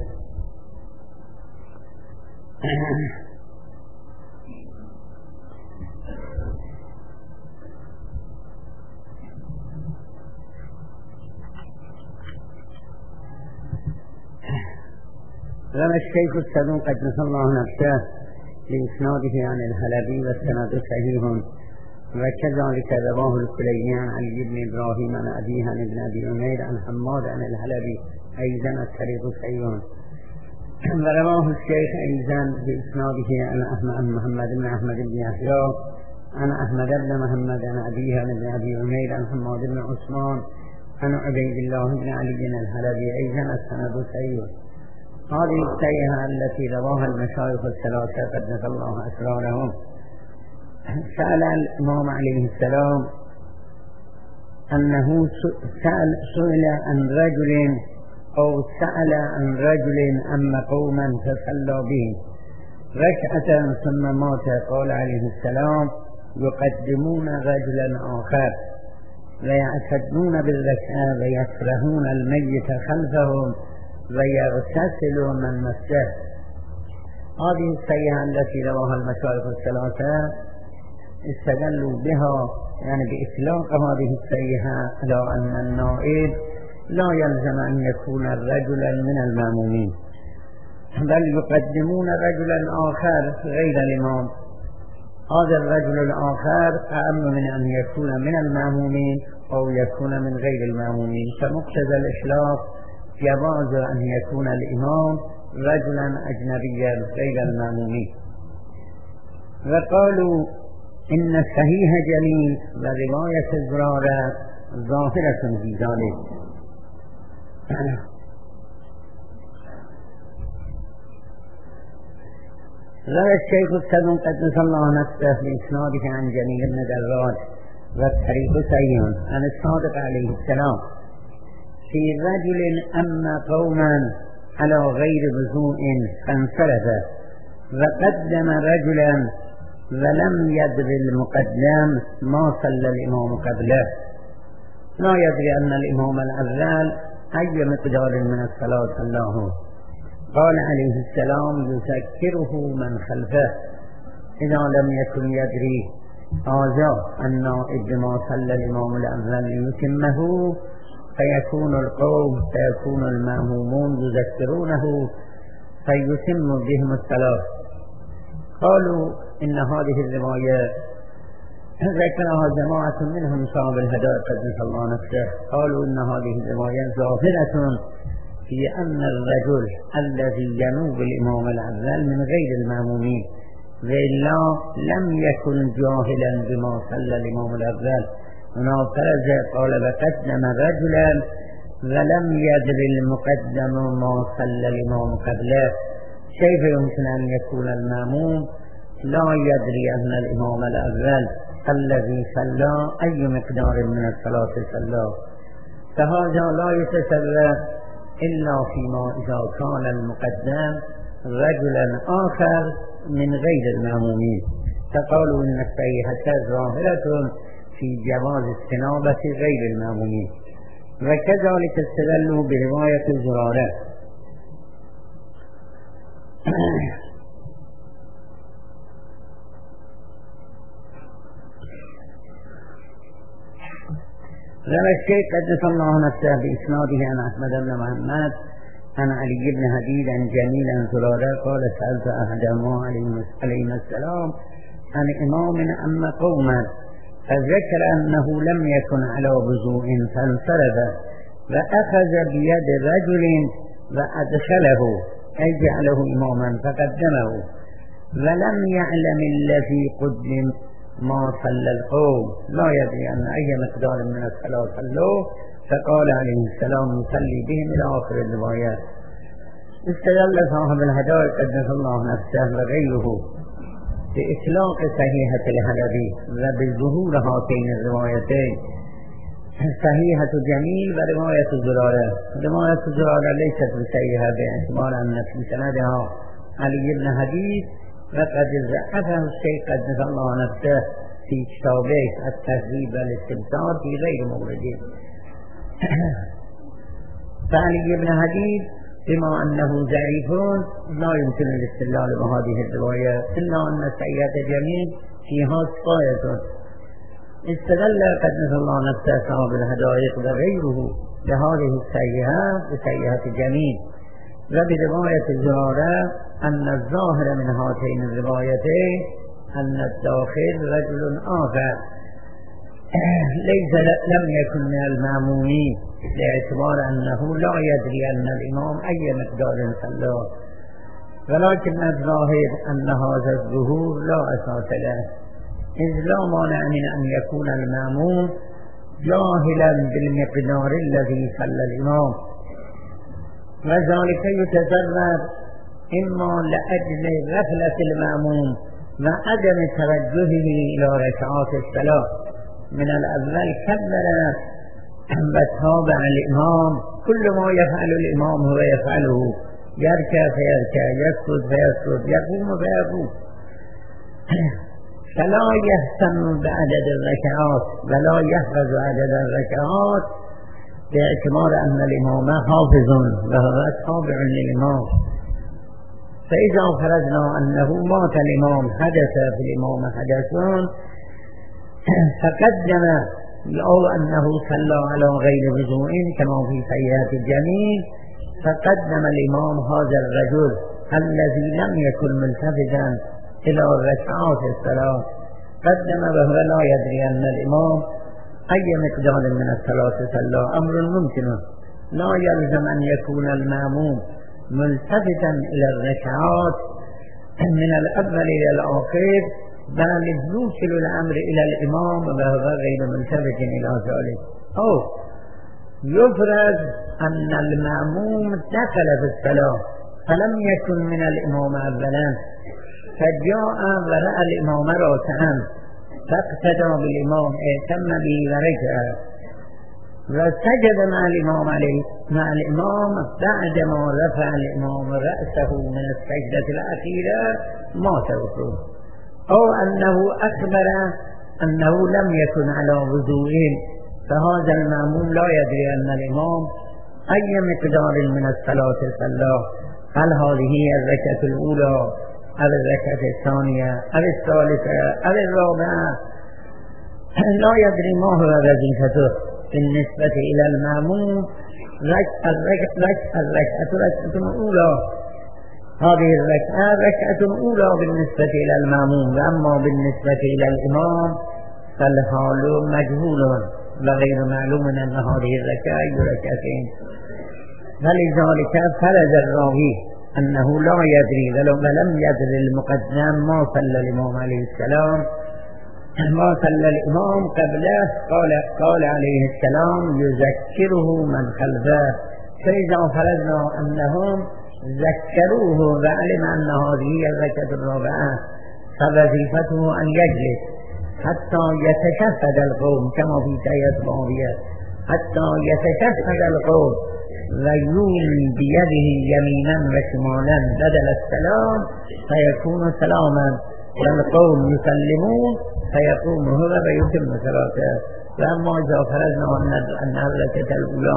لما الشيخ الصدوق قدس الله نفسه لإسناده عن الحلبي والسند صحيح، وكذلك رواه الكليني عن علي بن إبراهيم عن أبيه عن ابن أبي عمير عن حماد عن الحلبي أيضا الطريق صحيح، ورواه الشيخ أيضا بإسناده عن محمد بن أحمد بن يحيى عن أحمد بن محمد عن أبيه عن ابن أبي عمير عن حماد بن عثمان عن عبيد الله بن علي بن الحلبي أيضا السند صحيح. هذه الصحيحة التي رواها المشايخ الثلاثة قدس الله أسرارهم. سأل الإمام عليه السلام أنه سأل سئل عن رجل أو سأل عن رجل أما قوما فصلى به ركعة ثم مات، قال عليه السلام يقدمون رجلا آخر ويعتدون بالركعة ويكرهون الميت خلفهم ويغتسل من مسجد. هذه الصحيحة التي رواها المشايخ الثلاثة استدلوا بها يعني بإطلاق هذه الصحيحة على أن النائب لا يلزم أن يكون رجلا من المأمومين، بل يقدمون رجلا آخر غير الإمام هذا الرجل الآخر أهم من أن يكون من المأمومين أو يكون من غير المأمومين، فمقتضى الإخلاص جواز أن يكون الإمام رجلا أجنبيا غير المأمومين. وقالوا إن صحيح جميل ورواية زرارة ظاهرة في ذلك. روى الشيخ الصدوق قدس الله نفسه بإسناده عن جميل بن دراج والطريق صحيح عن الصادق عليه السلام في رجل أما قوما على غير وضوء فانصرف وقدم رجلا ولم يدر المقدم ما صلى الإمام قبله، لا يدري أن الإمام الأول أي مقدار من الصلاة صلاه. قال عليه السلام يذكره من خلفه إذا لم يكن يدري هذا النائب بما صلى الإمام الأول ليتمه، فيكون القوم فيكون المأمومون يذكرونه فيتم بهم الصلاة. قالوا إن هذه الرواية ذكرها جماعة منهم صاحب الهداية قدس الله نفسه، قالوا إن هذه الرواية ظاهرة في أن الرجل الذي ينوب الإمام الأول من غير المأمومين وإلا لم يكن جاهلا بما صلى الإمام الأول. هنا فرز قال وقدم رجلا ولم يدر المقدم ما صلى الإمام قبله، كيف يمكن أن يكون المأموم لا يدري أن الإمام الأول الذي صلى أي مقدار من الصلاة صلى؟ فهذا لا يتصور إلا فيما إذا كان المقدم رجلا آخر من غير المأمومين، فقالوا إن الصحيحة ظاهرة في جواز استنابة غير المأمومين. وكذلك استدلوا برواية زرارة. روى الشيخ قدس الله نفسه بإسناده عن أحمد بن محمد عن علي بن هديد عن جميل عن زرارة قال سألت أحدهما عليه السلام عن إمام أما قوما فذكر أنه لم يكن على وضوء فانصرف وأخذ بيد رجل وأدخله أي جعله إماما فقدمه ولم يعلم الذي قدم ما صلى القوم، لا يدري أن أي مقدار من الصلاة صلوا، فقال عليه السلام يصلي بهم إلى آخر الروايات. استدل صاحب الهداية قدس الله نفسه وغيره بإطلاق صحيحة الحلبي وبظهور هاتين الروايتين صحيحة جميل ورواية زرارة. رواية زرارة ليست بصحيحة باعتبار أن في سندها علي بن هديد وقد ضعفه الشيخ قدس الله نفسه في كتابه التهذيب والاستبصار في غير مورده. فعلي بن هديد بما أنه ضعيف لا يمكن الاستدلال بهذه الرواية إلا أن صحيحة جميل فيها صفاية. استدل قدس الله نفسه صاحب الهدايق وغيره بهذه الصحيحة بصحيحة جميل وبرواية زرارة أن الظاهر من هاتين الروايتين أن الداخل رجل آخر ليس لم يكن من المأمومين باعتبار أنه لا يدري أن الإمام أي مقدار صلى، ولكن الظاهر أن هذا الظهور لا أساس له، إذ لا مانع من أن يكون المأموم جاهلا بالمقدار الذي صلى الإمام، وذلك يتضرر إما لأجل غفلة المأموم وعدم توجهه إلى ركعات الصلاة من الأول كبر وتابع الإمام، كل ما يفعل الإمام هو يفعله، يركع فيركع يسجد فيسجد يقوم فيقوم، فلا يهتم بعدد الركعات ولا يحفظ عدد الركعات باعتبار أن الإمام حافظ وهو تابع للإمام. فإذا فرضنا أنه مات الإمام حدث في الإمام حدث فقدم أو أنه صلى على غير وضوء كما في صحيحة الجميل، فقدم الإمام هذا الرجل الذي لم يكن ملتفتا إلى ركعات الصلاة قدم وهو لا يدري أن الإمام أي مقدار من الصلاة صلى أمر ممكن لا يلزم أن يكون المأموم ملتفتا إلى الركعات من الأول إلى الآخر بل يوصل الأمر إلى الإمام وهو غير ملتفت إلى ذلك أو يفرض أن المأموم دخل في الصلاة فلم يكن من الإمام أولا فجاء ورأى الإمام راكعا فاقتدى بالإمام ائتم به وركع وسجد مع الإمام عليه مع الإمام بعدما رفع الإمام رأسه من السجدة الأخيرة ما توقف أو أنه أخبر أنه لم يكن على وضوء فهذا المأموم لا يدري أن الإمام أي مقدار من الصلاة صلى هل هذه الركعة الأولى أو الركعة الثانية أو الثالثة أو الرابعة لا يدري ما هو وظيفته بالنسبة إلى المأموم الركعة الركعة الأولى هذه الركعة ركعة أولى بالنسبة إلى المأموم وأما بالنسبة إلى الإمام فالحال مجهول وغير معلوم أن هذه الركعة أي ركعتين فلذلك فرض الراوي أنه لا يدري ولم يدري المقدم ما صلى الإمام عليه السلام ما صلى الإمام قبله قال, قال عليه السلام يذكره من خلفه فإذا فرضنا أنهم ذكروه وعلم أن هذه الركعة الرابعة فوظيفته أن يجلس حتى يتشهد القوم كما في آية باوية حتى يتشهد القوم ويولي بيده يمينا وشمالا بدل السلام فيكون سلاما والقوم يسلمون فيقوم هو ويتم صلاته فأما إذا فرضنا أن الركعة الأولى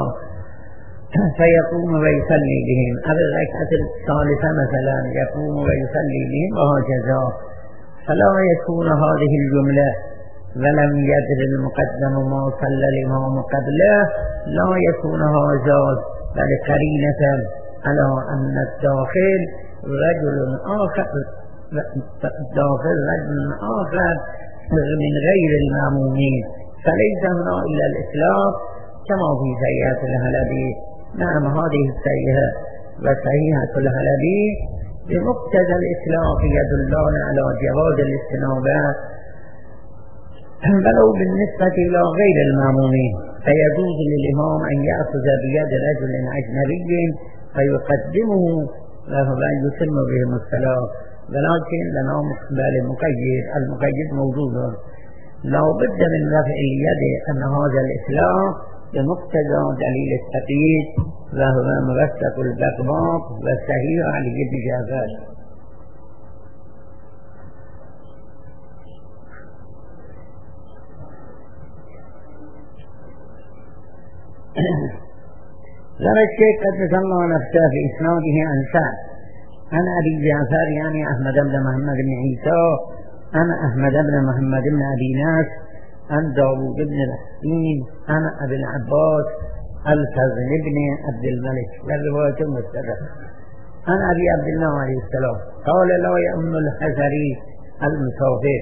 فيقوم ويصلي بهم أو الركعة الثالثة مثلا يقوم ويصلي بهم وهكذا فلا يكون هذه الجملة ولم يدر المقدم ما صلى الإمام قبله لا يكون هذا بل قرينة على أن الداخل رجل آخر داخل رجل آخر من غير المأمومين فليس هنا إلا الإسلام كما في سيئة الهلبي نعم هذه السيئة وسيئة الهلبي بمقتضى الإسلام يدلون على جواز الاستنابات ولو بالنسبة إلى غير المأمومين فيجوز للإمام أن يأخذ بيد رجل أجنبي فيقدمه له أن يتم بهم الصلاة ولكن لنا مقبل مقيد المقيد موجود لا بد من رفع اليد أن هذا الإسلام بمقتضى دليل التقييد وهو موثق البقباق والصحيح علي بن جعفر ذكر الشيخ قدس الله نفسه في إسناده عن سعد عن أبي جعفر يعني أحمد بن محمد بن عيسى عن أحمد بن محمد بن أبي ناس عن داوود بن الحسين عن أبي العباس الفضل بن عبد الملك والرواية مستدركة عن أبي عبد الله عليه السلام قال لا يؤم الحذري المسافر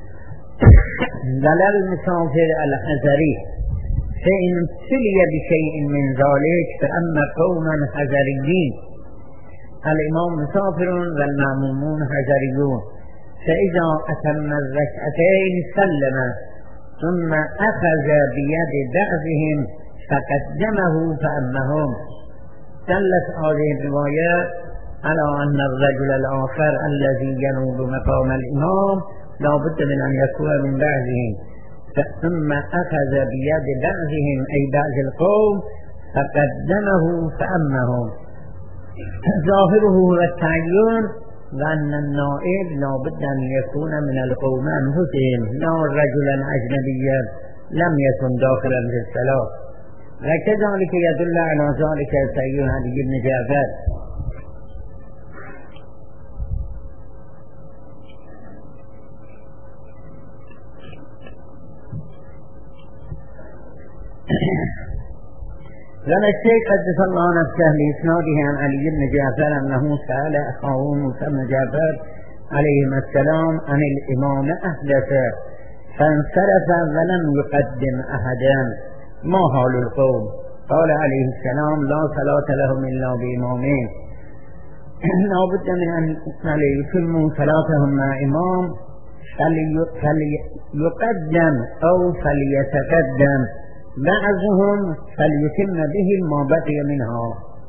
بل المسافر الحذري فإن ابتلي بشيء من ذلك فأما قوما حذريين الإمام مسافر والمأمومون حذريون فإذا أتم الركعتين سلم ثم أخذ بيد بعضهم فقدمه فأمهم دلت هذه الرواية على أن الرجل الآخر الذي ينوب مقام الإمام لا بد من أن يكون من بعضهم ثم أخذ بيد بعضهم أي بعض القوم فقدمه فأمهم ظاهره هو التعيين وأن النائب لا بد أن يكون من القوم أنفسهم لا رجلا أجنبيا لم يكن داخلا في الصلاة وكذلك يدل على ذلك التعيين علي بن جعفر لما الشيخ قدس الله نفسه بإسناده عن علي بن جعفر أنه سأل أخاه موسى بن جعفر عليهم السلام عن الإمام أحدث فانصرف ولم يقدم أحدا ما حال القوم؟ قال عليه السلام لا صلاة لهم إلا بإمامين. لا بد من أن يتموا صلاتهم مع إمام فليقدم أو فليتقدم بعضهم فليتم بهم ما بقي منها،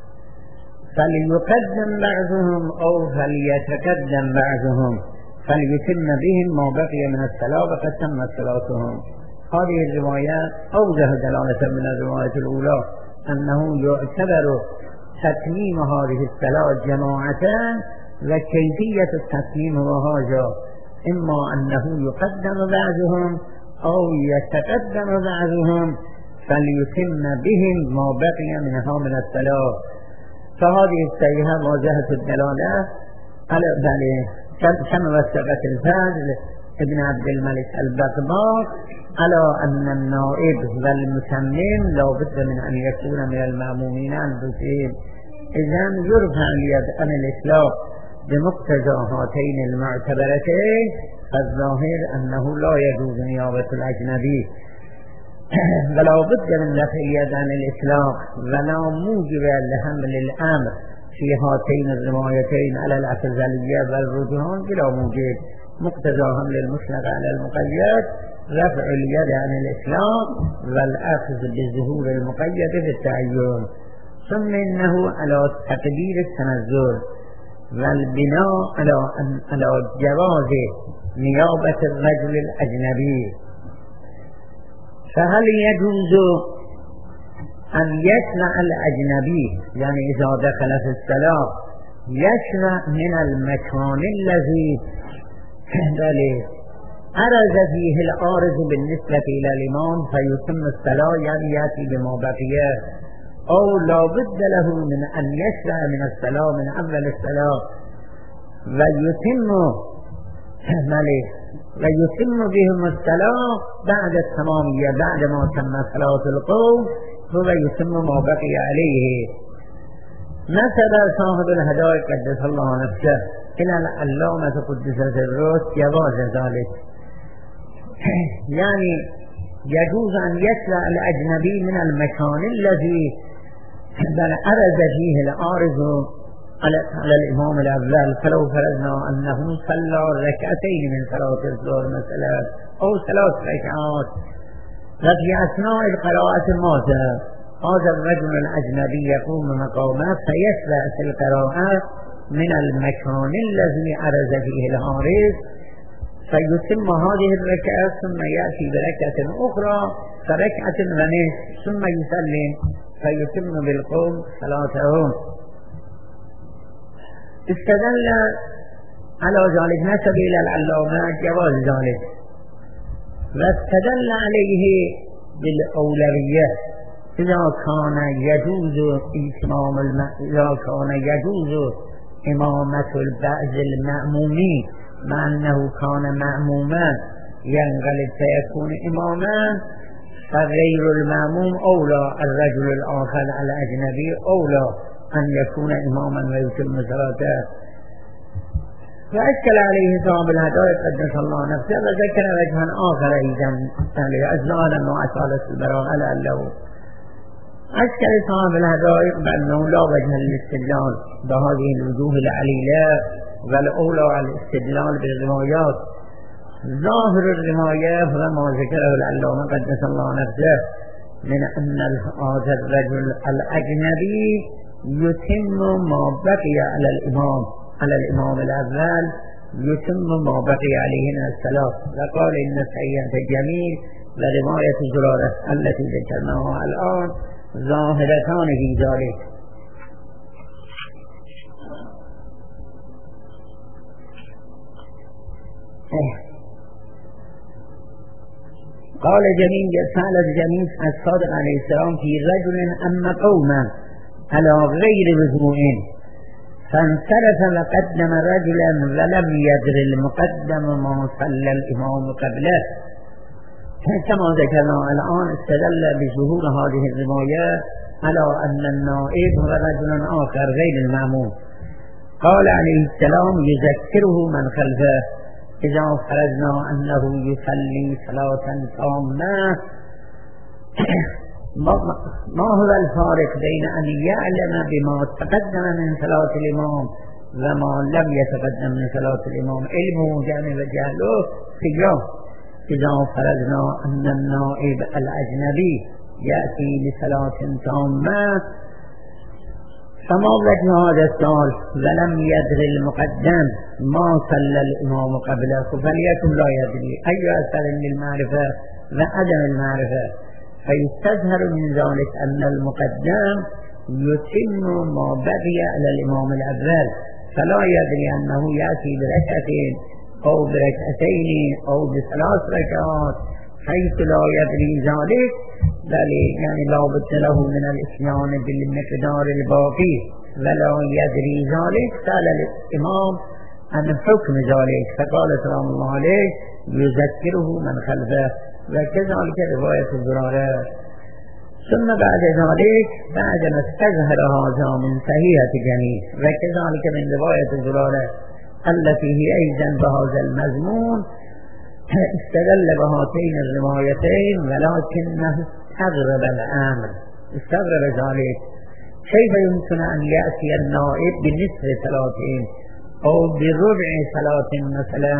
فليقدم بعضهم أو فليتقدم بعضهم فليتم بهم ما بقي من الصلاة وقد تمت صلاتهم. هذه الرواية أوجه دلالة من الرواية الأولى أنه يعتبر تتميم هذه الصلاة جماعة وكيفية التتميم وهذا إما أنه يقدم بعضهم أو يتقدم بعضهم فليتم بهم ما بقي منها من الصلاة. فهذه الصيحة واضحة الدلالة على ذلك كما وثقت الفضل ابن عبد الملك البغباق على أن النائب والمتمم لا بد من أن يكون من المأمومين أنفسهم. إذن يرفع اليد عن الإطلاق بمقتضى هاتين المعتبرتين، فالظاهر أنه لا يجوز نيابة الأجنبي ولا بد من رفع اليد عن الإطلاق ولا موجب لحمل الأمر في هاتين الروايتين على الأفضلية والرجحان بلا موجب. مقتضى حمل المطلق على المقيد رفع اليد عن الإطلاق والأخذ بظهور المقيد في التعين، ثم إنه على تقدير التنزل والبناء على على جواز نيابة الرجل الأجنبي. فهل يجوز أن يشرع الأجنبي يعني إذا دخل في الصلاة يشرع من المكان الذي عرض فيه العارض بالنسبة إلى الإمام فيتم الصلاة يعني يأتي بما بقيه، أو لا بد له من أن يشرع من الصلاة من أول الصلاة ويتم ويتم بهم الصلاة بعد التمامية بعد ما تم صلاة القوم هو يتم ما بقي عليه. نسب صاحب الهدايا قدس الله نفسه إلى العلامة قدس سره جواز ذلك، يعني يجوز أن يشرع الأجنبي من المكان الذي عرض فيه العارض على الإمام الأول. فلو فرضنا أنه صلى ركعتين من صلاة الظهر مثلا أو ثلاث ركعات وفي أثناء القراءة ماذا هذا الرجل الأجنبي يقوم مقامه فيشرع في القراءة من المكان الذي عرض فيه العارض فيتم هذه الركعة ثم يأتي بركعة أخرى فركعة ونصف ثم يسلم فيتم بالقوم صلاتهم. استدل على ذلك نسب إلى العلامة جواز ذلك، واستدل عليه بالأولوية إذا كان يجوز إتمام الم... إذا كان يجوز إمامة بعض المأمومين مع أنه كان مأموما ينقلب فيكون إماما فغير المأموم أولى الرجل الآخر على الأجنبي أولى أن يكون إماما ويتم صلاته. فأشكل عليه صاحب الهدايا قدس الله نفسه وذكر وجها آخر أيضا أجزاء وأسالة البراءة لأنه أشكل صاحب الهدايا بأنه لا وجه للاستدلال بهذه الوجوه العليلة والأولى على الاستدلال بالروايات. ظاهر الرواية هو ما ذكره العلامة قدس الله نفسه من أن هذا الرجل الأجنبي يتم ما بقي على الإمام على الإمام الأول يتم ما بقي عليه من الصلاة. وقال إن سيئة جميل ورواية زرارة التي ذكرناها الآن ظاهرتان في ذلك. قال جميل سألت جميل الصادق عليه السلام في رجل أما قوما على غير وضوء فانصرف وقدم رجلا ولم يدر المقدم ما صلى الإمام قبله. كما ذكرنا الآن استدل بظهور هذه الرواية على أن النائب هو رجل آخر غير المأموم، قال عليه السلام يذكره من خلفه إذا فرضنا أنه يصلي صلاة تامة ما هو الفارق بين أن يعلم بما تقدم من صلاة الإمام وما لم يتقدم من صلاة الإمام؟ علمه جانب جهله خلاف. إذا فرضنا أن النائب الأجنبي يأتي لصلاة تامة فما وجه هذا السؤال ولم يدري المقدم ما صلى الإمام قبله فليكن لا يدري أي أثر للمعرفة وعدم المعرفة، فيستظهر من ذلك أن المقدم يتم ما بقي على الإمام الأول فلا يدري أنه يأتي بركعتين أو بركعتين أو بثلاث ركعات حيث لا يدري ذلك، بل يعني لا بد له من الإتيان بالمقدار الباقي ولا يدري ذلك. سأل الإمام عن حكم ذلك فقال سلام الله عليه يذكره من خلفه، وكذلك رواية الزرارة. ثم بعد ذلك بعد ما استظهر هذا من صحيحة جميع وكذلك من رواية الزرارة التي هي أيضا بهذا المضمون استدل بهاتين الروايتين ولكنه استغرب الأمر. استغرب ذلك كيف يمكن أن يأتي النائب بنصف صلاتين أو بربع صلاة مثلا؟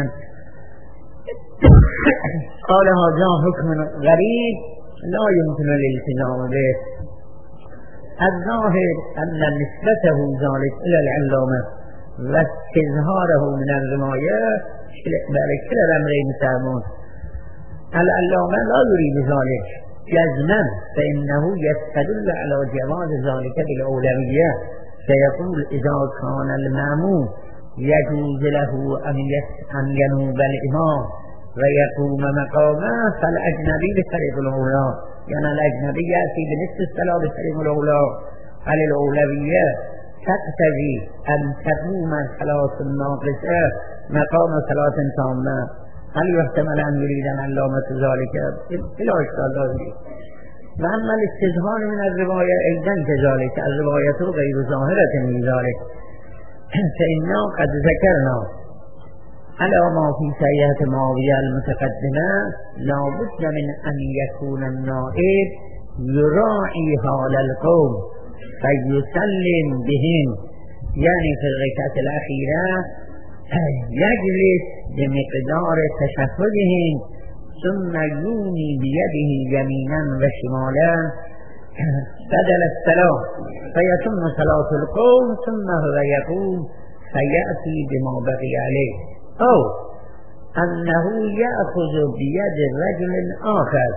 قال هذا حكم غريب لا يمكن الالتزام به. الظاهر أن نسبته ذلك إلى العلامة واستظهاره من الرواية بل كلا الأمرين سامون. العلامة لا يريد ذلك جزما فإنه يستدل على جواز ذلك بالأولوية، فيقول إذا كان المأموم يجوز له أن ينوب الإمام ويقوم مقامه فالأجنبي بطريق الأولى، يعني الأجنبي يأتي بنصف الصلاة بطريق الأولى على الأولوية تقتضي أن تقوم الصلاة الناقصة مقام صلاة تامة. هل يحتمل أن يريد العلامة ذلك؟ بلا إشكال ذلك. وأما الاستظهار من الرواية أيضا كذلك، الرواية غير ظاهرة من ذلك، فإننا قد ذكرنا على ما في سيئة معاوية المتقدمة لا بد من أن يكون النائب يراعي حال القوم فيسلم بهم، يعني في الركعة الأخيرة يجلس بمقدار تشهدهم ثم يومي بيده يمينا وشمالا بدل السلام فيتم صلاة القوم ثم هو يقوم فيأتي بما بقي عليه، أو أنه يأخذ بيد رجل آخر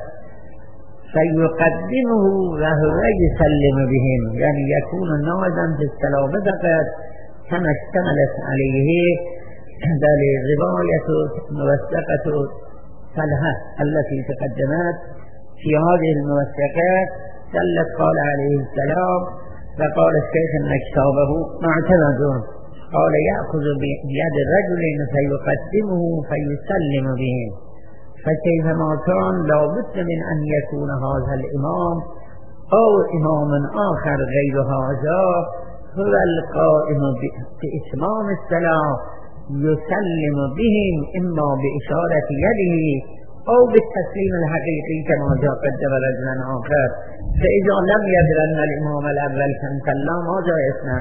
فيقدمه وهو يسلم بهم، يعني يكون نائبا في السلام فقط كما اشتملت عليه بل الرواية موثقة فلها التي تقدمت في هذه الموثقات دلت قال عليه السلام فقال الشيخ أن كتابه معتمد، قال يأخذ بيد الرجل فيقدمه فيسلم بهم، فكيفما كان لا بد من أن يكون هذا الإمام أو إمام آخر غير هذا هو القائم بإتمام الصلاة يسلم بهم إما بإشارة يده أو بالتسليم الحقيقي كما جاء قدم رجلا آخر. فإذا لم يدر أن الإمام الأول كان سلم ماذا يصنع؟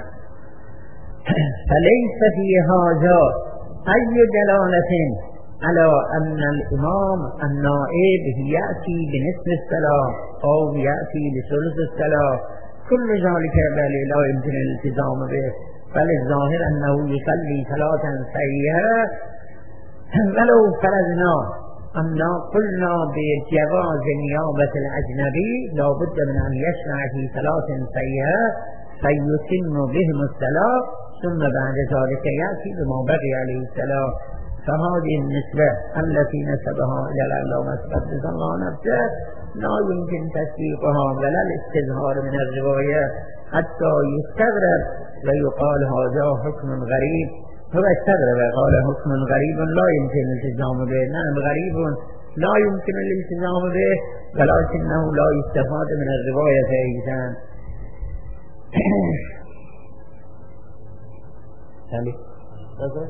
فليس في هذا أي دلالة على أن الإمام النائب يأتي بنصف الصلاة أو يأتي بثلث الصلاة، كل ذلك بل لا يمكن الالتزام به، بل الظاهر أنه يصلي صلاة سيئة. ولو فرضنا أن قلنا بجواز نيابة الأجنبي لا بد من أن يشرع في صلاة سيئة فيتم بهم الصلاة ثم بعد ذلك يأتي بما بقي عليه الصلاة، فهذه النسبة التي نسبها إلى العلامة قدس الله نفسه لا يمكن تصديقها ولا الاستظهار من الرواية حتى يستغرب ويقال هذا حكم غريب. هو استغرب قال حكم غريب لا يمكن الالتزام به، نعم غريب لا يمكن الالتزام به ولكنه لا يستفاد من الرواية أيضا. بله بله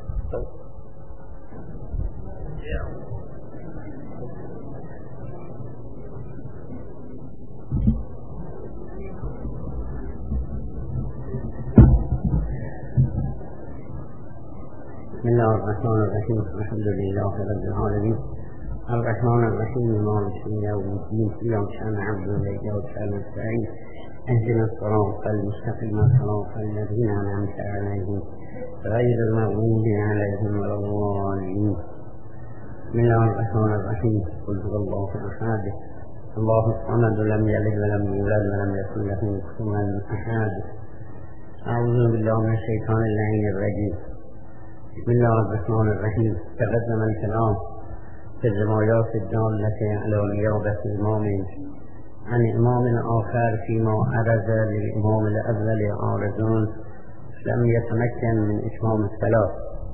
بسم الله الرحمن الرحيم الحمد لله رب العالمين الرحمن الرحيم مالك يوم الدين إياك نعبد وإياك نستعين اهدنا الصراط المستقيم صراط الذين أنعمت عليهم غير المغضوب عليهم ولا الضالين بسم الله الرحمن الرحيم قل هو الله أحد الله الصمد لم يلد ولم يولد ولم يكن له كفوا أحد أعوذ بالله من الشيطان اللعين الرجيم بسم الله الرحمن الرحيم تقدم الكلام في الروايات الدالة على نيابة إمام عن إمام آخر فيما عرض للإمام الأول عارضون لم يتمكن من إتمام الصلاة.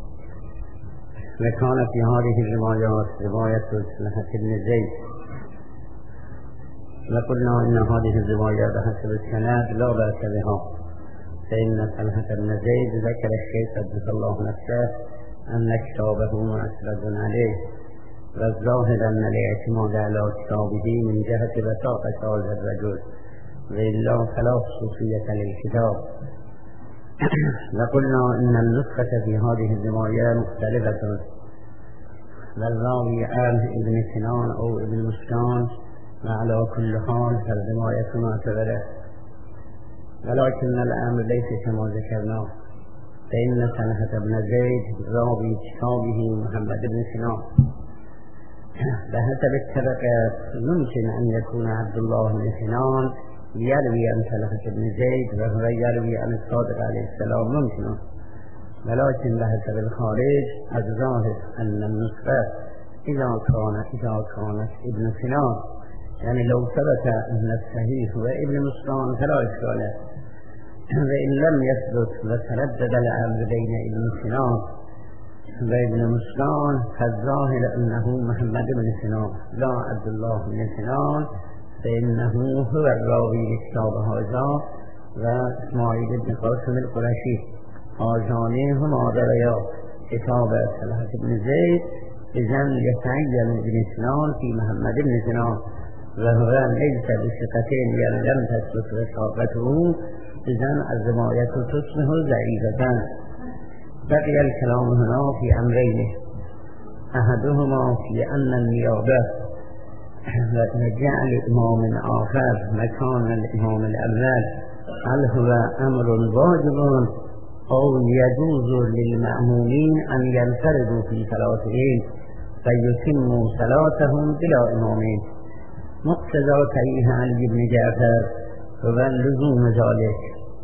وكان في هذه الروايات رواية طلحة بن زيد، وقلنا إن هذه الروايات حسب السند لا بأس بها، فإن طلحة بن زيد ذكر الشيخ قدس الله نفسه أن كتابه معترض عليه، والظاهر أن الاعتماد على كتابه من جهة بساطة هذا الرجل، وإلا فلا خصوصية للكتاب. وقلنا إن النسخة في هذه الرواية مختلفة، والراوي عنه ابن سنان أو ابن مسكان، وعلى كل حال فالرواية معتبرة، ولكن الأمر ليس كما ذكرنا، فإن طلحة بن زيد راوي كتابه محمد بن سنان، بحسب الطبقات يمكن أن يكون عبد الله بن سنان يروي عن طلحة بن زيد وهو يروي عن الصادق عليه السلام ممكن، ولكن بحسب الخارج الظاهر أن النسخة إذا كانت إذا كانت ابن سنان، يعني لو ثبت أن الصحيح هو ابن مسكان فلا إشكال، وإن لم يثبت وتردد الأمر بين ابن سنان وابن مسكان فالظاهر أنه محمد بن سنان لا عبد الله بن سنان، فإنه هو الراوي لكتاب هذا وإسماعيل بن قاسم القرشي، هذان هما رويا كتاب طلحة بن زيد، إذن يتعين ابن سنان في محمد بن سنان، وهو ليس بثقتين يعني لم تثبت وثاقته، إذن الرواية تصبح ضعيفة. بقي الكلام هنا في أمرين، أحدهما في أن النيابة وجعل إمام آخر مكان الإمام الأول هل هو أمر واجب أو يجوز للمأمومين أن ينفردوا في صلاتهم فيتموا صلاتهم بلا إمامين. مقتضى صحيح علي بن جعفر هو لزوم ذلك،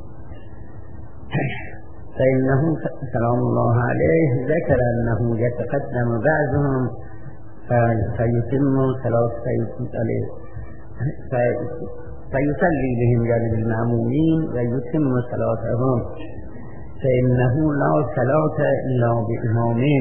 فإنه سلام الله عليه ذكر أنه يتقدم بعضهم فيتم صلاة فيصلي بهم يعني المأمومين ويتم صلاتهم، فإنه لا صلاة إلا بإمامين.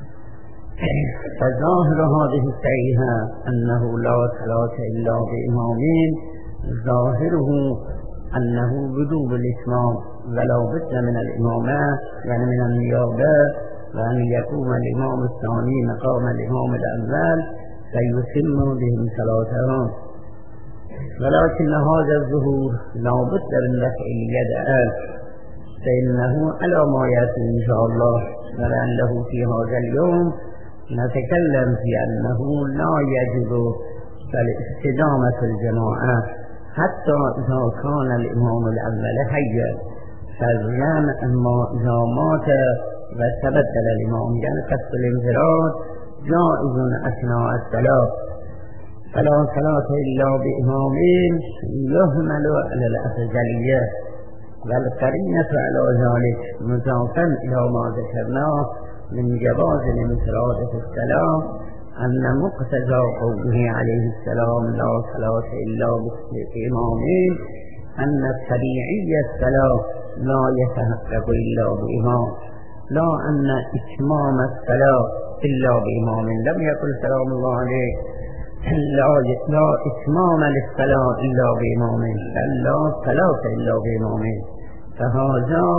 فظاهر هذه الصحيحة أنه لا صلاة إلا بإمامين، ظاهره أنه وجوب الإتمام ولا بد من الإمامة يعني من النيابة، وأن يقوم الإمام الثاني مقام الإمام الأول فيتم بهم صلاتهم. ولكن هذا الظهور لا بد من دفع اليد عنه، فإنه على ما يأتي إن شاء الله، ولعله في هذا اليوم نتكلم في أنه لا يجب الاستدامة الجماعة حتى إذا كان الإمام الأول حيا، فالزيان أما إذا مات وتبدل الإمام يعني قصد الانفراد جائز أثناء الصلاة، فلا صلاة إلا بإمامين يهمل على الأفضلية، والقرينة على ذلك مضافا إلى ما ذكرناه من جواز الانفراد في الصلاة أن مقتضى قوله عليه السلام لا صلاة إلا بإمامين أن الطبيعي الصلاة لا يتحقق إلا بإمام، لا أن إتمام الصلاة إلا بإمام. لم يقل سلام الله عليه لا لا إتمام للصلاة إلا بإمام، بل لا صلاة إلا بإمام، فهذا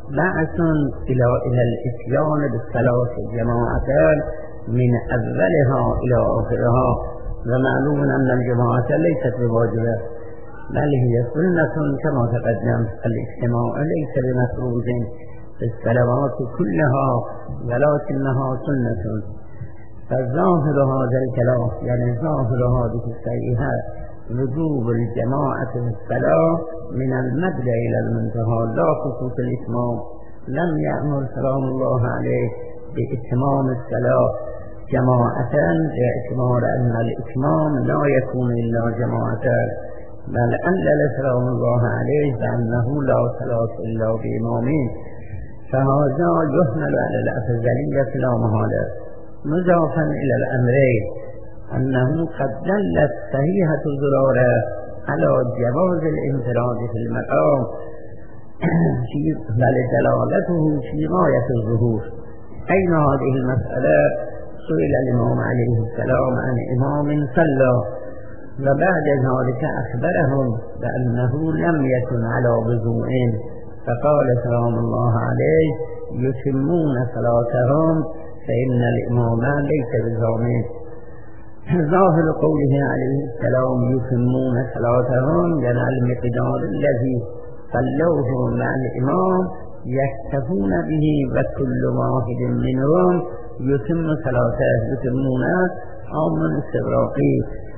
بعث إلى إلى الإتيان بالصلاة جماعة من أولها إلى آخرها. ومعلوم أن الجماعة ليست بواجبة بل هي سنة كما تقدم. الاجتماع ليس بمفروض في الصلوات كلها ولكنها سنة. فالظاهر هذا الكلام يعني ظاهر هذه الصحيحات وجوب الجماعة في الصلاة من المبدأ إلى المنتهى لا خصوص الإتمام. لم يأمر سلام الله عليه بإتمام الصلاة جماعة باعتبار أن الإتمام لا يكون إلا جماعة، بل علل سلام الله عليه بأنه لا صلاة إلا بإمامين. فهذا يحمل على الأفضلية لا محالة. مضافا إلى الأمرين أنه قد دلت صحيحة الزرارة على جواز الانفراد في المقام بل دلالته في غاية الظهور. أين هذه المسألة؟ سئل الإمام عليه السلام عن إمام صلى وبعد ذلك أخبرهم بأنه لم يكن على وضوء، فقال سلام الله عليه يتمون صلاتهم فإن الإمام ليس بزعمه. ظاهر قوله عليه السلام يتمون صلاتهم يعني المقدار الذي صلوه مع الإمام يكتفون به وكل واحد منهم يتم صلاته. يتمون أمر استغراقي،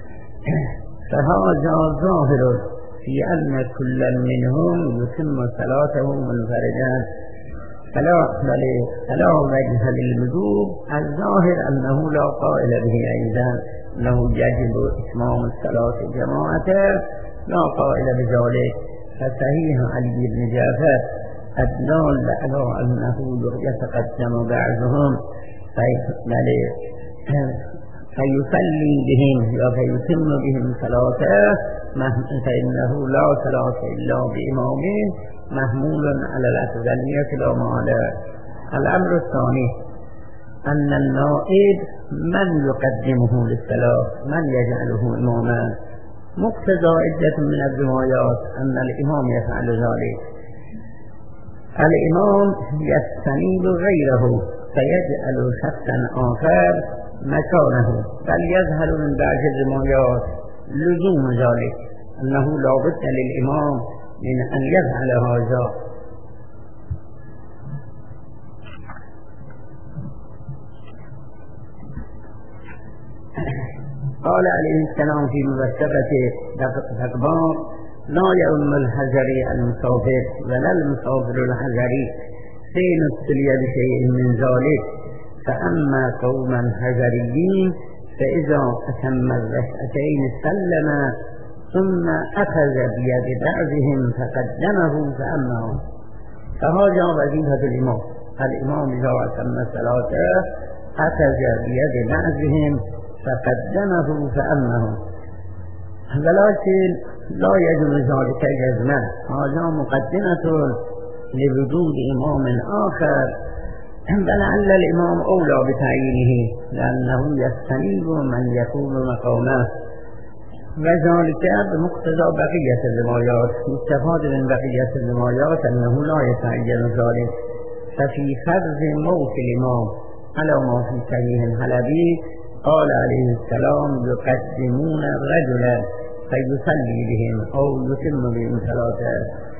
فهذا ظاهر في أن كل منهم يتم صلاته منفردا فلا بل فلا وجه للوجوب. الظاهر أنه لا قائل به أيضا أنه يجب إتمام الصلاة جماعة، لا قائل بذلك. فصحيح علي بن جعفر الدال على أنه يتقدم بعضهم فيصلي بهم وفيتم بهم صلاته فإنه لا صلاة إلا بإمامين محمول على الأفضلية لا محالة. الأمر الثاني أن النائب من يقدمه للصلاة، من يجعله إماما. مقتضى عدة من الروايات أن الإمام يفعل ذلك. الإمام يستنيب غيره فيجعل شخصا آخر مكانه، بل يظهر من بعض الروايات لزوم ذلك أنه لا بد للإمام من أن يفعل هذا. قال عليه السلام في مبشرة ذكبار لا يؤم الحجري المسافر ولا المسافر الحجري حين ابتلي بشيء من ذلك. فأما قوما حجريين فإذا أتم الركعتين سلم ثم أخذ بيد بعضهم فقدمه فأمه. فهذا وظيفة الإمام. الإمام إذا أتم الصلاة أخذ بيد بعضهم فقدمه فأمه، ولكن لا يجوز ذلك جزما. هذا مقدمة لوجود إمام آخر، فلعل الإمام أولى بتعيينه لأنه يستنيب من يكون مقامه، وذلك بمقتضى بقية الروايات. يستفاد من بقية الروايات أنه لا يتعين ذلك. ففي فرض موت الإمام على ما في صحيح الحلبي قال عليه السلام يقدمون رجلا فيصلي بهم أو يتم بهم صلاته.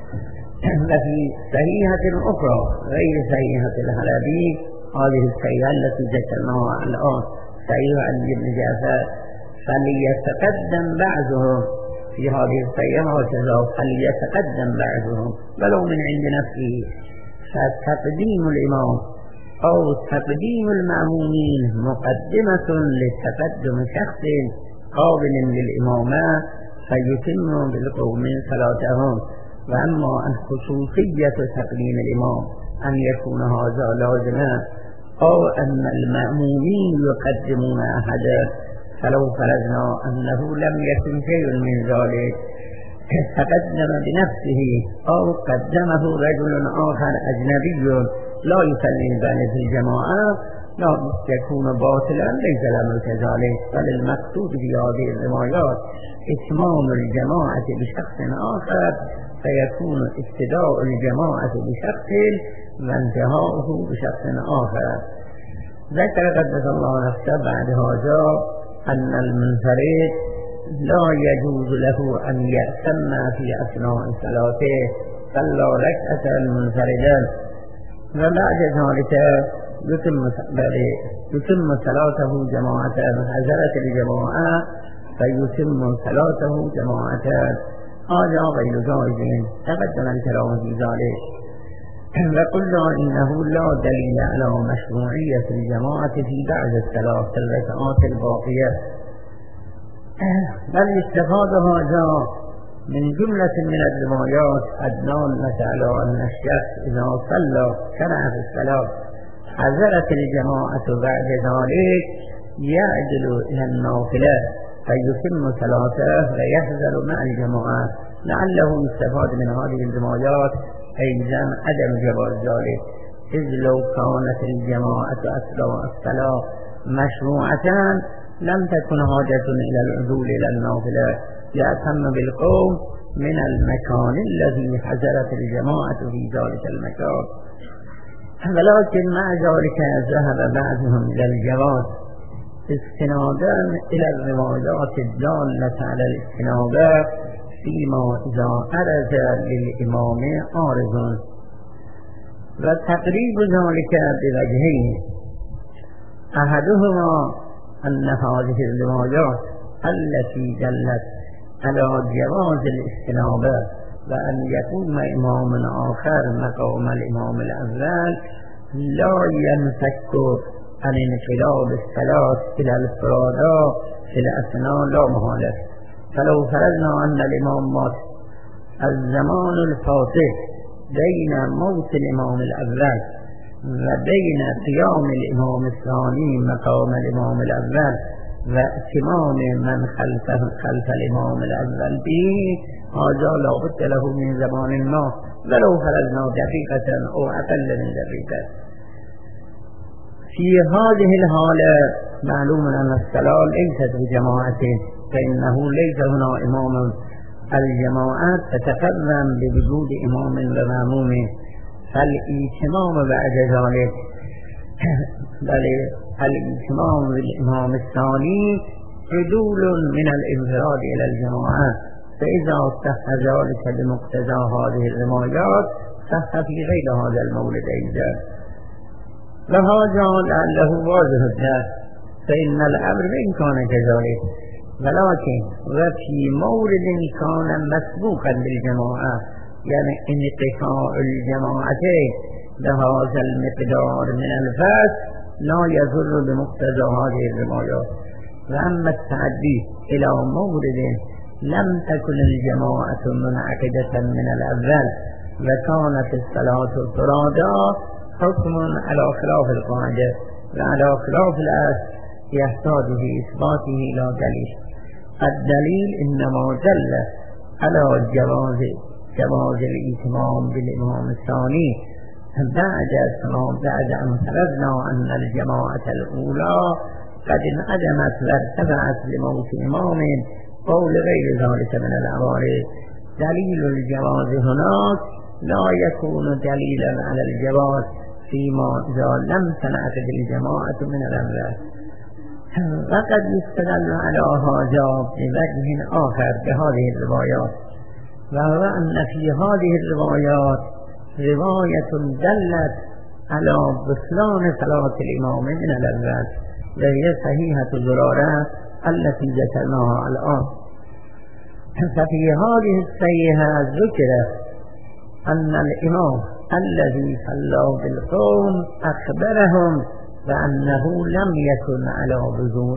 وفي صحيحة أخرى غير صحيحة الحلبي هذه الصحيحة التي ذكرناها الآن صحيح علي بن جعفر فليتقدم بعضهم. في هذه الصحيحة هكذا فليتقدم بعضهم ولو من عند نفسه. فتقديم الإمام أو تقديم المأمومين مقدمة لتقدم شخص قابل للإمامة فيتم بالقوم صلاتهم. وأما عن خصوصية تقديم الإمام أن يكون هذا لازما أو أن المأمومين يقدمون أحدا، فلو فرضنا أنه لم يكن شيء من ذلك تقدم بنفسه أو قدمه رجل آخر أجنبي لا يصلي ذلك الجماعة لا يكون باطلا ليس الأمر كذلك. بل المقصود في هذه الروايات إتمام الجماعة بشخص آخر فيكون ابتداء الجماعة بشخص وانتهاؤه بشخص آخر. ذكر قدس الله نفسه بعد هذا أن المنفرد لا يجوز له أن يأتم في أثناء صلاته صلى ركعة المنفردا، وبعد ذلك يتم يتم صلاته جماعة حضرت الجماعة فيتم صلاته جماعة. هذا غير جائز، تقدم الكلام في ذلك. وقلنا إنه لا دليل على مشروعية الجماعة في بعض الصلاة في الركعات الباقية، بل استفاد هذا من جملة من الروايات الدالة على أن الشخص إذا صلى شرع في الصلاة حضرت الجماعة بعد ذلك يعدل إلى النافلة فيتم صلاته ويحضر مع الجماعة، لعله يستفاد من هذه الروايات أيضا عدم جواز ذلك، إذ لو كانت الجماعة أثناء الصلاة مشروعة لم تكن حاجة إلى العدول إلى النافلة، يأتم بالقوم من المكان الذي حضرت الجماعة في ذلك المكان. ولكن مع ذلك ذهب بعضهم إلى الجواز استنادا إلى الروايات الدالة على الاستنادة فيما إذا عرض للإمام عارض، وتقريب ذلك بوجهين: أحدهما أن هذه الروايات التي دلت على جواز الاستنادة وأن يقوم إمام آخر مقام الإمام الأول لا ينفك عن انقلاب الصلاة إلى الفرادى في الأثناء لا محالة. فلو فرضنا أن الإمام مات الزمان الفاصل بين موت الإمام الأول وبين قيام الإمام الثاني مقام الإمام الأول واتمام من خلفه خلف الإمام الأول به، هذا لا بد له من زمان ما ولو فرضنا دقيقة أو أقل من دقيقة. في هذه الحالة معلوم أن الصلاة ليست بجماعة، فإنه ليس هنا إمام الجماعة تتقدم بوجود إمام ومأموم، فالإتمام بعد ذلك بل الإتمام بالإمام الثاني عدول من الانفراد إلى الجماعة، فإذا صح ذلك بمقتضى هذه الروايات صح في غير هذا المولد أيضا. وهذا لعله واضح الدرس، فإن الأمر إن كان كذلك، ولكن وفي مورد كان مسبوقا بالجماعة، يعني انتفاع الجماعة بهذا المقدار من الفاس لا يضر بمقتضى هذه الروايات. وأما التعدي إلى مورد لم تكن الجماعة منعقدة من الأول وكانت الصلاة فرادى حكم على خلاف القاعدة وعلى خلاف الأصل يحتاج في إثباته إلى دليل. الدليل إنما دل على جواز جواز الإتمام بالإمام الثاني بعد الصلاة بعد أن فرضنا أن الجماعة الأولى قد انعدمت وارتفعت لموت إمام أو لغير ذلك من العوارض. دليل الجواز هناك لا يكون دليلا على الجواز فيما إذا لم تنعقد الجماعة من الأمر. وقد يستدل على هذا بوجه آخر بهذه الروايات، وهو أن في هذه الروايات رواية دلت على بطلان صلاة الإمام من الأول، وهي صحيحة زرارة التي ذكرناها الآن. ففي هذه الصحيحة ذكر أن الإمام الذي صلى بالقوم أخبرهم بأنه لم يكن على وضوء.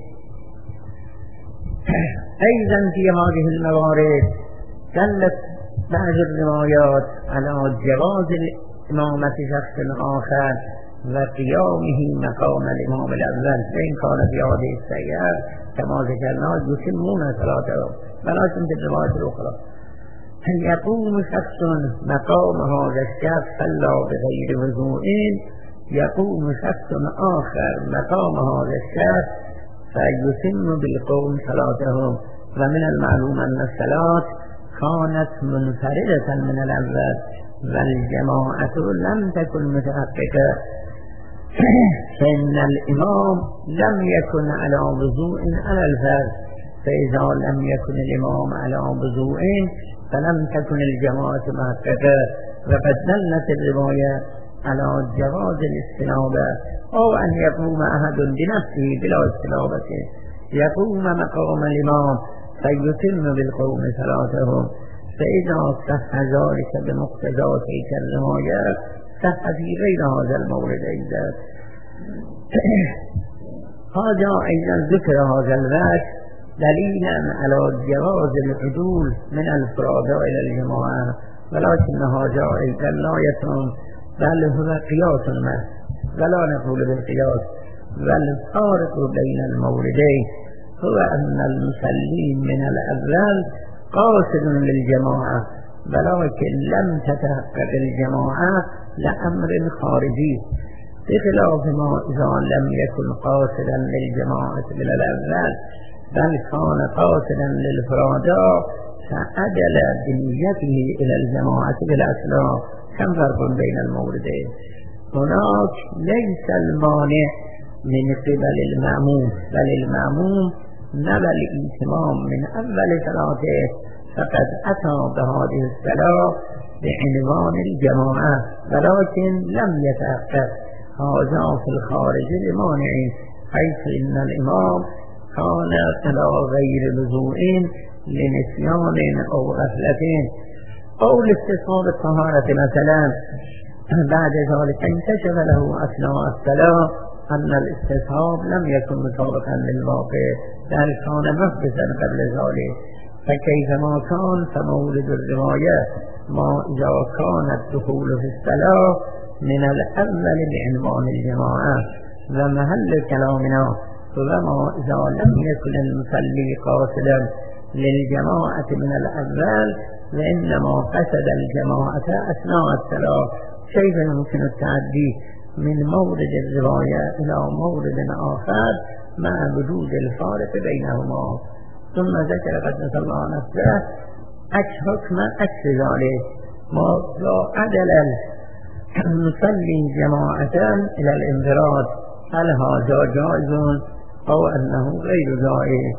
أيضا في هذه الموارد دلت بعض الروايات على جواز الإمامة شخص آخر وقيامه مقام الإمام الأول، فإن كان في هذه الصحيحة كما ذكرنا يتمون صلاتهم، ولكن في الروايات الأخرى يقوم شخص مقام هذا الشخص صلى بغير وضوء، يقوم شخص آخر مقام هذا الشخص فيتم بالقوم صلاتهم. ومن المعلوم أن الصلاة كانت منفردة من الأول والجماعة لم تكن متحققة، فإن الإمام لم يكن على وضوء على الفرد، فإذا لم يكن الإمام على وضوء فلم تكن الجماعة محققة. وقد دلت الرواية على جواز الاستنابة، أو أن يقوم أحد بنفسه بلا استنابة يقوم مقام الإمام فيتم بالقوم صلاتهم، فإذا صح ذلك بمقتضى تلك الرواية صح في غير هذا المورد أيضا. هذا أيضا ذكر هذا الوجه دليلا على جواز العدول من الفراد إلى الجماعة، ولكن هذا أيضا لا يتم، بل هو قياس ما ولا نقول بالقياس، بل الفارق بين الموردين هو أن المصلين من الأول قاصد للجماعة، ولكن لم تتحقق الجماعة لأمر خارجي، بخلاف ما إذا لم يكن قاصدا للجماعة من الأول بل كان قاصدا للفرادى فعدل بنيته إلى الجماعة بالأسلام. كم فرق بين الموردين؟ هناك ليس المانع من قبل المأموم، بل المأموم نبى الإتمام من أول صلاته فقد أتى بهذه الصلاة بعنوان الجماعة، ولكن لم يتحقق هذا في الخارج المانع، حيث إن الإمام كان على غير وضوء لنسيان أو غفلة أو لاستصحاب الطهارة مثلا، بعد ذلك انكشف له أثناء الصلاة أن الاستصحاب لم يكن مطابقا للواقع بل كان محدثا قبل ذلك، فكيفما كان فمورد الرواية ما إذا كان الدخول في الصلاة من الأول بعنوان الجماعة، ومحل كلامنا وما إذا لم يكن المصلي قاصدا للجماعة من الأول وإنما قصد الجماعة أثناء الصلاة، كيف يمكن التعدي من مورد الرواية إلى مورد آخر مع وجود الفارق بينهما؟ ثم ذكر قدس الله نفسه حكم عكس ذلك، ما لا عدل المصلي جماعة إلى الانفراد، هل هذا جائز أو أنه غير جائز؟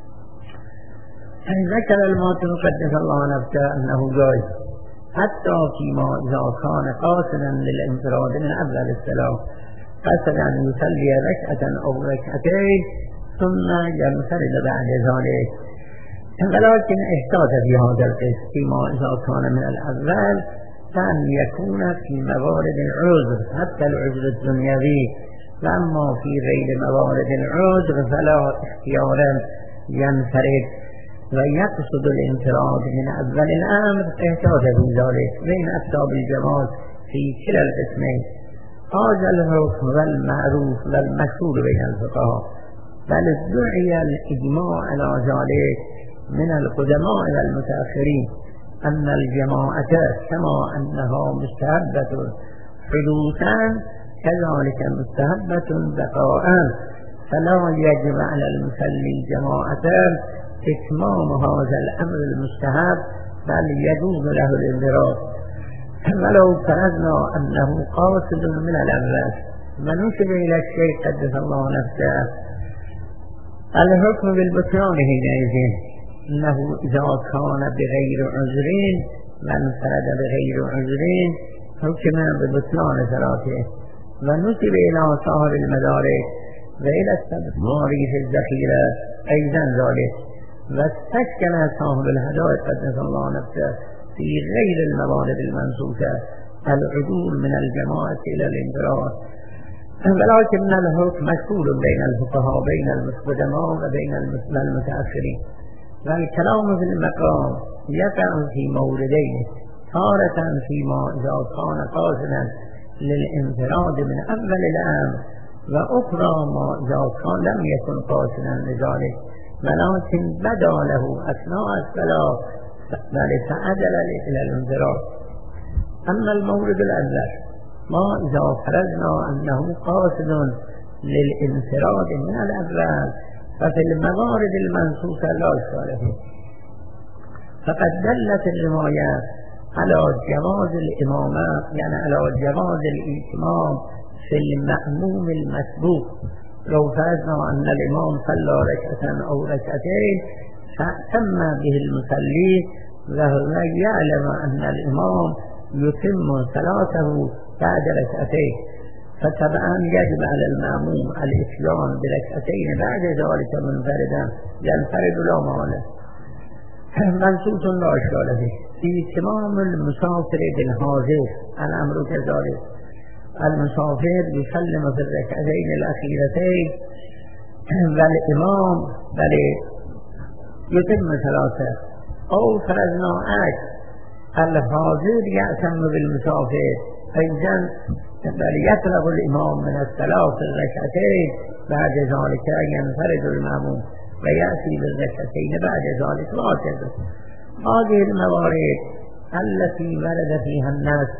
ذكر الماتن قدس الله نفسه أنه جائز حتى فيما إذا كان قاصدا للانفراد من أول الصلاة، قصدا أن يصلي ركعة أو ركعتين ثم ينفرد بعد ذلك، ولكن احتاج في هذا القسم فيما إذا كان من الأول فأن يكون في موارد العذر حتى العذر الدنيوي، وأما في غير موارد العذر فلا اختيارا ينفرد ويقصد الانفراد من أول الأمر، احتاج في ذلك بين أكتاب الجواز في كلا القسمين. هذا الحكم والمعروف والمشهور بين الفقهاء، بل ادعي الإجماع على ذلك من القدماء والمتأخرين أن الجماعة كما أنها مستحبة حدوثا كذلك مستحبة بقاء، فلا يجب على المصلي جماعة إتمام هذا الأمر المستحب، بل يجوز له الانفراد. ولو فرضنا أنه قاصد من الأول ونسب إلى الشيخ قدس الله نفسه، الحكم بالبطلان حينئذ أنه إذا كان بغير عذرين من فرد بغير عذرين حكم ببطلان صلاته، ونسب إلى صاحب المدارك وإلى التماريخ الذخيرة أيضا ذلك، واستشكل صاحب الهداية قدس الله نفسه في غير الموارد المنصوصة العدول من الجماعة إلى الانفراد، ولكن الحكم مشهور بين الفقهاء بين القدماء وبين المتأخرين، والكلام في المقام يقع في موردين، تارة فيما إذا كان قاصدا للانفراد من أول الأمر، وأخرى ما إذا كان لم يكن قاصدا لذلك ولكن بدا له أثناء الصلاة بل تعدل إلى الانفراد. أما المورد الأول ما إذا فرضنا أنه قاصد للانفراد من الأول ففي الموارد المنصوصة لا إشكال فيه، فقد دلت الرواية على جواز الإمامة، يعني على جواز الإتمام في المأموم المسبوق. لو فرضنا أن الإمام صلى ركعة أو ركعتين فأتم به المصلي وهو يعلم أن الإمام يتم صلاته بعد ركعتين، فطبعا يجب على المأموم الإتيان بركعتين بعد ذلك منفردا ينفرد لا مانع. منصوص لا إشكال فيه. إتمام المسافر بالحاضر الأمر كذلك، المسافر يسلم في الركعتين الأخيرتين والإمام بل يتم صلاته. أو فرضنا عكس، الحاضر يأتم بالمسافر أيضا بل يطلب الإمام من الصلاة في الركعتين بعد ذلك ينفرد المأموم ويأتي بالركعتين بعد ذلك وهكذا. هذه الموارد التي ورد فيها الناس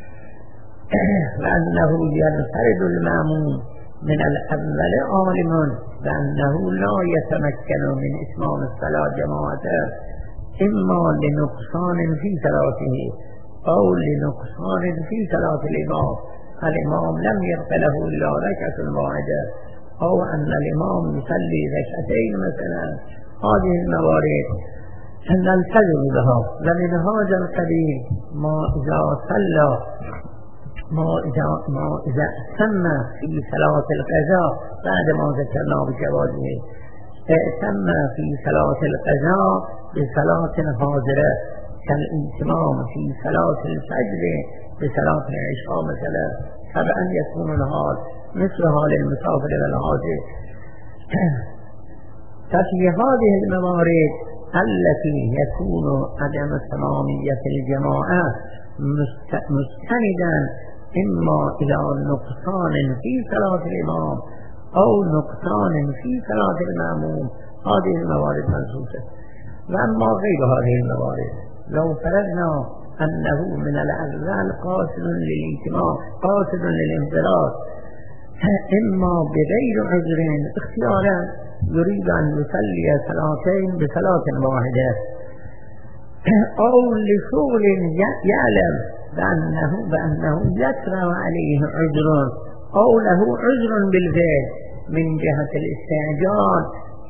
لأنه ينفرد المأموم من الأول عالم بأنه لا يتمكن من إتمام الصلاة جماعة، إما لنقصان في صلاته أو لنقصان في صلاة الإمام، الإمام لم يبق له إلا ركعة واحدة، أو أن الإمام يصلي ركعتين مثلا. هذه الموارد نلتزم بها. ومن هذا القبيل ما إذا صلى ما إذا ما إذا أتم في صلاة القضاء بعد ما ذكرنا بجوازه، أتم في صلاة القضاء بصلاة حاضرة كالإتمام في صلاة الفجر بصلاة العشاء مثلا، فبأن يكون الحال مثل حال المسافر والحاضر. ففي هذه الموارد التي يكون عدم تمامية الجماعة مستندا إما إلى نقصان في صلاة الإمام أو نقصان في صلاة المأموم، هذه الموارد منصوصة. وأما غير هذه الموارد لو فرضنا أنه من الأول قاصد للإتمام قاصد للانفراد، إما بغير عذر اختيارا يريد أن يصلي صلاتين بصلاة واحدة، أو لشغل يعلم بأنه, بأنه يترى عليه عذر أو له عذر بالفعل من جهة الاستعجال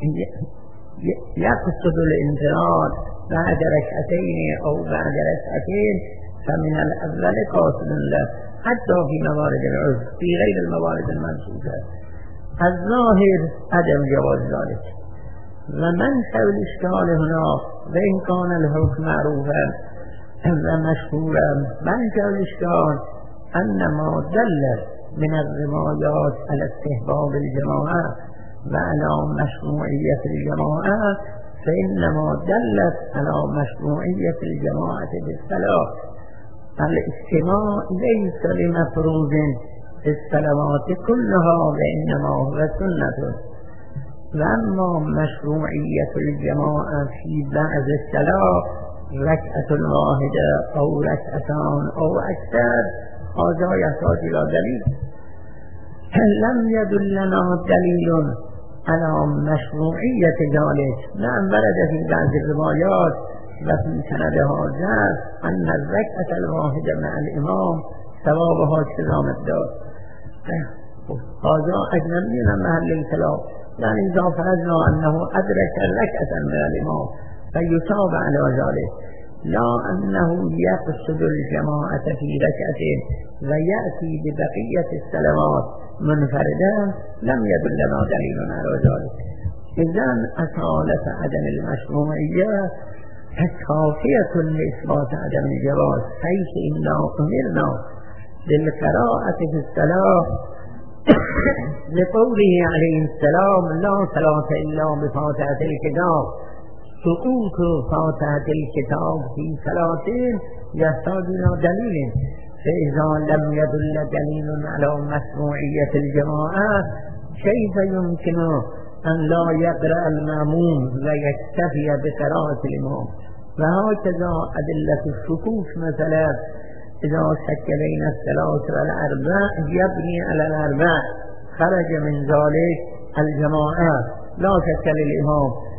يقصد الانفراد بعد ركعتين أو بعد ركعتين، فمن الأول قاصد له حتى في موارد العذر في غير الموارد المنصوصة. الظاهر عدم جواز ذلك. ومنشأ الإشكال هنا وإن كان الحكم معروفا ومشهورا، منشأ الإشكال أن ما دل من الروايات على استحباب الجماعة وعلى مشروعية الجماعة فإنما دلت على مشروعية الجماعة بالصلاة. الاجتماع ليس بمفروض في الصلوات كلها وإنما هو سنة. وأما مشروعية الجماعة في بعض الصلاة ركعة واحدة أو ركعتان أو أكثر، هذا يحتاج إلى دليل. لم يدلنا دليل على مشروعية ذلك. نعم ورد في بعض الروايات وفي سند هذا أن الركعة الواحدة مع الإمام ثوابها كذا مقدار. هذا أجنبي من محل الكلام، يعني إذا فرضنا أنه أدرك الركعة من الإمام فيصاب على ذلك، لا أنه يقصد الجماعة في ركعة ويأتي ببقية الصلوات منفردا، لم يدلنا دليل على ذلك. إذن أصالة عدم المشروعية كافية لإثبات عدم الجواز، حيث إنا أمرنا بالقراءة في الصلاة لقوله عليه السلام لا صلاة إلا بفاتحة الكتاب. سقوط فاتحة الكتاب في صلاة يحتاج إلى دليل، فإذا لم يدل دليل على مشروعية الجماعة كيف يمكن أن لا يقرأ المأموم ويكتفي بقراءة الإمام؟ وهكذا أدلة الشكوك مثلا إذا شك بين الثلاث والأربع يبني على الأربع، خرج من ذلك الجماعة لا شك للإمام.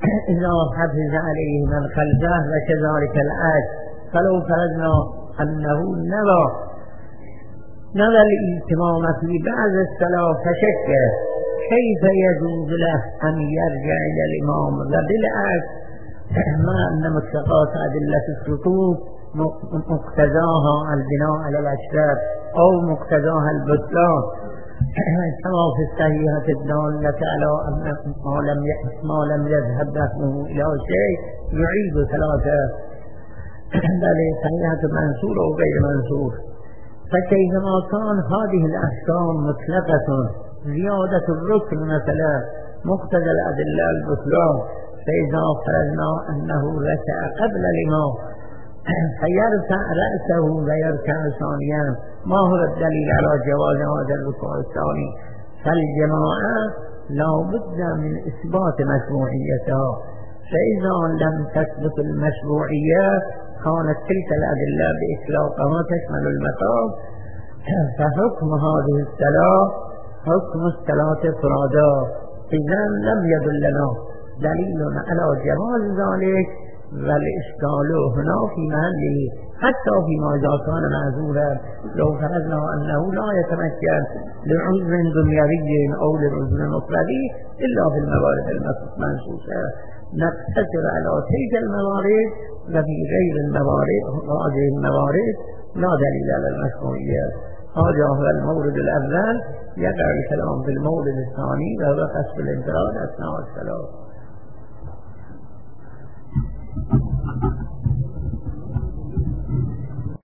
إذا حفظ عليه من خلفه وكذلك العكس. فلو فرضنا أنه نوى نوى الإتمام في بعض الصلاة فشك، كيف يجوز له أن يرجع إلى الإمام؟ وبالعكس مع أن مطلقات أدلة السقوط مقتضاها البناء على الأشرار أو مقتضاها البطلان، كما في الصحيحة الدالة على أن ما لم يذهب نفسه إلى شيء يعيد ثلاثة، بل صحيحة منصور أو غير منصور. فكيفما كان هذه الأحكام مطلقة، زيادة الركن مثلا مقتضى الأدلة البطلان، فإذا فرضنا أنه ركع قبل الإمام فيرفع رأسه ويركع ثانيا، ما هو الدليل على جواز هذا الركوع الثاني؟ فالجماعة لا بد من إثبات مشروعيتها، فإذا لم تثبت المشروعية كانت تلك الأدلة بإطلاقها تشمل المقام، فحكم هذه الصلاة حكم الصلاة فرادا. إذا لم يدلنا دليل على جواز ذلك، والإشكال هنا في محله، حتى فيما إذا كان معذورا. لو فرضنا أنه لا يتمكن لعذر دنيوي أو لعذر مفردي إلا في الموارد المنصوصة، نقتصر على تلك الموارد، وفي غير الموارد هذه الموارد لا دليل على المشروعية. هذا هو المورد الأول. يقع الكلام في المورد الثاني وهو قصد الانفراد أثناء الصلاة.